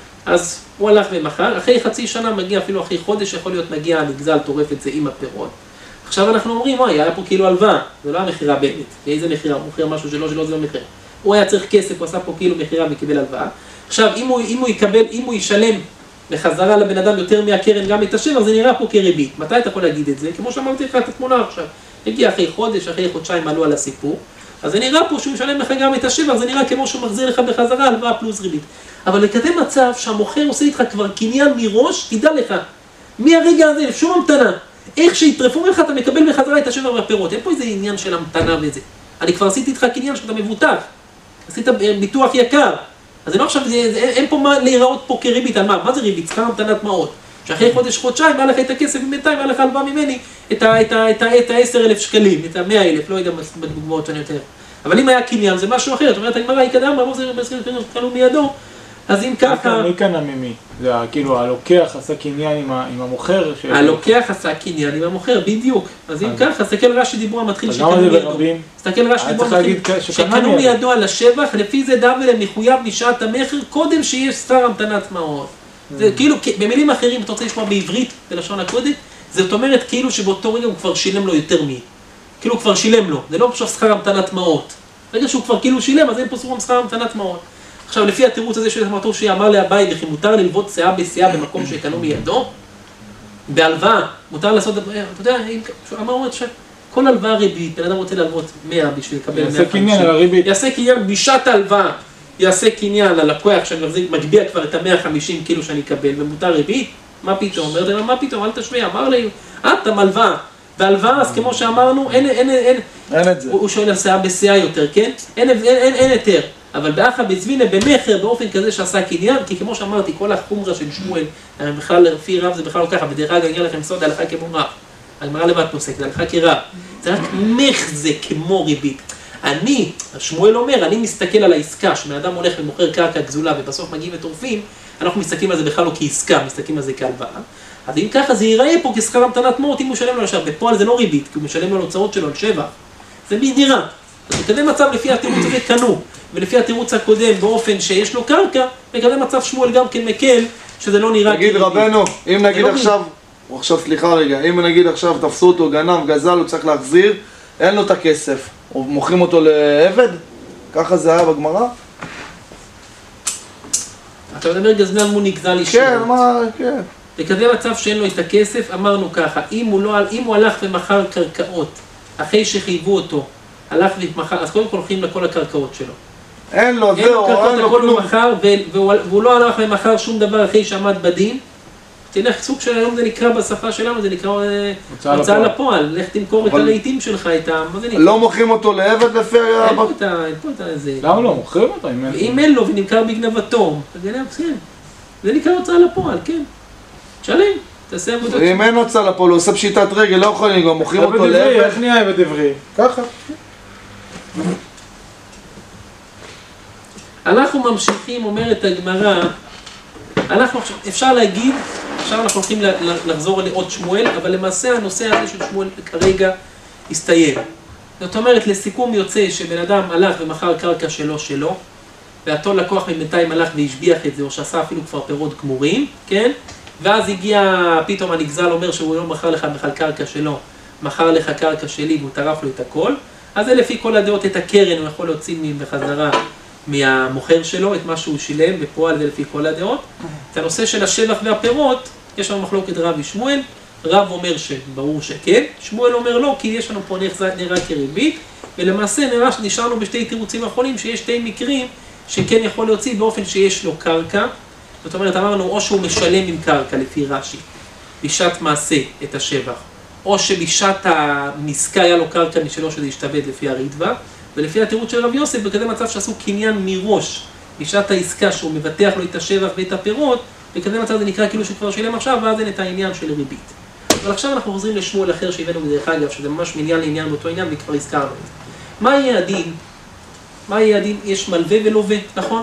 אז הוא הלך ומכר, אחרי חצי שנה מגיע, אפילו אחרי חודש, יכול להיות מגיע הנגזל, טורף את זה עם הפירות. עכשיו אנחנו אומרים, וואי, היה פה כאילו הלוואה, זה לא המחירה באמת, ואיזה מחירה, הוא מוכר משהו שלא, שלא זה לא מחיר. הוא היה צריך כסף, הוא עשה פה כאילו מחירה וקיבל הלוואה. עכשיו, אם הוא, אם הוא יקבל, אם הוא ישלם בחזרה לבן אדם יותר מהקרן גם את השבח, זה נראה פה כריבית. מתי אתה יכול להגיד את זה? כמו שאמרתי לך את התמונה עכשיו. הגיע אחרי חודש, אחרי חודשיים עלו על הסיפור. אז זה נראה פה שהוא משלם לך גם את השבח, זה נראה כמו שהוא מחזיר לך בחזרה הלוואה פלוס ריבית. אבל לקדם מצב שהמוכר עושה איתך כבר קניין מראש, תדע לך, מהרגע הזה, שום המתנה. איך שיטרפו לך, אתה מקבל בחזרה את השבח והפירות. אין פה איזה עניין של המתנה וזה. אני כבר עשיתי איתך קניין שאתה מבוטח. עשית ביטוח יקר. אז זה לא עכשיו, זה, זה, אין פה מה להיראות פה כריבית על מה. מה זה ריבית? שכר המתנת מעות. שאחרי חודש, חודשיים, בא לך את הכסף ובינתיים, בא לך הלוואה ממני את ה-עשרת אלפים שקלים, את ה-מאה אלף, לא יודע בדוגמאות שאני יותר. אבל אם היה קניין, זה משהו אחר. זאת אומרת, הגמרא היא קדם, רבו זה קנו מידו. אז אם ככה... מי קנה ממי? זה כאילו, הלוקח עשה קניין עם המוכר? הלוקח עשה קניין עם המוכר, בדיוק. אז אם ככה, סתכל רש"י דיבור המתחיל שקנו מידו. סתכל רש"י דיבור המתחיל שקנו מידו על השבח, לפי זה דאבל מחויב משעת המכר, קודם שיש שכר המתנת מעות. זה כאילו, במילים אחרים, אתה רוצה לשמוע בעברית, בלשון הקודש, זאת אומרת כאילו שבאותו רגע הוא כבר שילם לו יותר מי. כאילו הוא כבר שילם לו, זה לא פשוט שכר המתנת מעות. ברגע שהוא כבר כאילו שילם, אז אין פה סכום שכר המתנת מעות. עכשיו, לפי התירוץ הזה של המטור שאמר לאביי, וכי מותר ללוות שאה בשאה במקום שקנו מידו, בהלוואה, מותר לעשות, אתה יודע, אמר עוד שכל הלוואה ריבית, בן אדם רוצה להלוות מאה בשביל לקבל מאה וחמישים. יעשה קניין על הריבית. יעשה קניין בשעת ההלוואה. יעשה קניין ללקוח שאני מגביע כבר את ה-מאה וחמישים קילו שאני אקבל, ומותר ריבית, מה פתאום? אומרת לו, מה פתאום? אל תשווה, אמר לי, אתה מלוואה. והלוואה, אז כמו שאמרנו, אין, אין, אין, אין את זה. הוא שואל על שאה בשאה יותר, כן? אין, אין, אין, אין יותר. אבל באחא בצבינה במכר באופן כזה שעשה קניין, כי כמו שאמרתי, כל החומרה של שמואל, בכלל לפי רב זה בכלל לא ככה, בדרך כלל אני אגיד לכם סוד, הלכה כמו רב. הגמרא לבד פוסק, זה הלכה כרב. זה רק מח זה כמו ריבית. אני, שמואל אומר, אני מסתכל על העסקה, שבן אדם הולך ומוכר קרקע גזולה ובסוף מגיעים וטורפים, אנחנו מסתכלים על זה בכלל לא כעסקה, מסתכלים על זה כהלוואה. אז אם ככה זה ייראה פה כשכר המתנת מעות, אם הוא משלם לו עכשיו, בפועל זה לא ריבית, כי הוא משלם לו על הוצאות שלו, על שבח. זה נראה. אז בכזה מצב לפי התירוץ הזה קנו, ולפי התירוץ הקודם באופן שיש לו קרקע, בכזה מצב שמואל גם כן מקל, שזה לא נראה כריבית. נגיד רבנו, אם נגיד עכשיו, הוא עכשיו סליחה רגע, אם נגיד עכשיו תפסו אותו גנב, גזל, הוא צריך להחזיר, אין לו את הכסף. או מוכרים אותו לעבד? ככה זה היה בגמרא? אתה מדבר גזלן מול נגזל אישי. כן, מה, כן. בכזה מצב שאין לו את הכסף, אמרנו ככה, אם הוא, לא, אם הוא הלך ומכר קרקעות, אחרי שחייבו אותו, הלך ומכר, אז קודם כל הולכים לכל הקרקעות שלו. אין לו, זהו, אין לו כלום. מחר, והוא, והוא לא הלך ומכר שום דבר אחרי שעמד בדין, תלך, סוג של היום זה נקרא בשפה שלנו, זה נקרא הוצאה לפועל, לך תמכור את הרהיטים שלך, את ה... מה זה נקרא? לא מוכרים אותו לעבד לפי... אין פה את זה. למה לא? מוכרים אותו? אם אין לו ונמכר בגנבתו, זה נקרא הוצאה לפועל, כן. תשלם, תעשה עבודות. אם אין הוצאה לפועל, הוא עושה פשיטת רגל, לא יכולים, גם מוכרים אותו לעבד. איך נהיה עבד עברי? ככה. אנחנו ממשיכים, אומרת הגמרא, אנחנו אפשר להגיד, עכשיו אנחנו הולכים לחזור לעוד שמואל, אבל למעשה הנושא הזה של שמואל כרגע הסתיים. זאת אומרת, לסיכום יוצא שבן אדם הלך ומכר קרקע שלו שלו, ואותו לקוח מבינתיים הלך והשביח את זה, או שעשה אפילו כבר פירות גמורים, כן? ואז הגיע, פתאום הנגזל אומר שהוא לא מכר לך בכלל קרקע שלו, מכר לך קרקע שלי והוא טרף לו את הכל, אז זה לפי כל הדעות את הקרן הוא יכול להוציא בחזרה מהמוכר שלו, את מה שהוא שילם בפועל ולפי כל הדעות. את הנושא של השבח והפירות, יש לנו מחלוקת רב ושמואל, רב אומר שברור שכן, שמואל אומר לא, כי יש לנו פה נראה כריבית, ולמעשה נראה שנשארנו בשתי תירוצים האחרונים, שיש שתי מקרים שכן יכול להוציא באופן שיש לו קרקע, זאת אומרת, אמרנו, או שהוא משלם עם קרקע לפי רש"י, בשעת מעשה את השבח, או שבשעת המסקה היה לו קרקע משלו שזה ישתבד לפי הריטב"א, ולפי התירוץ של רב יוסף, בכזה מצב שעשו קניין מראש, בשעת העסקה שהוא מבטח לו את השבח ואת הפירות, בכזה מצב זה נקרא כאילו שכבר שילם עכשיו, ואז אין את העניין של ריבית. אבל עכשיו אנחנו חוזרים לשמואל אחר שהבאנו בדרך אגב, שזה ממש מעניין לעניין באותו עניין, וכבר הזכרנו את זה. מה יהיה הדין? מה יהיה הדין? יש מלווה ולווה, נכון?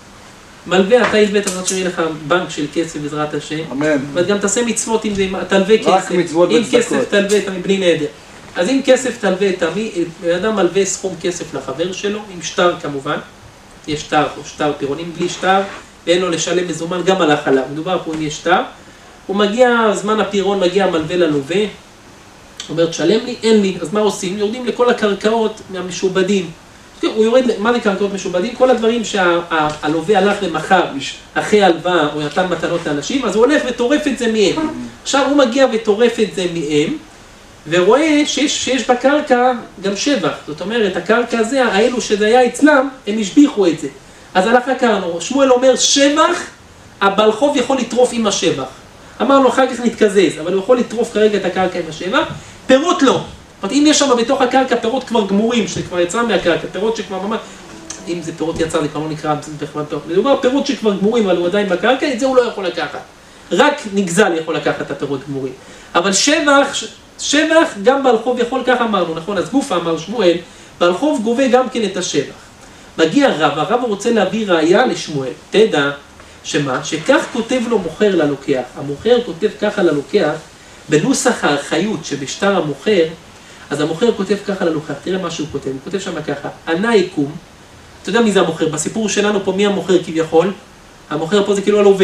מלווה, אתה הלווה, אתה רוצה שיהיה לך בנק של כסף בעזרת השם. אמן. וגם תעשה מצוות אם זה, תלווה כסף. רק מצוות אם וצדקות. כסף תלווה את מבלי נדר. אז אם כסף תלווה את המי, אדם מלווה סכום כסף לחבר שלו, עם שטר כמובן. יש שטר או שטר פירונים, בלי שטר, ואין לו לשלם מזומן, גם הלך עליו. מדובר פה אם יש שטר. הוא מגיע, זמן הפירון מגיע מלווה ללווה. הוא אומר, תשלם לי, אין לי. אז מה עושים? יורדים לכל הקרקעות מהמשובדים. הוא יורד, מה זה קרקעות משובדים? כל הדברים שהלווה הלך ומחר אחרי הלוואה או נתן מתנות לאנשים, אז הוא הולך וטורף את זה מהם. עכשיו הוא מגיע וטורף את זה מהם, ורואה שיש, שיש בקרקע גם שבח. זאת אומרת, הקרקע הזה, האלו שזה היה אצלם, הם השביחו את זה. אז הלכה קראנו, שמואל אומר, שבח, הבעל חוב יכול לטרוף עם השבח. אמרנו, אחר כך נתקזז, אבל הוא יכול לטרוף כרגע את הקרקע עם השבח, פירות לא. זאת אומרת, אם יש שם בתוך הקרקע פירות כבר גמורים, שכבר יצא מהקרקע, פירות שכבר ממש, אם זה פירות יצא, זה כבר לא נקרא, מדובר פירות שכבר גמורים, אבל הוא עדיין בקרקע, את זה הוא לא יכול לקחת. רק נגזל יכול לקחת את הפירות גמורים. אבל שבח, שבח גם בעל חוב יכול, כך אמרנו, נכון? אז גופה אמר שמואל, בעל חוב גובה גם כן את השבח. מגיע רב, הרב רוצה להביא ראיה לשמואל. תדע שמה? שכך כותב לו מוכר ללוקח. המוכר כותב ככה ללוקח, בנוסח האחריות שבשטר המוכר, אז המוכר כותב ככה ללוקח, תראה מה שהוא כותב, הוא כותב שם ככה, ענה יקום, אתה יודע מי זה המוכר? בסיפור שלנו פה מי המוכר כביכול? המוכר פה זה כאילו הלווה.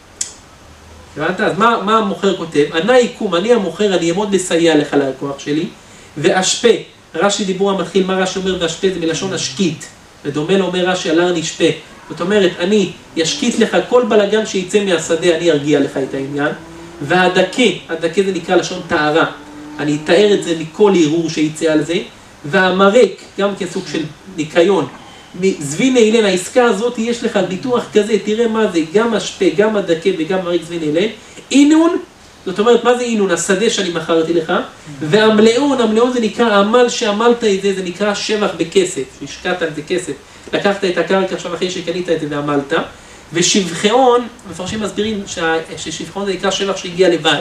הבנת? אז מה, מה המוכר כותב? ענה יקום, אני המוכר, אני אעמוד לסייע לך ללקוח שלי, ואשפה, רש"י דיבור המתחיל, מה רש"י אומר ואשפה זה מלשון אשקית, ודומה לו אומר רש"י עלר נשפה, זאת אומרת, אני אשקית לך כל בלגן שיצא מהשדה, אני ארגיע לך את העניין, והדקה, הדקה זה נקרא לשון טהרה, אני אתאר את זה מכל ערעור שיצא על זה, והמרק, גם כסוג של ניקיון, זבין אילן, העסקה הזאת יש לך ניתוח כזה, תראה מה זה, גם השפה, גם הדקה וגם מרק זבין אילן, אינון, זאת אומרת, מה זה אינון? השדה שאני מכרתי לך, והמלאון, המלאון זה נקרא, העמל שעמלת את זה, זה נקרא שבח בכסף, שהשקעת על זה כסף, לקחת את הקרקע עכשיו אחרי שקנית את זה ועמלת, ושבחאון, מפרשים מסבירים ששבחאון זה נקרא שבח שהגיע לבד.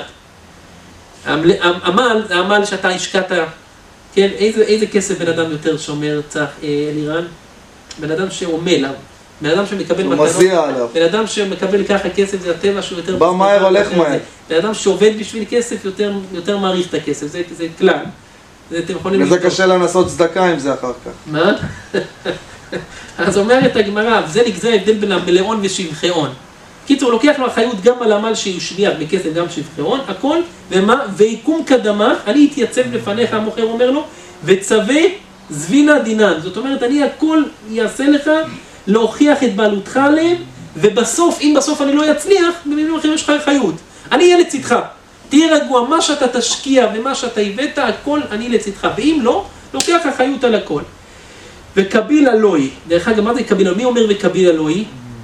עמל, זה עמל שאתה השקעת, כן, איזה, איזה כסף בן אדם יותר שומר צח אלירן? בן אדם שעומל, בן אדם שמקבל מתנות, בן אדם שמקבל ככה כסף זה הטבע שהוא יותר... בא מהר הולך מהר. בן אדם שעובד בשביל כסף יותר, יותר מעריך את הכסף, זה, זה כלל. זה, אתם יכולים... וזה קשה לנסות צדקה עם זה אחר כך. מה? אז אומרת הגמרא, זה נגזר ההבדל בין המלאון ושבחאון. קיצור, לוקח לו אחריות גם על עמל שיושביח בכסף, גם שבחאון, הכל, ומה? ויקום קדמה, אני אתייצב לפניך, המוכר אומר לו, וצווה זבינה דינן. זאת אומרת, אני הכל יעשה לך, להוכיח את בעלותך עליהם, ובסוף, אם בסוף אני לא אצליח, במילים אחרים יש לך אחריות. אני אהיה לצדך. תהיה רגוע, מה שאתה תשקיע ומה שאתה הבאת, הכל אני לצדך. ואם לא, לוקח אחריות על הכל. וקביל אלוהי, דרך אגב, מה זה קביל אלוהי? מי אומר וקביל אלוהי?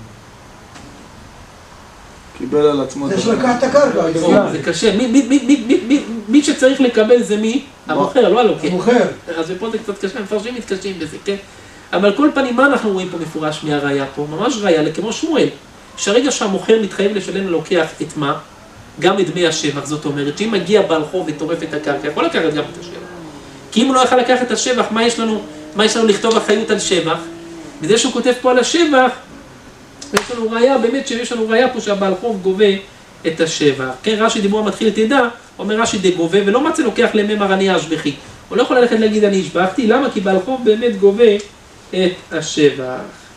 קיבל על עצמו. זה שלקח את הקרקע. זה קשה. מי שצריך לקבל זה מי? המוכר, לא הלוקח. המוכר. אז פה זה קצת קשה, המפרשים מתקשים בזה, כן? אבל כל פנים, מה אנחנו רואים פה מפורש מהראיה פה? ממש ראיה, כמו שמואל. שהרגע שהמוכר מתחייב לשלם ללוקח את מה? גם את דמי השבח, זאת אומרת, שאם מגיע בעל חוב וטורף את הקרקע, יכול לקחת גם את השבח. כי אם הוא לא יכול לקחת את השבח, מה יש לנו, מה יש לנו לכתוב אחריות על שבח? בזה שהוא כותב פה על השבח, יש לנו ראיה, באמת שיש לנו ראיה פה שהבעל חוב גובה את השבח. כן, רש"י דיבור המתחיל תדע, אומר רש"י דה גובה, ולא מצא לוקח לממר אני אשבחי. הוא לא יכול ללכת להגיד אני השבחתי, למה? כי בעל חוב באמת גובה את השבח.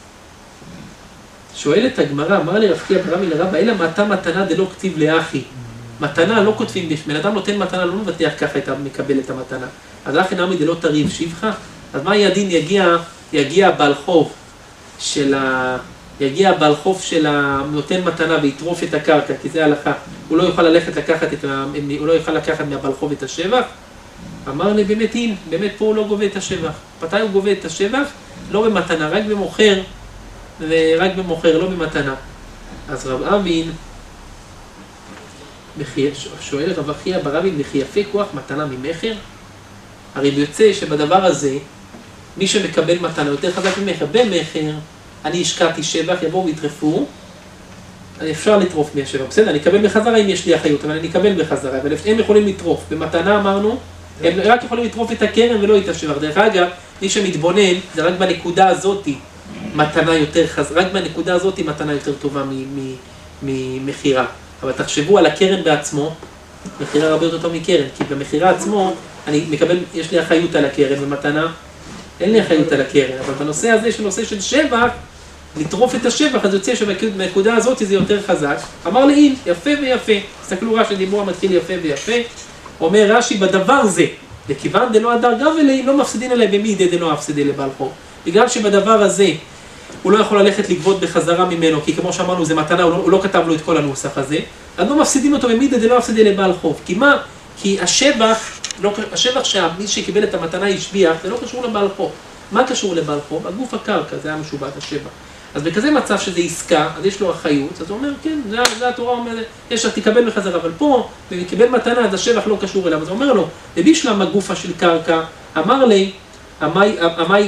שואלת הגמרא, אמר לי רב חייא בר עמי לרבא, אלא מתה מתנה דלא כתיב לאחי. מתנה לא כותבים, בן אדם נותן מתנה, לא מבטח ככה את המקבל את המתנה. אז אחי נמי דלא תריב שבחה, אז מה יהיה הדין? יגיע, יגיע בעל חוב של, ה, יגיע בעל חוב של הנותן מתנה ויטרוף את הקרקע, כי זה הלכה, הוא לא יוכל ללכת לקחת את ה... הוא לא יוכל לקחת מהבעל חוב את השבח, אמר לי באמת אין, באמת פה הוא לא גובה את השבח. מתי הוא גובה את השבח? לא במתנה, רק במוכר, ורק במוכר, לא במתנה. אז רב אמין, שואל רב אחיה ברבין, וכי יפה כוח מתנה ממחר? הרי יוצא שבדבר הזה, מי שמקבל מתנה יותר חזק ממחר, במחר, אני השקעתי שבח, יבואו ויטרפו, אפשר לטרוף מהשבח, בסדר, אני אקבל בחזרה אם יש לי אחריות, אבל אני אקבל בחזרה, אבל הם יכולים לטרוף. במתנה אמרנו, הם רק יכולים לטרוף את הקרן ולא את השבח. דרך אגב, מי שמתבונן, זה רק בנקודה הזאת מתנה יותר חזרה, רק בנקודה הזאת מתנה יותר טובה ממחירה. אבל תחשבו על הקרן בעצמו, מחירה הרבה יותר טוב מקרן, כי במחירה עצמו, אני מקבל, יש לי אחריות על הקרן, במתנה אין לי אחריות על הקרן, אבל בנושא הזה, שנושא של שבח, לטרוף את השבח, אז יוצא שבנקודה הזאת זה יותר חזק. אמר לי, אין, יפה ויפה. תסתכלו רש"י, דיבור המתחיל יפה ויפה. אומר רש"י, בדבר זה, לכיוון דלא הדר גב אליהם, לא מפסידין עליהם במידי דלא הפסידי לבעל חוב. בגלל שבדבר הזה, הוא לא יכול ללכת לגבות בחזרה ממנו, כי כמו שאמרנו, זה מתנה, הוא לא, הוא לא כתב לו את כל הנוסח הזה, אז לא מפסידים אותו במידי דלא הפסידי לבעל חוב. כי מה? כי השבח, לא, השבח שמי שקיבל את המתנה השביח, זה לא קשור לבעל חוב. מה קשור לבעל חוב? הגוף הקרקע, זה היה משובט השבח. אז בכזה מצב שזה עסקה, אז יש לו אחריות, אז הוא אומר, כן, זה, זה התורה אומרת, יש לך תקבל בחזרה, אבל פה, ומקבל מתנה, אז השבח לא קשור אליו, אז הוא אומר לו, לבישלם הגופה של קרקע, אמר לי, המי, המי,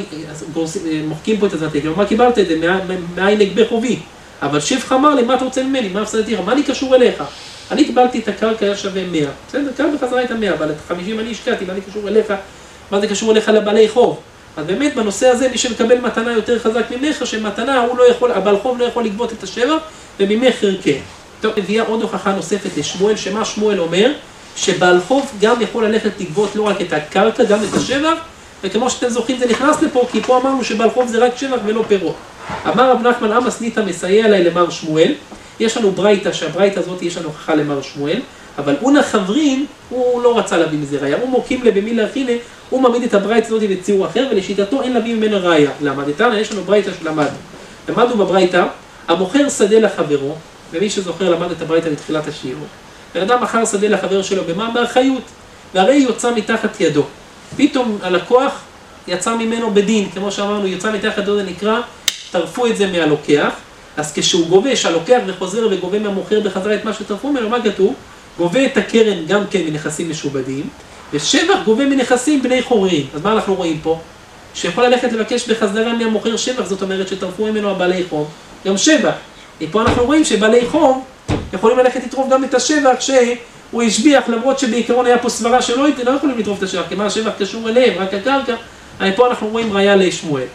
מוחקים פה את הזנתק, מה קיבלת את זה, מאין נגבה חובי, אבל שבח אמר לי, מה אתה רוצה ממני, מה הפסדתי, מה אני קשור אליך? אני קיבלתי את הקרקע, היה שווה מאה, בסדר, קל בחזרה את המאה, אבל את חמישים אני השקעתי, מה אני קשור אליך, מה זה קשור אליך לבעלי חוב? אז באמת בנושא הזה מי שמקבל מתנה יותר חזק ממחר, שמתנה הוא לא יכול, הבעל חוב לא יכול לגבות את השבח, וממחר כן. טוב, הביאה עוד הוכחה נוספת לשמואל, שמה שמואל אומר, שבעל חוב גם יכול ללכת לגבות לא רק את הקרקע, גם את השבח, וכמו שאתם זוכרים זה נכנס לפה, כי פה אמרנו שבעל חוב זה רק שבח ולא פירות. אמר רב נחמן עמאס ניתא מסייע לי למר שמואל, יש לנו ברייתא, שהברייתא הזאת יש לנו הוכחה למר שמואל, אבל אונה חברין, הוא לא רצה להביא מזה ראיה, הוא מוקים לבמילה הכינה, הוא מעמיד את הברייתא הזאת לציור אחר, ולשיטתו אין להביא ממנה ראיה. למה? דתנא, יש לנו ברייתא שלמדנו. למדנו בברייתא, המוכר שדה לחברו, ומי שזוכר למד את הברייתא בתחילת השיעור. בן אדם מכר שדה לחבר שלו, במה? באחריות. והרי יוצא מתחת ידו. פתאום הלקוח יצא ממנו בדין, כמו שאמרנו, יוצא מתחת ידו, זה נקרא, טרפו את זה מהלוקח, אז כשהוא גובה, שהלוקח וחוזר וגובה מהמוכר בחזרה את מה שטרפו ממנו, מה כתוב? גובה את הקרן גם כן מנכסים משובדים, ושבח גובה מנכסים בני חורין. אז מה אנחנו רואים פה? שיכול ללכת לבקש בחזרה מהמוכר שבח, זאת אומרת שטרפו ממנו הבעלי חוב, גם שבח. ופה אנחנו רואים שבעלי חוב יכולים ללכת לטרוף גם את השבח שהוא השביח, למרות שבעיקרון היה פה סברה שלא לא יכולים לטרוף את השבח, כי מה השבח קשור אליהם, רק הקרקע. פה אנחנו רואים ראיה לשמואל.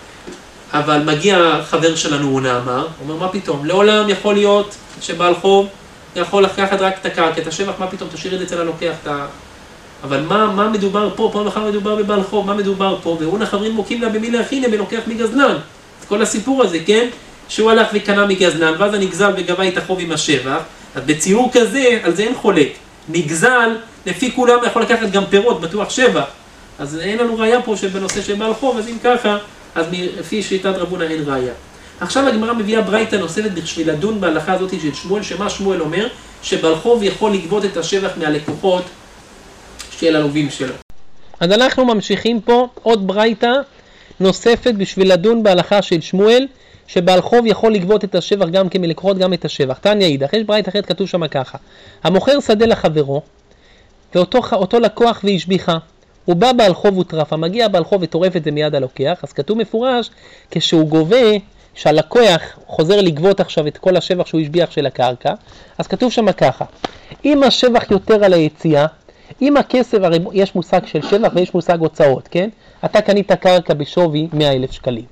אבל מגיע חבר שלנו, הוא נאמר, אומר מה פתאום, לעולם יכול להיות שבעל חוב יכול לקחת רק את הקרקע, את השבח, מה פתאום, תשאיר את זה אצל הלוקח, את ה... אבל מה, מה מדובר פה? פה בכלל מדובר בבעל חוב, מה מדובר פה? ואונה חברין מוקים לה במילה הכינה ולוקח מגזלן. את כל הסיפור הזה, כן? שהוא הלך וקנה מגזלן, ואז הנגזל וגבה את החוב עם השבח. אז בציור כזה, על זה אין חולק. נגזל, לפי כולם יכול לקחת גם פירות, בטוח שבח. אז אין לנו ראיה פה שבנושא של בעל חוב, אז אם ככה, אז לפי שיטת רבונה אין ראיה. עכשיו הגמרא מביאה ברייתא נוספת בשביל לדון בהלכה הזאת של שמואל, שמה שמואל אומר, שבעל חוב יכול לגבות את השבח מהלקוחות של הלווים שלו. אז אנחנו ממשיכים פה עוד ברייתא נוספת בשביל לדון בהלכה של שמואל, שבעל חוב יכול לגבות את השבח גם כמלקוחות גם את השבח. תניא אידך, יש ברייתא אחרת כתוב שם ככה, המוכר שדה לחברו, ואותו אותו לקוח והשביחה. הוא בא בעל חוב וטרף, מגיע בעל חוב וטורף את זה מיד הלוקח, אז כתוב מפורש, כשהוא גובה, שהלקוח חוזר לגבות עכשיו את כל השבח שהוא השביח של הקרקע, אז כתוב שם ככה, אם השבח יותר על היציאה, אם הכסף, הרי יש מושג של שבח ויש מושג הוצאות, כן? אתה קנית קרקע בשווי מאה אלף שקלים.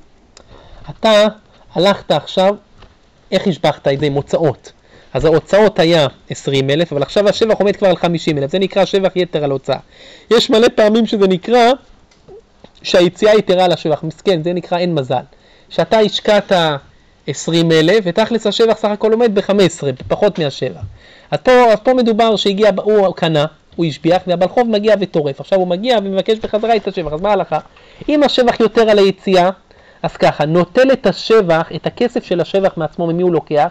אתה הלכת עכשיו, איך השבחת את זה עם הוצאות? אז ההוצאות היה עשרים אלף, אבל עכשיו השבח עומד כבר על חמישים אלף, זה נקרא שבח יתר על הוצאה. יש מלא פעמים שזה נקרא שהיציאה יתרה על השבח, מסכן, זה נקרא אין מזל. שאתה השקעת עשרים אלף, ותכלס השבח סך הכל עומד ב-חמש עשרה, פחות מהשבח. אז פה, אז פה מדובר שהגיע, הוא קנה, הוא השביח, והבעל חוב מגיע וטורף. עכשיו הוא מגיע ומבקש בחזרה את השבח, אז מה הלכה? אם השבח יותר על היציאה, אז ככה, נוטל את השבח, את הכסף של השבח מעצמו, ממי הוא לוקח?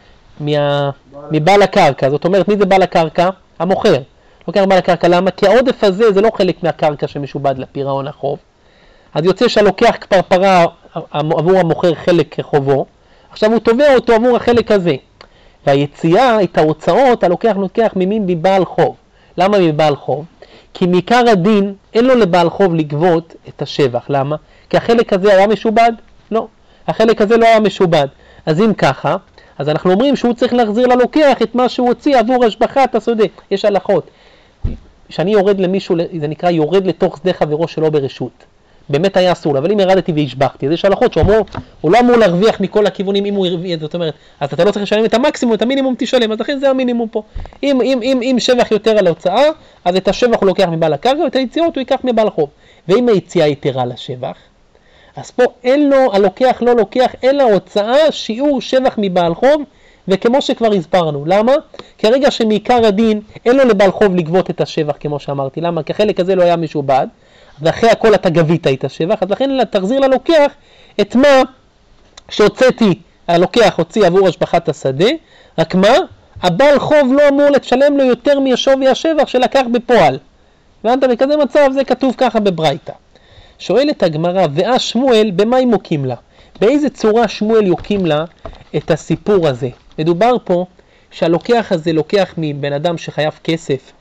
מה... מבעל הקרקע. זאת אומרת, מי זה בעל הקרקע? המוכר. לוקח בעל הקרקע, למה? כי העודף הזה זה לא חלק מהקרקע שמשובד לפירעון החוב. אז יוצא שהלוקח כפרפרה עבור המוכר חלק כחובו, עכשיו הוא תובע אותו עבור החלק הזה. והיציאה, את ההוצאות, הלוקח לוקח ממין מבעל חוב. למה מבעל חוב? כי מעיקר הדין אין לו לבעל חוב לגבות את השבח. למה? כי החלק הזה היה משובד? לא. החלק הזה לא היה משובד. אז אם ככה, אז אנחנו אומרים שהוא צריך להחזיר ללוקח את מה שהוא הוציא עבור השבחת השדה. יש הלכות. כשאני יורד למישהו, זה נקרא יורד לתוך שדה חברו שלו ברשות. באמת היה אסור, אבל אם ירדתי והשבחתי, אז יש הלכות שהוא אמור, הוא לא אמור להרוויח מכל הכיוונים אם הוא הרוויח, זאת אומרת, אז אתה לא צריך לשלם את המקסימום, את המינימום תשלם, אז לכן זה המינימום פה. אם, אם, אם, אם שבח יותר על ההוצאה, אז את השבח הוא לוקח מבעל הקרקע, ואת היציאות הוא ייקח מבעל חוב. ואם היציאה יתרה לשבח, אז פה אין לו, הלוקח לא לוקח, אלא הוצאה שיעור שבח מבעל חוב, וכמו שכבר הסברנו. למה? כי הרגע שמעיקר הדין, אין לו לבעל חוב לגבות את השבח, כמו שאמרתי. למה? כי החלק הזה לא היה משובד. ואחרי הכל אתה גבית את השבח, אז לכן תחזיר ללוקח את מה שהוצאתי, הלוקח הוציא עבור השבחת השדה, רק מה? הבעל חוב לא אמור לשלם לו יותר משווי השבח שלקח בפועל. ואתה בכזה מצב זה כתוב ככה בברייתא. שואלת הגמרא, ואה שמואל, במה היא מוקים לה? באיזה צורה שמואל יוקים לה את הסיפור הזה? מדובר פה שהלוקח הזה לוקח מבן אדם שחייב כסף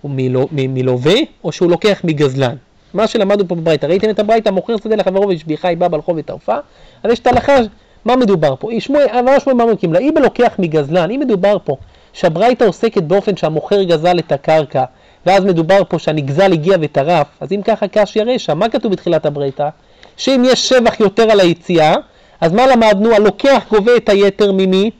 מלווה, או שהוא לוקח מגזלן. מה שלמדנו פה בברייתא, ראיתם את הברייתא, מוכר שדה לחברו והשביחה, היא באה בעל חוב וטרפה, אז יש את ההלכה, מה מדובר פה? שמואל, מה שמואל מה מוקים לה? אם לוקח מגזלן, אם מדובר פה שהברייתא עוסקת באופן שהמוכר גזל את הקרקע, ואז מדובר פה שהנגזל הגיע וטרף, אז אם ככה קשיא רשע, מה כתוב בתחילת הברייתא? שאם יש שבח יותר על היציאה, אז מה למדנו? הלוקח גובה את היתר ממי?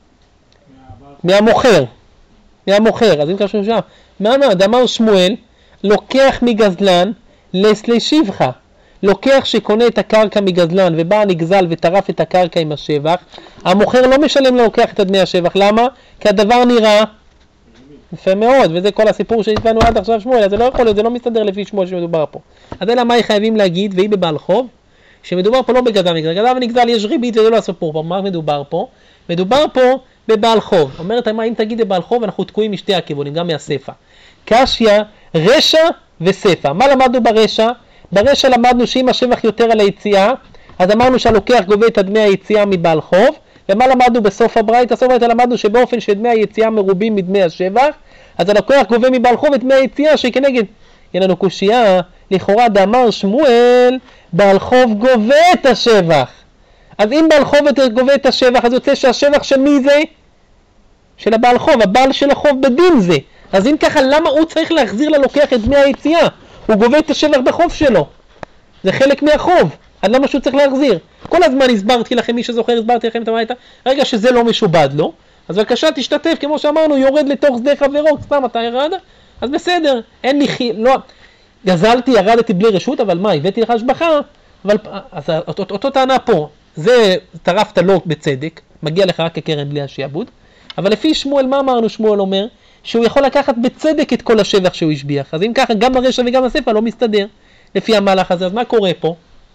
מהמוכר. מהמוכר, אז אם קשור שם, מה אמר? אמר שמואל, לוקח מגזלן, לשיבחה. לוקח שקונה את הקרקע מגזלן ובא נגזל וטרף את הקרקע עם השבח, המוכר לא משלם ללוקח את דמי השבח. למה? כי הדבר נראה יפה מאוד, וזה כל הסיפור שהתפענו עד עכשיו שמואל, אז זה לא יכול להיות, זה לא מסתדר לפי שמואל שמדובר פה. אז אלא מה היא חייבים להגיד, והיא בבעל חוב, שמדובר פה לא בגזל ונגזל, גזל ונגזל יש ריבית וזה לא הסיפור פה. מה מדובר פה? מדובר פה בבעל חוב. אומרת מה אם תגיד בבעל חוב, אנחנו תקועים משתי הכיוונים, גם מהספר. קשיא, רשע וספר. מה למדנו ברשע? ברשע למדנו שאם השבח יותר על היציאה, אז אמרנו שהלוקח גובה את דמי היציאה מבעל חוב, ומה למדנו בסוף הברייתא? בסוף הברייתא למדנו שבאופן שדמי היציאה מרובים מדמי השבח, אז הלוקח גובה מבעל חוב את דמי היציאה שכנגד. אין לנו קושייה, לכאורה דאמר שמואל, בעל חוב גובה את השבח. אז אם בעל חוב גובה את השבח, אז יוצא שהשבח של מי זה? של הבעל חוב, הבעל של החוב בדין זה. אז אם ככה, למה הוא צריך להחזיר ללוקח את דמי היציאה? הוא גובה את השבח בחוב שלו. זה חלק מהחוב. אז למה שהוא צריך להחזיר? כל הזמן הסברתי לכם, מי שזוכר, הסברתי לכם את הברייתא. רגע שזה לא משובד לו, אז בבקשה תשתתף, כמו שאמרנו, יורד לתוך שדה חברו, סתם אתה ירד, אז בסדר, אין לי חי... לא... גזלתי, ירדתי בלי רשות, אבל מה, הבאתי לך השבחה, אבל אז אותו, אותו טענה פה, זה טרפת לו בצדק, מגיע לך רק כקרן בלי השיעבוד, אבל לפי שמואל, מה אמרנו? שמואל אומר שהוא יכול לקחת בצדק את כל השבח שהוא השביח, אז אם ככה גם הרשע וגם הספר לא מסתדר לפי המהלך הזה, אז מה קורה פה?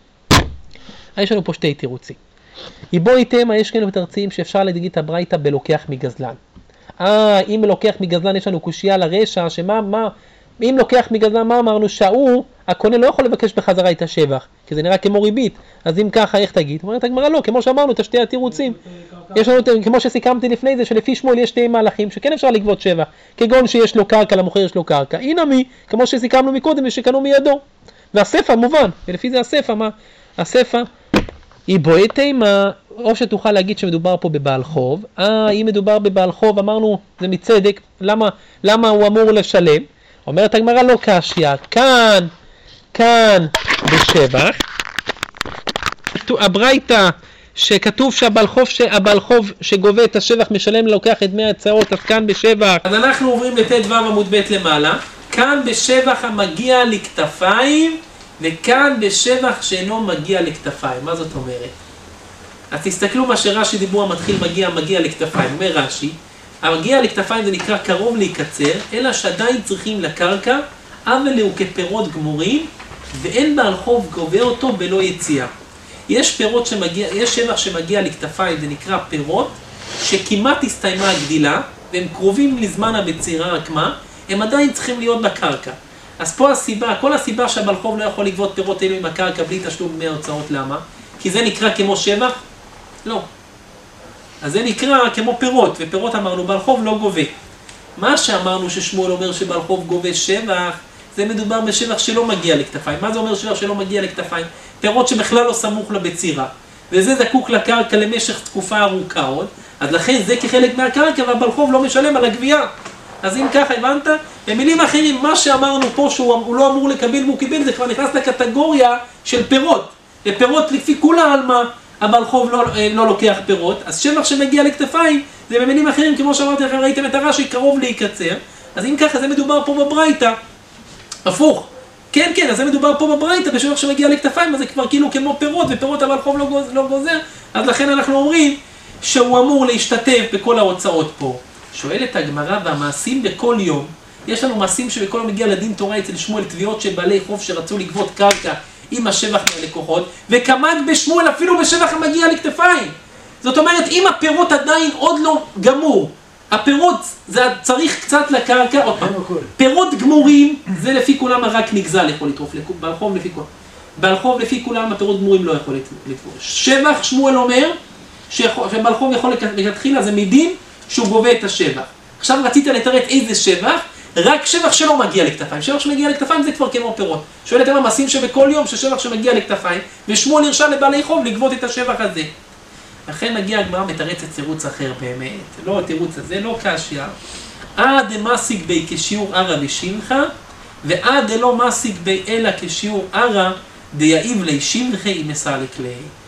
יש לנו פה שתי תירוצים. בוא איתם, יש כאלה תרצים שאפשר להגיד את הברייתא בלוקח מגזלן. אה, אם לוקח מגזלן יש לנו קושייה לרשע, שמה, מה, אם לוקח מגזלן, מה אמרנו? שהוא, הקונה לא יכול לבקש בחזרה את השבח, כי זה נראה כמו ריבית. אז אם ככה, איך תגיד? אומרת הגמרא לא, כמו שאמרנו, את שתי התירוצים. יש לנו, כמו שסיכמתי לפני זה, שלפי שמואל יש שתי מהלכים, שכן אפשר לגבות שבח, כגון שיש לו קרקע, למוכר יש לו קרקע. הנה מי, כמו שסיכמנו מקודם, ושקנו מידו. והספר מובן, ולפי זה הספר, מה? הספר, היא בועט אימה, או שתוכל להגיד שמדובר פה בבעל חוב. אה, אם מדובר בבעל חוב, אמרנו, זה מצדק, למה, למה הוא אמור לשלם? אומרת הגמרא לא קשיא, כאן, כאן בשבח. הברייתא שכתוב שהבעל חוב, שהבעל חוב שגובה את השבח משלם לוקח את דמי הצעות, אז כאן בשבח. אז אנחנו עוברים לט"ו עמוד ב' למעלה. כאן בשבח המגיע לכתפיים, וכאן בשבח שאינו מגיע לכתפיים. מה זאת אומרת? אז תסתכלו מה שרש"י דיבור המתחיל מגיע, מגיע לכתפיים. אומר רש"י, המגיע לכתפיים זה נקרא קרוב להיקצר, אלא שעדיין צריכים לקרקע, אבל הוא כפירות גמורים, ואין בעל חוב גובה אותו בלא יציאה. יש פירות שמגיע, יש שבח שמגיע לכתפיים, זה נקרא פירות, שכמעט הסתיימה הגדילה, והם קרובים לזמן הבצירה, רק מה? הם עדיין צריכים להיות בקרקע. אז פה הסיבה, כל הסיבה שהבעל חוב לא יכול לגבות פירות אלו עם הקרקע בלי תשלום דמי ההוצאות, למה? כי זה נקרא כמו שבח? לא. אז זה נקרא כמו פירות, ופירות אמרנו, בעל חוב לא גובה. מה שאמרנו ששמואל אומר שבעל חוב גובה שבח, זה מדובר בשבח שלא מגיע לכתפיים. מה זה אומר שבח שלא מגיע לכתפיים? פירות שבכלל לא סמוך לבצירה. וזה זקוק לקרקע למשך תקופה ארוכה עוד, אז לכן זה כחלק מהקרקע, והבעל חוב לא משלם על הגבייה. אז אם ככה הבנת, במילים אחרים, מה שאמרנו פה שהוא לא אמור לקבל והוא קיבל, זה כבר נכנס לקטגוריה של פירות. ופירות לפי כולה על מה הבעל חוב לא, לא לוקח פירות, אז שבח שמגיע לכתפיים, זה במילים אחרים, כמו שאמרתי לכם, ראיתם את הרש"י קרוב להיקצר, אז אם ככה, זה מדובר פה בברייתא, הפוך. כן, כן, אז זה מדובר פה בברייתא, בשבח שמגיע לכתפיים, אז זה כבר כאילו כמו פירות, ופירות הבעל חוב לא, גוז, לא גוזר, אז לכן אנחנו אומרים שהוא אמור להשתתף בכל ההוצאות פה. שואלת הגמרא, והמעשים בכל יום, יש לנו מעשים שבכל יום מגיע לדין תורה אצל שמואל, תביעות של בעלי חוב שרצו לגבות קרקע עם השבח מהלקוחות, וכמג בשמואל אפילו בשבח המגיע לכתפיים. זאת אומרת, אם הפירות עדיין עוד לא גמור, הפירות זה צריך קצת לקרקע, עוד פעם, פירות גמורים זה לפי כולם רק נגזל יכול לטרוף, בעל חוב לפי כולם. בעל חוב לפי כולם הפירות גמורים לא יכול לטרוף. שבח שמואל אומר שבעל חוב יכול להתחיל, אז זה מדין שהוא גובה את השבח. עכשיו רצית לתרץ איזה שבח? רק שבח שלא מגיע לכתפיים. שבח שמגיע לכתפיים זה כבר כמו פירות. שואלת הם המעשים שבכל יום ששבח שמגיע לכתפיים, ושמואל הרשה לבעלי חוב לגבות את השבח הזה. לכן מגיע הגמרא מתרצת תירוץ אחר באמת. לא התירוץ הזה, לא קשיא. עד דמסיק בי כשיעור ערא ושמחה, ועד דלא מסיק בי אלא כשיעור ערא, דיעיב לי שמחה אם מסלק לי.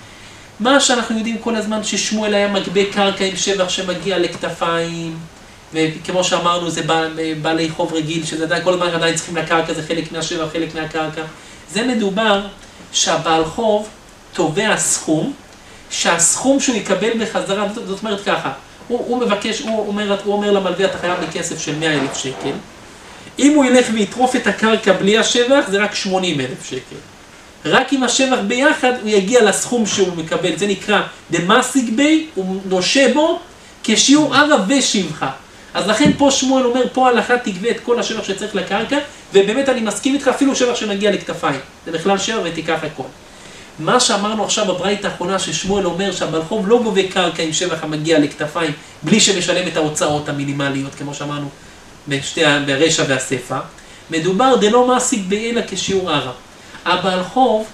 מה שאנחנו יודעים כל הזמן ששמואל היה מגבה קרקע עם שבח שמגיע לכתפיים, וכמו שאמרנו זה בעלי חוב רגיל, שזה עדיין, כל הזמן עדיין צריכים לקרקע, זה חלק מהשבח, חלק מהקרקע. זה מדובר שהבעל חוב תובע סכום, שהסכום שהוא יקבל בחזרה, זאת אומרת ככה, הוא, הוא מבקש, הוא אומר, הוא אומר למלווה, אתה חייב בכסף של מאה אלף שקל. אם הוא ילך ויטרוף את הקרקע בלי השבח, זה רק שמונים אלף שקל. רק עם השבח ביחד הוא יגיע לסכום שהוא מקבל, זה נקרא דמסיק בי, הוא נושה בו כשיעור ערא ושמחה. אז לכן פה שמואל אומר, פה הלכה תגבה את כל השבח שצריך לקרקע, ובאמת אני מסכים איתך, אפילו שבח שמגיע לכתפיים. זה בכלל שבח ותיקח הכל. מה שאמרנו עכשיו בברייתא האחרונה, ששמואל אומר שהבעל חוב לא גובה קרקע עם שבח המגיע לכתפיים, בלי שמשלם את ההוצאות המינימליות, כמו שאמרנו בשתי, ברשע והספא, מדובר דלא מסיק בי אלא כשיעור ערא. הבעל חוב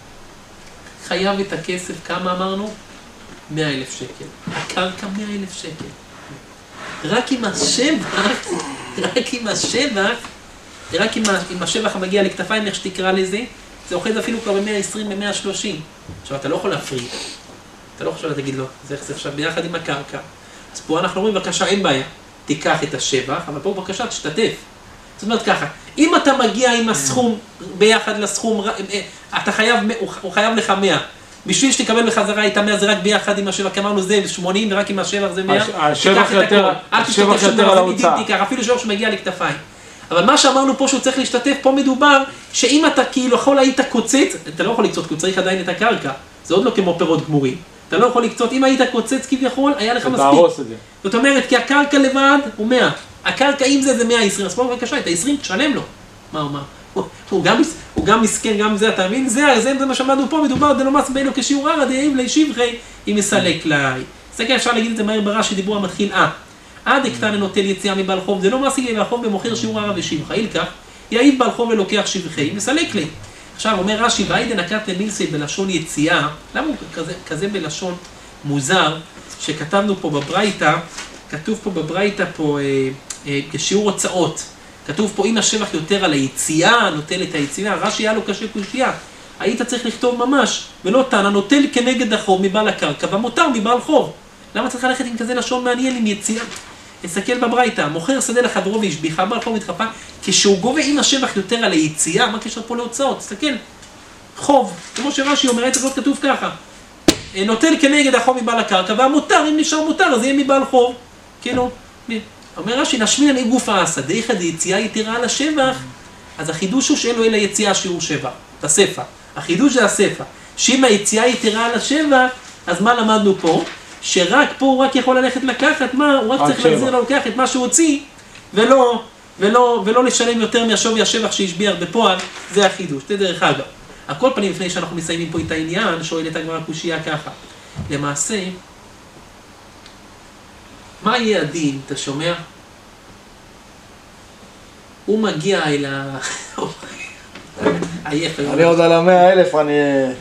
חייב את הכסף, כמה אמרנו? מאה אלף שקל. הקרקע מאה אלף שקל. רק עם השבח, רק עם השבח, רק עם, עם השבח המגיע לכתפיים, איך שתקרא לזה, זה אוחז אפילו כבר ב-מאה ועשרים ב-מאה ושלושים. עכשיו, אתה לא יכול להפריד. אתה לא יכול להגיד לו, זה איך זה עכשיו ביחד עם הקרקע. אז פה אנחנו אומרים, בבקשה, אין בעיה. תיקח את השבח, אבל פה בבקשה, תשתתף. זאת אומרת ככה, אם אתה מגיע עם הסכום ביחד לסכום, אתה חייב, הוא חייב לך מאה. בשביל שתקבל בחזרה את המאה זה רק ביחד עם השבח, כי אמרנו זה שמונים ורק עם השבח זה מאה. השבח יותר, השבח יותר על ההוצאה. אפילו שבח שמגיע לכתפיים. אבל מה שאמרנו פה שהוא צריך להשתתף, פה מדובר שאם אתה כאילו יכול היית קוצץ, אתה לא יכול לקצות, כי הוא צריך עדיין את הקרקע. זה עוד לא כמו פירות גמורים. אתה לא יכול לקצות, אם היית קוצץ כביכול, היה לך מספיק. זאת אומרת, כי הקרקע לבד הוא מאה. הקרקע עם זה זה מאה ועשרים, אז פה בבקשה, את ה-עשרים תשלם לו. מה הוא אמר? הוא, הוא, גם, הוא גם מסכן, גם זה, אתה מבין? זה, זה, זה מה שמענו פה, מדובר דלא מס בינו כשיעור ערא, דעיב לי שבחי, אם יסלק לי. זה כן, אפשר להגיד את זה מהר ברש"י, דיבור המתחיל, אה. עד הקטן נוטל יציאה מבעל חוב, זה לא משיג והחוב במוכר שיעור ערא ושבחה, אילקח, יעיב בעל חוב ולוקח שבחי, מסלק לי. עכשיו אומר רש"י, והיידן נקט למילסי בלשון יציאה, למה הוא כזה, כזה בלשון מוזר, שכתבנו פה בברייתא, כתוב פה בברייתא פה אה, אה, כשיעור הוצאות, כתוב פה אם השבח יותר על היציאה, נוטל את היציאה, רש"י היה לו קשה קושייה, היית צריך לכתוב ממש, ולא תנא, נוטל כנגד החוב מבעל הקרקע, ומותר מבעל חוב. למה צריך ללכת עם כזה לשון מעניין עם יציאה? תסתכל בברייתא, מוכר שדה לחברו והשביחה, בעל חוב מתחפה, כשהוא גובה עם השבח יותר על היציאה, מה קשר פה להוצאות? תסתכל, חוב, כמו שרש"י אומר, היית זאת כתוב ככה, נוטל כנגד החוב מבעל הקרקע, והמותר, אם נשאר מותר, אז יהיה מבעל חוב. כאילו, אומר רש"י, נשמין אני גוף העשה, דאיכא דייציאה יתרה על השבח, אז החידוש הוא שאין לו אלא יציאה שיעור שבח, הספא. החידוש זה הספא. שאם היציאה יתרה על השבע, אז מה למדנו פה? שרק פה הוא רק יכול ללכת לקחת, מה? הוא רק צריך להחזיר ללוקח את מה שהוא הוציא, ולא, ולא, ולא לשלם יותר מהשווי השבח שהשביח בפועל, זה החידוש, זה דרך אגב. על כל פנים, לפני שאנחנו מסיימים פה את העניין, שואלת הגמרא קושייה ככה. למעשה, מה יהיה הדין, אתה שומע? הוא מגיע אל ה... עייף. אני עוד על המאה אלף, אני...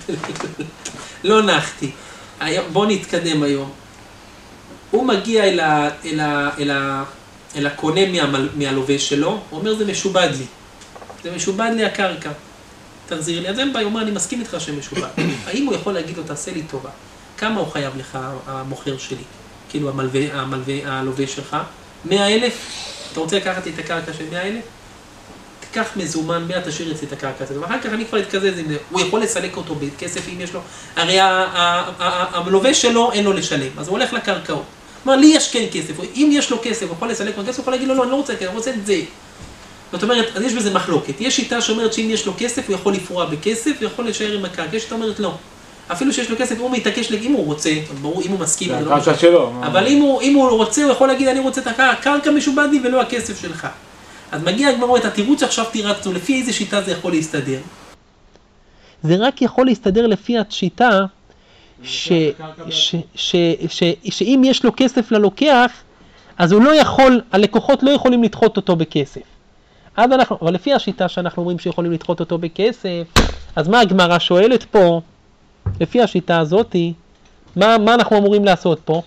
לא נחתי. בוא נתקדם היום. הוא מגיע אל, ה, אל, ה, אל, ה, אל הקונה מהמל, מהלובש שלו, הוא אומר זה משובד לי. זה משובד לי הקרקע. תחזיר לי. אז אין בעיה, הוא אומר אני מסכים איתך שמשובד. האם הוא יכול להגיד לו תעשה לי טובה? כמה הוא חייב לך המוכר שלי? כאילו המלווה, המלווה, הלובש שלך? מאה אלף? אתה רוצה לקחת את הקרקע של מאה אלף? תיקח מזומן, מאה תשאיר אצלי את הקרקע הזאת, ואחר כך אני כבר אתקזז עם זה, הוא יכול לסלק אותו בכסף אם יש לו, הרי המלובש שלו אין לו לשלם, אז הוא הולך לקרקעות. כלומר, לי יש כן כסף, אם יש לו כסף, הוא יכול לסלק לו כסף, הוא יכול להגיד לו, לא, אני לא רוצה כסף, אני רוצה את זה. זאת אומרת, אז יש בזה מחלוקת. יש שיטה שאומרת שאם יש לו כסף, הוא יכול לפרוע בכסף, הוא יכול להישאר עם הקרקע. יש שיטה אומרת לא. אפילו שיש לו כסף, הוא מתעקש, אם הוא רוצה, ברור, אם הוא מסכים, זה הקרקע שלו. אבל אם הוא, אם הוא רוצה, הוא יכול להגיד, אני רוצה את הקרקע משובד לי ולא הכסף שלך. אז מגיע הגמרא את התירוץ שעכשיו תירצנו, לפי איזה שיטה זה יכול להסתדר? זה רק יכול להסתדר לפי השיטה ש, ש, ש, ש, שאם יש לו כסף ללוקח, אז הוא לא יכול, הלקוחות לא יכולים לדחות אותו בכסף. אז אנחנו, אבל לפי השיטה שאנחנו אומרים שיכולים לדחות אותו בכסף, אז מה הגמרא שואלת פה? לפי השיטה הזאת, מה, מה אנחנו אמורים לעשות פה?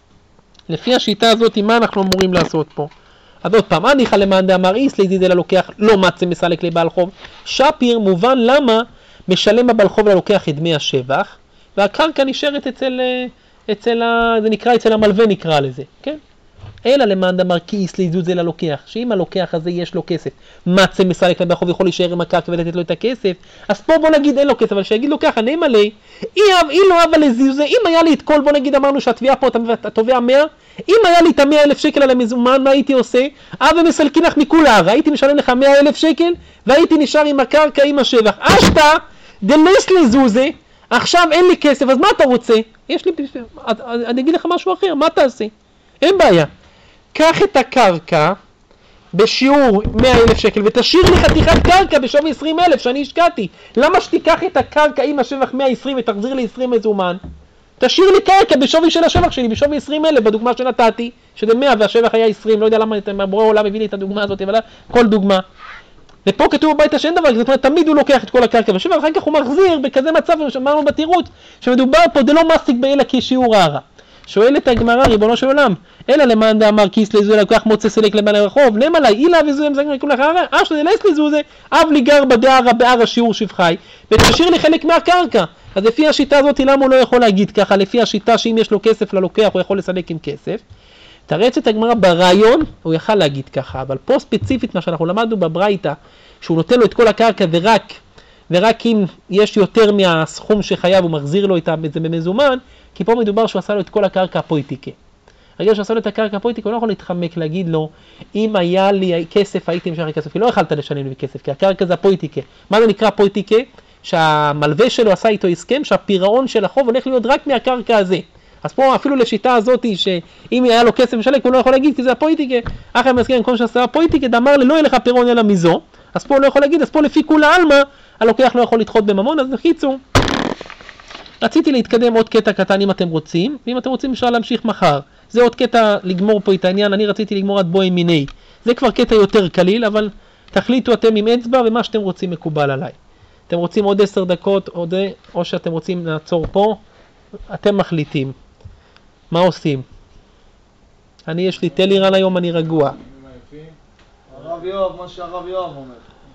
לפי השיטה הזאת, מה אנחנו אמורים לעשות פה? אז עוד פעם, אני חלמן דאמר איס לידידי ללוקח לא מצא מסלק לבעל חוב. שפיר מובן למה משלם הבעל חוב ללוקח את דמי השבח, והקרקע נשארת אצל, אצל ה, זה נקרא אצל המלווה נקרא לזה, כן? אלא למאן דאמר כי איס לידידי ללוקח, שאם הלוקח הזה יש לו כסף, מצא מסלק לבעל חוב יכול להישאר עם הקרקע ולתת לו את הכסף, אז פה בוא נגיד אין לו כסף, אבל שיגיד לו ככה, נאמר לי, אי לא אבל לזיוזה, אם היה לי את כל, בוא נגיד אמרנו שהתביעה פה אתה תובע מאה, אם היה לי את המאה אלף שקל על המזומן, מה הייתי עושה? אבא מסלקינך מכולה, הייתי משלם לך מאה אלף שקל, והייתי נשאר עם הקרקע עם השבח. אשתה, דלס לזוזה, עכשיו אין לי כסף, אז מה אתה רוצה? יש לי, אני אגיד לך משהו אחר, מה תעשה? אין בעיה. קח את הקרקע בשיעור מאה אלף שקל, ותשאיר לי חתיכת קרקע בשווי עשרים אלף שאני השקעתי. למה שתיקח את הקרקע עם השבח מאה ועשרים ותחזיר לי עשרים מזומן? תשאיר לי קרקע בשווי של השבח שלי, בשווי עשרים אלף, בדוגמה שנתתי, שזה מאה והשבח היה עשרים, לא יודע למה בורא העולם הביא לי את הדוגמה הזאת, אבל כל דוגמה. ופה כתוב בביתה שאין דבר, זאת אומרת, תמיד הוא לוקח את כל הקרקע בשבח, ואחר כך הוא מחזיר בכזה מצב, שאמרנו בתירוץ, שמדובר פה דלא מספיק באלה כשיעור הרע. שואלת הגמרא, ריבונו של עולם, אלא למאן דאמר כיס לזוזה לקוח מוצא סלק לבעל הרחוב, נאמר לה, אילה וזוזה מזגן לכולם אחריה, אש ללס לזוזה, אב לי גר בדערה בער השיעור שבחי, ותשאיר לי חלק מהקרקע. אז לפי השיטה הזאת, למה הוא לא יכול להגיד ככה? לפי השיטה שאם יש לו כסף ללוקח, הוא יכול לסלק עם כסף. תרץ את הגמרא ברעיון, הוא יכל להגיד ככה, אבל פה ספציפית מה שאנחנו למדנו בברייתא, שהוא נותן לו את כל הקרקע ורק, ורק אם יש יותר מהסכום שחייב, הוא מחזיר לו את זה במזומן, כי פה מדובר שהוא עשה לו את כל הקרקע הפויטיקה. רגע שעשה לו את הקרקע הפויטיקה, הוא לא יכול להתחמק להגיד לו, אם היה לי כסף, הייתי משך לי כסף, כי לא יכלת לשלם לי כסף, כי הקרקע זה הפויטיקה. מה זה נקרא פויטיקה? שהמלווה שלו עשה איתו הסכם, שהפירעון של החוב הולך להיות רק מהקרקע הזה. אז פה אפילו לשיטה הזאת, שאם היה לו כסף משלק, הוא לא יכול להגיד, כי זה הפויטיקה. אחרי המסכם, כל שעשה הפויטיקה, דאמר לי, לא יהיה לך פירעון אלא מזו. אז פה הוא לא יכול להגיד, אז פה לפי כולה אלמה, הלוקח לא יכול לדחות בממון, אז נחיצו. רציתי להתקדם עוד קטע קטן אם אתם רוצים, ואם אתם רוצים אפשר להמשיך מחר. זה עוד קטע לגמור פה את העניין, אני רציתי לגמור עד בואי מיני. זה כבר קטע יותר קליל, אבל תחליטו אתם עם אצבע ומה שאתם רוצים מקובל עליי. אתם רוצים עוד עשר דקות, עוד, או שאתם רוצים לעצור פה, אתם מחליטים. מה עושים? אני יש לי טלירן היום, אני רגוע. הרב יואב, מה שהרב יואב אומר.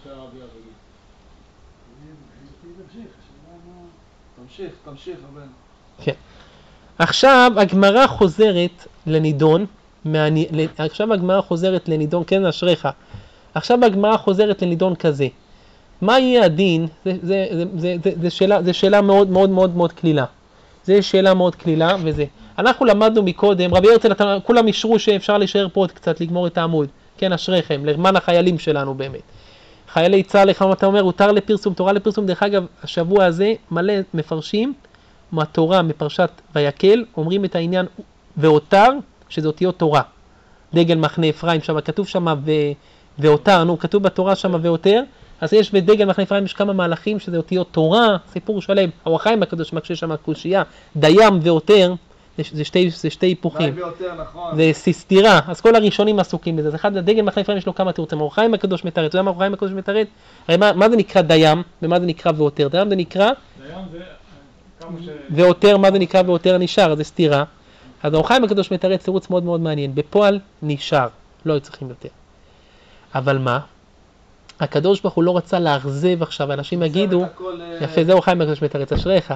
תמשיך, תמשיך, הבן. כן. עכשיו הגמרא חוזרת לנידון, מעני... עכשיו הגמרא חוזרת לנידון, כן אשריך. עכשיו הגמרא חוזרת לנידון כזה. מה יהיה הדין? זה, זה, זה, זה, זה, זה, שאלה, זה שאלה מאוד מאוד מאוד מאוד כלילה. זה שאלה מאוד כלילה וזה. אנחנו למדנו מקודם, רבי הרצל, כולם אישרו שאפשר להישאר פה עוד קצת, לגמור את העמוד. כן, אשריכם, למען החיילים שלנו באמת. חיילי צה"ל, איך אתה אומר, הותר לפרסום, תורה לפרסום. דרך אגב, השבוע הזה מלא מפרשים מהתורה, מפרשת ויקל, אומרים את העניין והותר, שזה אותיות תורה. דגל מחנה אפרים שם, כתוב שם והותר, נו, כתוב בתורה שם והותר, אז יש בדגל מחנה אפרים יש כמה מהלכים שזה אותיות תורה, סיפור שלם. האור החיים הקדוש מקשה שם קושייה, דים והותר, זה שתי, זה שתי היפוכים. נכון. זה סתירה, אז כל הראשונים עסוקים בזה. אז אחד, הדגל מחנה אפרים יש לו כמה תירוצים. האור החיים הקדוש מתרץ, אתה יודע מה האור החיים הקדוש מתרץ? הרי מה, מה זה נקרא דים ומה זה נקרא והותר? דים זה נקרא דים זה כמה ש... והותר, מה זה נקרא והותר נשאר, זה סתירה. אז האור החיים הקדוש מתרץ תירוץ מאוד מאוד מעניין. בפועל נשאר, לא צריכים יותר. אבל מה? הקדוש ברוך הוא לא רצה להרזב עכשיו, אנשים יגידו, יפה, זה האור החיים הקדוש מתרץ, אשריך.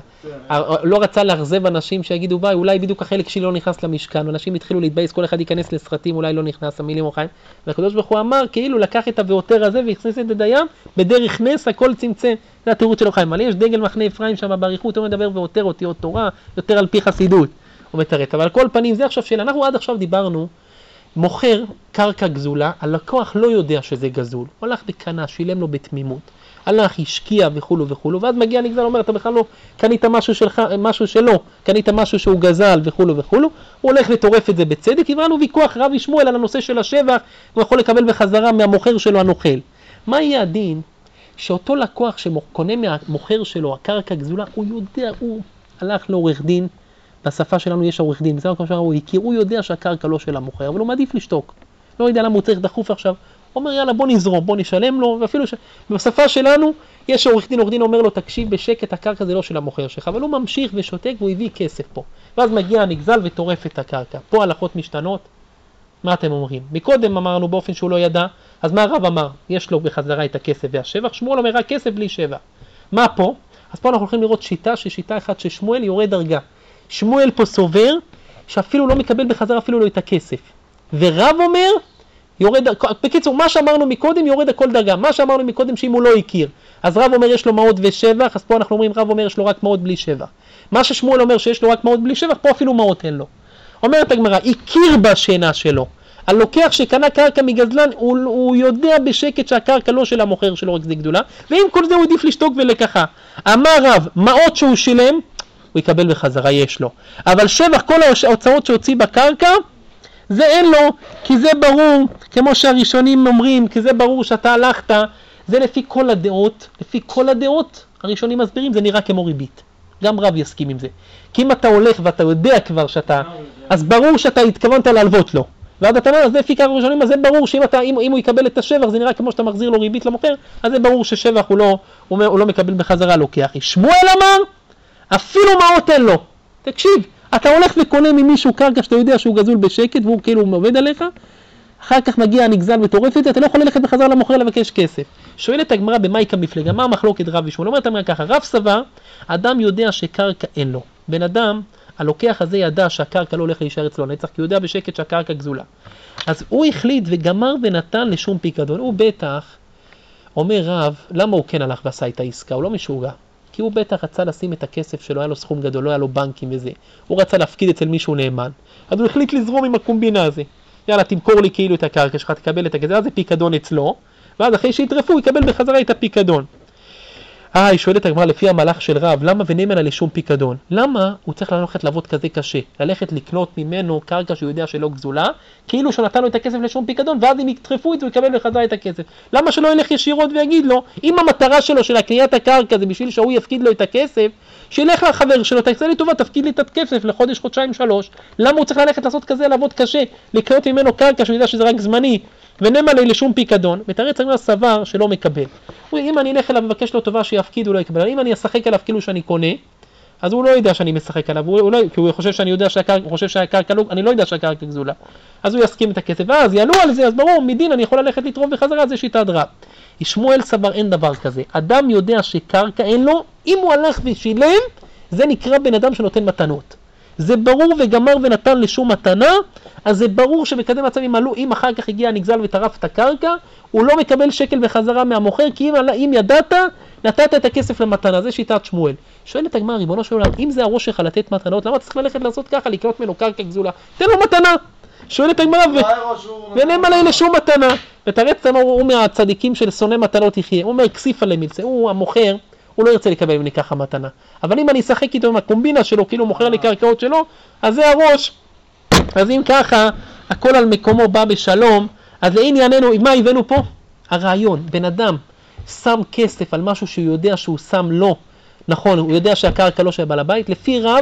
לא רצה להרזב אנשים שיגידו, ביי, אולי בדיוק החלק שלי לא נכנס למשכן, אנשים התחילו להתבייס, כל אחד ייכנס לסרטים, אולי לא נכנס, המילים אור החיים. והקדוש ברוך הוא אמר, כאילו לקח את הוותר הזה והכניס את הדים, בדרך נס הכל צמצם. זה התירוץ של אור החיים. אבל יש דגל מחנה אפרים שם באריכות, הוא מדבר והותר אותיות תורה, יותר על פי חסידות. הוא מתרץ. אבל על כל פנים, זה עכשיו שאלה. אנחנו עד עכשיו דיברנו, מוכר קרקע גזולה, הלקוח לא יודע שזה גזול. הוא הלך בקנה, שילם לו בתמימות. הלך, השקיע וכולו וכולו, ואז מגיע נגזל, אומר, אתה בכלל לא קנית משהו שלך, משהו שלו, קנית משהו שהוא גזל וכולו וכולו, הוא הולך לטורף את זה בצדק, הבאנו ויכוח רבי שמואל על הנושא של השבח, הוא יכול לקבל בחזרה מהמוכר שלו הנוכל. מה יהיה הדין? שאותו לקוח שקונה מהמוכר שלו, הקרקע גזולה, הוא יודע, הוא הלך לעורך דין, בשפה שלנו יש עורך דין, בסדר כמו שהוא הכיר, הוא יודע שהקרקע לא של המוכר, אבל הוא מעדיף לשתוק. לא יודע למה הוא צריך דחוף עכשיו. הוא אומר, יאללה, בוא נזרום, בוא נשלם לו, ואפילו ש... בשפה שלנו יש עורך דין, עורך דין אומר לו, תקשיב בשקט, הקרקע זה לא של המוכר שלך, אבל הוא ממשיך ושותק והוא הביא כסף פה. ואז מגיע הנגזל וטורף את הקרקע. פה הלכות משתנות. מה אתם אומרים? מקודם אמרנו באופן שהוא לא ידע, אז מה הרב אמר? יש לו בחזרה את הכסף והשבח, שמואל אומר רק כסף בלי שבח. מה פה? אז פה אנחנו הולכים לראות שיטה, ששיטה אחת ששמואל יורד דרגה. שמואל פה סובר שאפילו לא מקבל בחזרה אפילו לא את הכסף. ורב אומר, יורד, בקיצור, מה שאמרנו מקודם יורד הכל דרגה. מה שאמרנו מקודם שאם הוא לא הכיר. אז רב אומר יש לו מעות ושבח, אז פה אנחנו אומרים רב אומר יש לו רק מעות בלי שבח. מה ששמואל אומר שיש לו רק מעות בלי שבח, פה אפילו מעות אין לו. אומרת הגמרא, הכיר בשינה שלו. הלוקח שקנה קרקע מגזלן, הוא, הוא יודע בשקט שהקרקע לא של המוכר שלו רק זה גדולה, ועם כל זה הוא עדיף לשתוק ולקחה. אמר רב, מעות שהוא שילם, הוא יקבל בחזרה, יש לו. אבל שבח, כל ההוצאות שהוציא בקרקע, זה אין לו, כי זה ברור, כמו שהראשונים אומרים, כי זה ברור שאתה הלכת, זה לפי כל הדעות, לפי כל הדעות, הראשונים מסבירים, זה נראה כמו ריבית. גם רב יסכים עם זה. כי אם אתה הולך ואתה יודע כבר שאתה, אז ברור שאתה התכוונת להלוות לו. ועד אתה אומר, אז זה לפי כמה ראשונים, אז זה ברור שאם אתה, אם, אם הוא יקבל את השבח, זה נראה כמו שאתה מחזיר לו ריבית למוכר, אז זה ברור ששבח הוא לא, הוא, הוא לא מקבל בחזרה לוקח. שמואל אמר, אפילו מעות אין לו. תקשיב, אתה הולך וקונה ממישהו קרקע שאתה יודע שהוא גזול בשקט והוא כאילו עובד עליך, אחר כך מגיע הנגזל וטורף את זה, אתה לא יכול ללכת בחזרה למוכר לבקש כסף. שואלת הגמרא במייקה מפלגה, מה המחלוקת רב ושמואל? אומרת הגמרא ככה, רב סבר, אדם יודע שקרקע אין לו. בן אדם, הלוקח הזה ידע שהקרקע לא הולך להישאר אצלו נצח, כי הוא יודע בשקט שהקרקע גזולה. אז הוא החליט וגמר ונתן לשום פיקדון. הוא בטח, אומר רב, למה הוא כן הלך ועשה את העסקה? הוא לא משוגע. כי הוא בטח רצה לשים את הכסף שלו, היה לו סכום גדול, לא היה לו בנקים וזה. הוא רצה להפקיד אצל מישהו נאמן. אז הוא החליט לזרום עם הקומבינה הזה. יאללה, תמכור לי כאילו את הקרקע שלך, תקבל את הכסף, אז זה פיקדון אצלו, ואז אחרי שיטרפו, הוא יקבל בחזרה את הפיקדון. אה, היא שואלת הגמרא לפי המהלך של רב, למה ונאמן על שום פיקדון? למה הוא צריך ללכת לעבוד כזה קשה? ללכת לקנות ממנו קרקע שהוא יודע שלא גזולה, כאילו שנתן לו את הכסף לשום פיקדון, ואז אם יטרפו את זה, הוא יקבל בחזרה את הכסף. למה שלא ילך ישירות ויגיד לו, אם המטרה שלו של הקניית הקרקע זה בשביל שהוא יפקיד לו את הכסף, שילך לחבר שלו, תעשה לי טובה, תפקיד לי את הכסף לחודש, חודשיים, שלוש. למה הוא צריך ללכת לעשות כזה, לעבוד קשה, לקנות ממנו קרקע שהוא יודע שזה רק זמני, ונאמן לי לשום פיקדון? מתרץ הגמרא סבר שלא מקבל. אם אני אלך אליו ובקש לו טובה שיפקיד, הוא לא יקבל. אם אני אשחק עליו כאילו שאני קונה, אז הוא לא יודע שאני משחק עליו, הוא לא, כי הוא חושב שאני יודע שהקרקע, הוא חושב שהקרקע לא, אני לא יודע שהקרקע גזולה. אז הוא יסכים את הכסף, ואז יעלו על זה, אז ברור, מדין אני יכול ללכת לטרוף בחזרה, זה שיטת רב. שמואל סבר אין דבר כזה. אדם יודע שקרקע אין לו, אם הוא הלך ושילם, זה נקרא בן אדם שנותן מתנות. זה ברור וגמר ונתן לשום מתנה, אז זה ברור שבקדם מצב אם עלו, אם אחר כך הגיע הנגזל וטרף את הקרקע, הוא לא מקבל שקל בחזרה מהמוכר, כי אם, אם ידעת, נתת את הכסף למתנה. זה שיטת שמואל. שואלת הגמרא, ריבונו של עולם, אם זה הראש שלך לתת מתנות, למה אתה צריך ללכת לעשות ככה, לקנות ממנו קרקע גזולה? תן לו מתנה. שואלת הגמרא, ואין עלי לשום מתנה. ותרץ אמר, הוא מהצדיקים של שונא מתנות יחיה. הוא אומר, כסיף עלי מלצה, הוא המוכר, הוא לא ירצה לקבל ממני ככה מתנה. אבל אם אני אשחק איתו עם הקומבינה שלו, כאילו הוא מוכר לי קרקעות שלו, אז זה הראש. אז אם ככה, הכל על מקומו בא בשלום, אז לענייננו, מה הבאנו פה? הרעיון, בן אדם שם כסף על משהו שהוא יודע שהוא שם לו, נכון, הוא יודע שהקרקע לא של בעל הבית, לפי רב,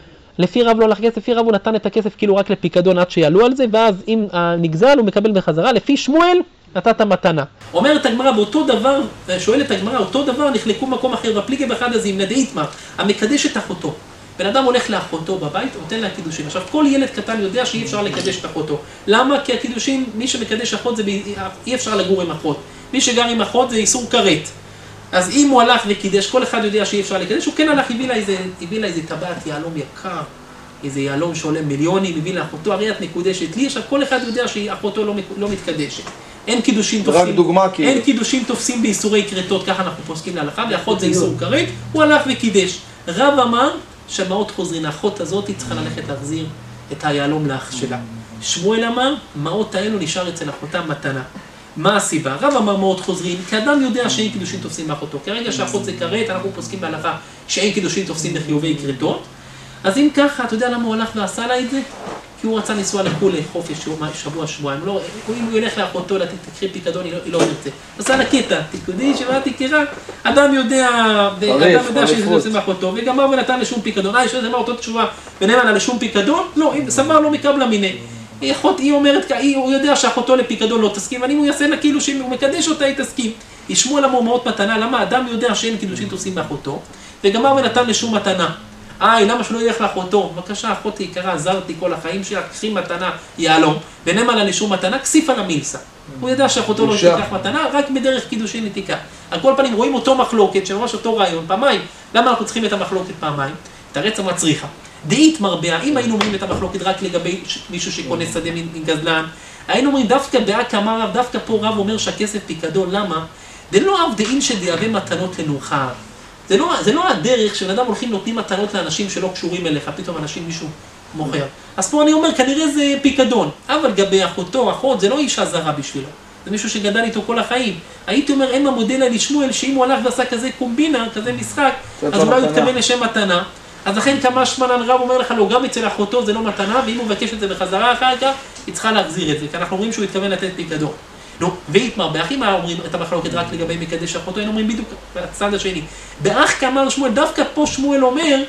לפי רב לא הלך כסף, לפי רב הוא נתן את הכסף כאילו רק לפיקדון עד שיעלו על זה, ואז אם הנגזל הוא מקבל בחזרה, לפי שמואל נתת מתנה. אומרת הגמרא, באותו דבר, שואלת הגמרא, אותו דבר נחלקו מקום אחר, בפליגי באחד הזה, עם נדעית מה, המקדש את אחותו. בן אדם הולך לאחותו בבית, הוא נותן לה קידושין. עכשיו, כל ילד קטן יודע שאי אפשר לקדש את אחותו. למה? כי הקידושין, מי שמקדש אחות זה אי אפשר לגור עם אחות. מי שגר עם אחות זה איסור כרת. אז אם הוא הלך וקידש, כל אחד יודע שאי אפשר לקדש, הוא כן הלך, הביא לה איזה, הביא לה איזה טבעת יהלום יקר, איזה יהלום שעולה מיליונים, הביא לאחותו, הרי את מקודשת לי, עכשיו כל אחד יודע שאחותו לא, לא מתקדשת. אין קידושין תופסים, דוגמה, אין קידושין תופסים באיסורי כרתות, ככה אנחנו פוסקים להלכה, ואחות זה איסור כרת, הוא הלך וקידש. רב אמר שמעות חוזרין, האחות הזאת צריכה ללכת להחזיר את היהלום לאח שלה. שמואל אמר, מעות האלו נשאר אצל אחותה מתנה. מה הסיבה? רב אמר מעות חוזרין, כי אדם יודע שאין קידושין תופסים באחותו. כרגע שאחות זה כרת, אנחנו פוסקים בהלכה שאין קידושין תופסים בחיובי כרתות. אז אם ככה, אתה יודע למה הוא הלך ועשה לה את זה? כי הוא רצה לנסוע לחו"ל לחופש שבוע שבועיים. לא, אם הוא ילך לאחותו, תקחי פיקדון, היא לא תרצה. עשה לה קטע, תקודי שבא תקרה, אדם יודע, אדם יודע שזה תופסים באחותו, וגמר ונתן לשום פיקדון. אה, יש לזה מה אותו תשובה, ונאמן לה לשום פיקדון? לא, סבר לא מקבלה מיני. אחות, היא אומרת, הוא יודע שאחותו לפיקדון לא תסכים, אבל אם הוא יעשה לה כאילו שהוא מקדש אותה, היא תסכים. ישמעו לה מאות מתנה, למה אדם יודע שאין קידושין תופסים באחותו, וגמר ונתן לשום מתנה. אה, למה שלא ילך לאחותו? בבקשה, אחות יקרה, עזרתי כל החיים שלה, קחי מתנה, יהלום, ונאמן לה לשום מתנה, כסיף על המילסה. הוא ידע שאחותו לא תיקח מתנה, רק בדרך קידושין היא תיקח. על כל פנים רואים אותו מחלוקת, שממש אותו רעיון, פעמיים. למה אנחנו צריכים את המחלוקת פעמיים? את הרצה מצריכה. דאית מרבה, אם היינו אומרים את המחלוקת רק לגבי מישהו שקונה שדה מגזלן, היינו אומרים דווקא באק אמר רב, דווקא פה רב אומר שהכסף פיקדון, למה? זה לא עבדאים שדיאבה מתנות לנוחה. זה לא, זה לא הדרך שבן אדם הולכים נותנים מתנות לאנשים שלא קשורים אליך, פתאום אנשים מישהו מוכר. אז פה אני אומר, כנראה זה פיקדון, אבל גבי אחותו, אחות, זה לא אישה זרה בשבילו. זה מישהו שגדל איתו כל החיים. הייתי אומר, אין המודל על שמואל, שאם הוא הלך ועשה כזה קומבינה, כזה משחק, אז אולי הוא יתכוון לשם מתנה. אז לכן כמה שמנן רב אומר לך, לא, גם אצל אחותו זה לא מתנה, ואם הוא מבקש את זה בחזרה אחר כך, היא צריכה להחזיר את זה, כי אנחנו אומרים שהוא יתכוון לתת פיקדון. נו, ואיתמר, באח אם אומרים את המחלוקת רק לגבי מקדש אחותו, היינו אומרים בדיוק בצד השני. באח כאמר שמואל, דווקא פה שמואל אומר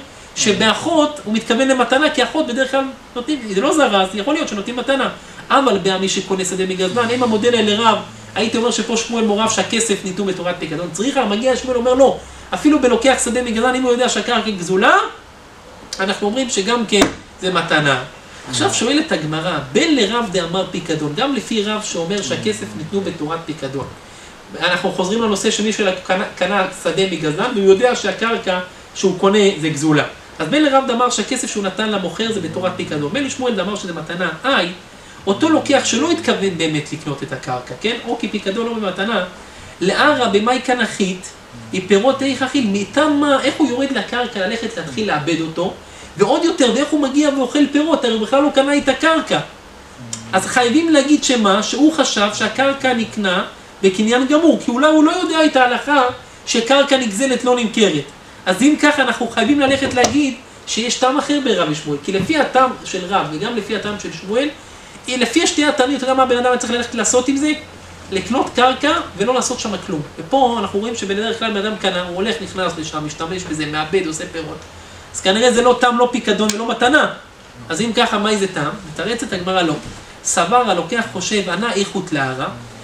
שבאחות הוא מתכוון למתנה, כי אחות בדרך כלל נותנים, זה לא זרה, אז יכול להיות שנותנים מתנה. אבל במי שקונה שדה מגזלן, אם המודל האלה רב, הייתי אומר שפה שמואל מורב שהכסף ניתנו בתורת פיקדון. צריכה, מגיע שמואל אומר לא, אפילו בלוקח שדה מגזלן, אם הוא יודע שהקרקע גזולה, אנחנו אומרים שגם כן זה מתנה. עכשיו שואלת הגמרא, בין לרב דאמר פיקדון, גם לפי רב שאומר שהכסף ניתנו בתורת פיקדון. אנחנו חוזרים לנושא שמישהו קנה, קנה שדה מגזלן, והוא יודע שהקרקע שהוא קונה זה גזולה. אז בין לרב דאמר שהכסף שהוא נתן למוכר זה בתורת פיקדון. בין לשמואל דאמר שזה מתנה, איי, אותו לוקח שלא התכוון באמת לקנות את הקרקע, כן? או כי פיקדון לא במתנה, לערה במאי כנחית, היא פירות איך אכיל, מאיתם מה, איך הוא יורד לקרקע ללכת להתחיל לאבד אותו, ועוד יותר, ואיך הוא מגיע ואוכל פירות, הרי בכלל לא קנה את הקרקע. אז חייבים להגיד שמה, שהוא חשב שהקרקע נקנה בקניין גמור, כי אולי הוא לא יודע את ההלכה שקרקע נגזלת לא נמכרת. אז אם ככה אנחנו חייבים ללכת להגיד שיש טעם אחר ברב ושמואל, כי לפי הטעם של רב וגם לפי הטעם של שמואל, לפי השתי הטעמים, אתה יודע מה הבן אדם צריך ללכת לעשות עם זה? לקנות קרקע ולא לעשות שם כלום. ופה אנחנו רואים שבדרך כלל בן אדם קנה, הוא הולך, נכנס לשם, משתמש בזה, מאבד, עושה פירות. אז כנראה זה לא טעם, לא פיקדון ולא מתנה. אז אם ככה, מה זה טעם? מתרצת הגמרא לא. סבר הלוקח חושב, ענה איכות לערה,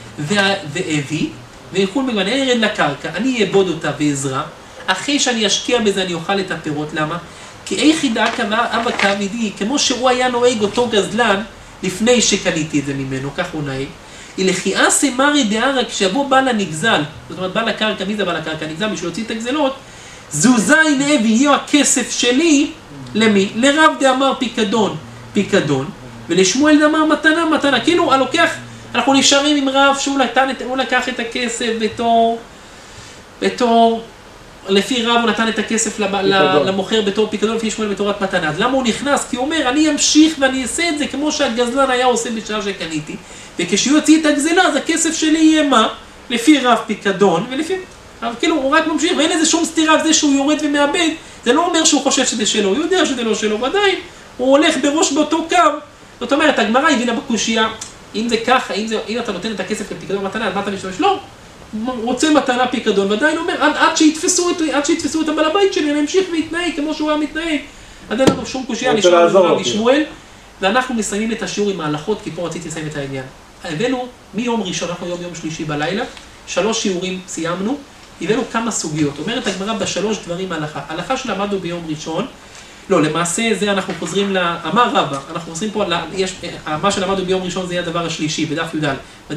ואבי, ואיכול מגוון, אני ארד לקרקע, אני אעבוד אותה בעזרה, אחרי שאני אשקיע בזה אני אוכל את הפירות, למה? כי איך ידע כמה אבא כעמידי, כמו שהוא היה נוהג אותו גזלן, לפני שקניתי את זה ממנו, כך הוא נהג, לכי אסי מרי דערה, כשיבוא בעל הנגזל, זאת אומרת בעל הקרקע, מי זה בעל הקרקע? נגזל בשביל להוציא את הגזלות, זוזי נאבי, יהיו הכסף שלי, למי? לרב דאמר פיקדון, פיקדון, ולשמואל דאמר מתנה, מתנה. כאילו, הלוקח, אנחנו נשארים עם רב שהוא לקח, לקח את הכסף בתור, בתור לפי רב הוא נתן את הכסף למוכר בתור פיקדון, לפי שמואל בתורת מתנה. אז למה הוא נכנס? כי הוא אומר, אני אמשיך ואני אעשה את זה כמו שהגזלן היה עושה בשעה שקניתי, וכשהוא יוציא את הגזלה, אז הכסף שלי יהיה מה? לפי רב פיקדון, ולפי... אבל כאילו הוא רק ממשיך, ואין איזה שום סתירה בזה שהוא יורד ומאבד, זה לא אומר שהוא חושב שזה שלו, הוא יודע שזה לא שלו, ועדיין הוא הולך בראש באותו קו. זאת אומרת, הגמרא הבינה בקושיה, אם זה ככה, אם, זה, אם אתה נותן את הכסף לפיקדון מתנה, אז מה אתה משתמש? לא, הוא רוצה מתנה פיקדון, ועדיין אומר, עד, עד, שיתפסו את, עד שיתפסו את הבעל הבית שלי, אני אמשיך להתנהג כמו שהוא היה מתנהג. עד אין לנו שום קושיה, נשאר לנו משמואל, ואנחנו מסיימים את השיעור עם ההלכות, כי פה רציתי לסיים את העניין. הבאנו מיום ראשון, אנחנו יום יום שלישי בלילה, שלוש שיעורים סיימנו, הבאנו כמה סוגיות. אומרת הגמרא בשלוש דברים ההלכה. ההלכה שלמדנו ביום ראשון, לא, למעשה זה אנחנו חוזרים לאמר רבא, אנחנו חוזרים פה, יש, מה שלמדנו ביום ראשון זה יהיה הדבר השלישי, בדף י"ד,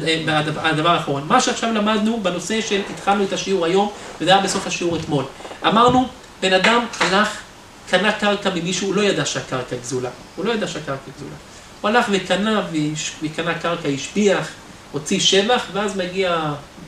הדבר האחרון. מה שעכשיו למדנו בנושא של התחלנו את השיעור היום, וזה היה בסוף השיעור אתמול. אמרנו, בן אדם הלך, קנה קרקע ממישהו, הוא לא ידע שהקרקע גזולה, הוא לא ידע שהקרקע גזולה. הוא הלך וקנה, וקנה קרקע, השביח, הוציא שבח, ואז מגיע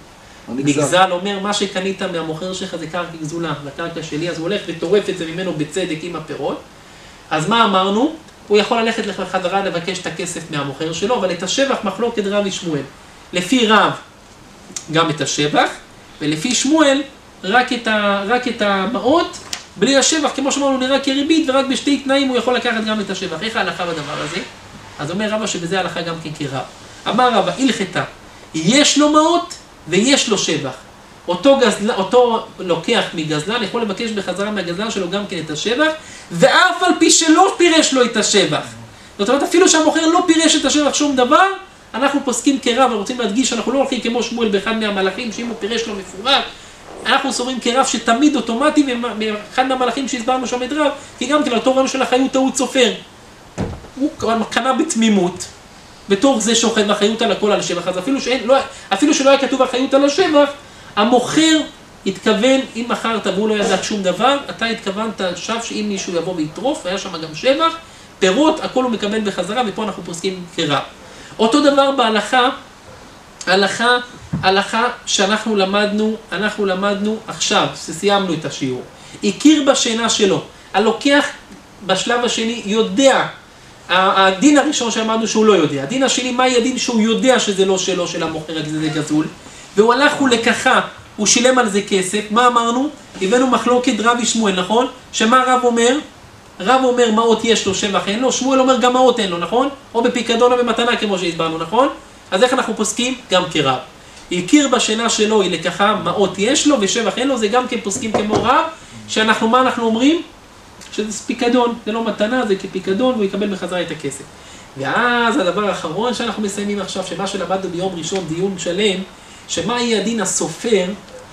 נגזל, אומר, מה שקנית מהמוכר שלך זה קרקע גזולה, לקרקע שלי, אז הוא הולך וטורף את זה ממנו בצדק עם הפירות. אז מה אמרנו? הוא יכול ללכת לחזרה לבקש את הכסף מהמוכר שלו, אבל את השבח מחלוקת רב ושמואל. לפי רב, גם את השבח, ולפי שמואל, רק את, ה, רק את המעות, בלי השבח, כמו שאמרנו, נראה כריבית, ורק בשתי תנאים הוא יכול לקחת גם את השבח. איך ההלכה בדבר הזה? אז אומר רבא שבזה ההלכה גם כן כרב. אמר רבא, הלכתה, יש לו מעות ויש לו שבח. אותו, גזל, אותו לוקח מגזלן, יכול לבקש בחזרה מהגזלן שלו גם כן את השבח, ואף על פי שלא פירש לו את השבח. זאת אומרת, אפילו שהמוכר לא פירש את השבח שום דבר, אנחנו פוסקים כרב, ורוצים להדגיש שאנחנו לא הולכים כמו שמואל באחד מהמלאכים, שאם הוא פירש לו מפורק, אנחנו סוברים כרב שתמיד אוטומטי מאחד מהמלאכים שהסברנו שם את רב, כי גם כן אותו רעיון של החיות טעות סופר. הוא קנה בתמימות, בתור זה שוכב החיות על הכל על השבח, אז אפילו, שאין, לא, אפילו שלא היה כתוב החיות על השבח, המוכר התכוון, אם מכרת והוא לא ידע שום דבר, אתה התכוונת שב שאם מישהו יבוא ויטרוף, היה שם גם שבח, פירות, הכל הוא מקבל בחזרה, ופה אנחנו פוסקים כרב. אותו דבר בהלכה, הלכה, הלכה שאנחנו למדנו, אנחנו למדנו עכשיו, שסיימנו את השיעור. הכיר בשינה שלו, הלוקח בשלב השני יודע, הדין הראשון שאמרנו שהוא לא יודע, הדין השני, מהי הדין שהוא יודע שזה לא שלו, של המוכר, זה גזול, והוא הלך, הוא לקחה, הוא שילם על זה כסף, מה אמרנו? הבאנו מחלוקת רב ושמואל, נכון? שמה רב אומר? רב אומר מעות יש לו, שבח אין לו, שמואל אומר גם מעות אין לו, נכון? או בפיקדון או במתנה כמו שהסברנו, נכון? אז איך אנחנו פוסקים? גם כרב. הכיר בשינה שלו, היא לקחה, מעות יש לו ושבח אין לו, זה גם כן פוסקים כמו רב, שאנחנו, מה אנחנו אומרים? שזה פיקדון, זה לא מתנה, זה כפיקדון, והוא יקבל בחזרה את הכסף. ואז הדבר האחרון שאנחנו מסיימים עכשיו, שמה שלמדנו ביום ראשון דיון שלם, שמה יהיה הדין הסופר,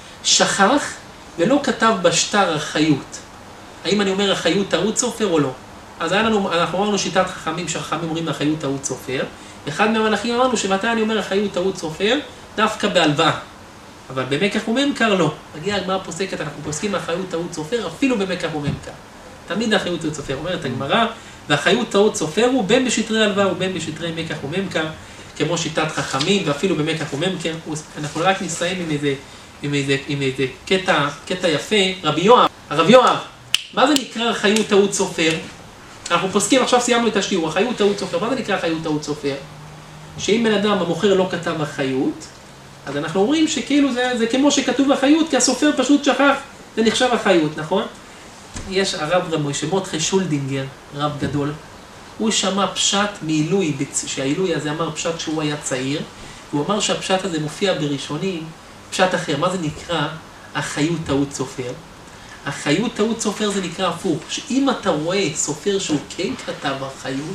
שכח ולא כתב בשטר החיות. האם אני אומר החיות טעות סופר או לא? אז לנו, אנחנו אמרנו שיטת חכמים, שחכמים אומרים החיות טעות סופר, אחד מהמלאכים אמרנו שמתי אני אומר החיות טעות סופר, דווקא בהלוואה. אבל במקח וממכר לא. מגיע הגמרא פוסקת, אנחנו פוסקים החיות טעות סופר, אפילו במקח וממכר. תמיד החיות טעות סופר, אומרת הגמרא, והחיות טעות סופר הוא בין בשטרי הלוואה ובין בשטרי מקח וממכר, כמו שיטת חכמים, ואפילו במקח וממכר. אנחנו רק נסיים עם איזה, עם איזה, עם איזה קטע, קטע יפה. רבי יואב, הרב יואב, מה זה נקרא חיות טעות סופר? אנחנו פוסקים, עכשיו סיימנו את השיעור, החיות טעות סופר, מה זה נקרא חיות טעות סופר? שאם בן אדם, המוכר לא כתב החיות, אז אנחנו אומרים שכאילו זה, זה כמו שכתוב החיות, כי הסופר פשוט שכח, זה נחשב החיות, נכון? יש הרב רמוי, שמותחה שולדינגר, רב גדול, הוא שמע פשט מעילוי, שהעילוי הזה אמר פשט שהוא היה צעיר, והוא אמר שהפשט הזה מופיע בראשונים, פשט אחר, מה זה נקרא? החיות טעות סופר. החיות טעות סופר זה נקרא הפוך, שאם אתה רואה סופר שהוא כן כתב החיות,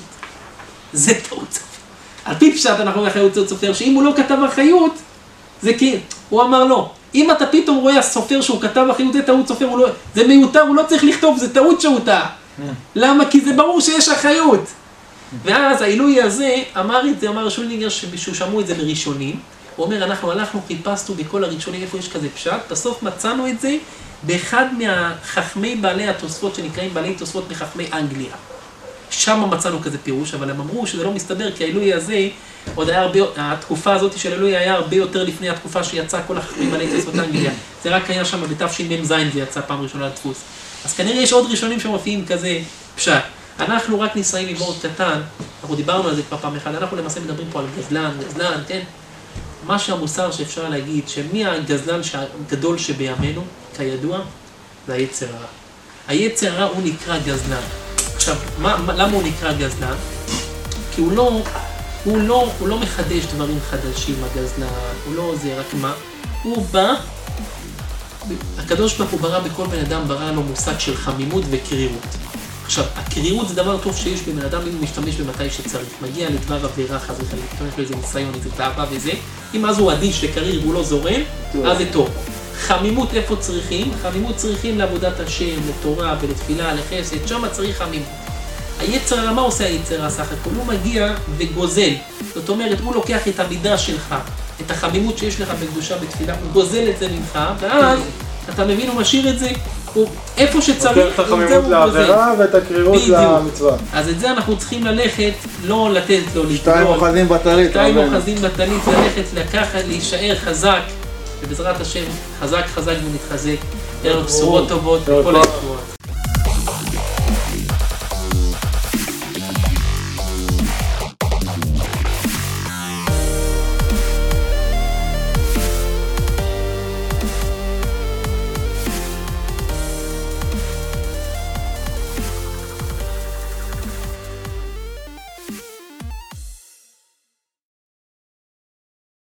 זה טעות סופר. על פי פשט אנחנו רואים החיות טעות סופר, שאם הוא לא כתב החיות, זה כן, הוא אמר לא. אם אתה פתאום רואה הסופר שהוא כתב החיות, זה טעות סופר, לא, זה מיותר, הוא לא צריך לכתוב, זה טעות שהוא טעה. למה? כי זה ברור שיש החיות. ואז העילוי הזה אמר את זה, אמר שולדינגר שהוא שמעו את זה בראשונים, הוא אומר, אנחנו הלכנו, חיפשנו בכל הראשונים, איפה יש כזה פשט, בסוף מצאנו את זה באחד מהחכמי בעלי התוספות, שנקראים בעלי תוספות מחכמי אנגליה. שם מצאנו כזה פירוש, אבל הם אמרו שזה לא מסתבר, כי העילוי הזה, עוד היה הרבה, התקופה הזאת של העילוי היה הרבה יותר לפני התקופה שיצא כל החכמים על איתס באנגליה. זה רק היה שם בתשמ"ז זה יצא פעם ראשונה לדפוס. אז כנראה יש עוד ראשונים שמופיעים כזה פשט. אנחנו רק ניסאים עם וורט קטן, אנחנו דיברנו על זה כבר פעם אחת, אנחנו למעשה מדברים פה על גזלן, גזלן, כן? מה שהמוסר שאפשר להגיד, שמי הגזלן הגדול שבימינו, כידוע, זה היצר הרע. היצר הרע הוא נקרא גזלן. עכשיו, מה, למה הוא נקרא גזלן? כי הוא לא, הוא לא, הוא לא מחדש דברים חדשים, הגזלן, הוא לא זה, רק מה? הוא בא, הקדוש ברוך הוא ברא בכל בן אדם, ברא לו מושג של חמימות וקרירות. עכשיו, הקרירות זה דבר טוב שיש בבן אדם אם הוא משתמש במתי שצריך. מגיע לדבר עבירה חס וחלילה, פתאום יש לו איזה ניסיון, איזה תאווה וזה. אם אז הוא אדיש לקריר והוא לא זורם, אז זה טוב. חמימות איפה צריכים? חמימות צריכים לעבודת השם, לתורה ולתפילה, לחסד, שם צריך חמימות. היצר הרע, מה עושה היצר הרע סך הכל? הוא מגיע וגוזל. זאת אומרת, הוא לוקח את המידה שלך, את החמימות שיש לך בקדושה בתפילה, הוא גוזל את זה ממך, ואז אתה מבין, הוא משאיר את זה, הוא איפה שצריך, לוקח את החמימות לעבירה ואת הקרירות למצווה. אז את זה אנחנו צריכים ללכת, לא לתת לו לגדול. שתיים אוחזים בטלית. שתיים אוחזים בטלית, ללכת לקחת, להישאר חזק, ובעזרת השם, חזק חזק ונתחזק. ערב בשורות טובות, וכל התבואות.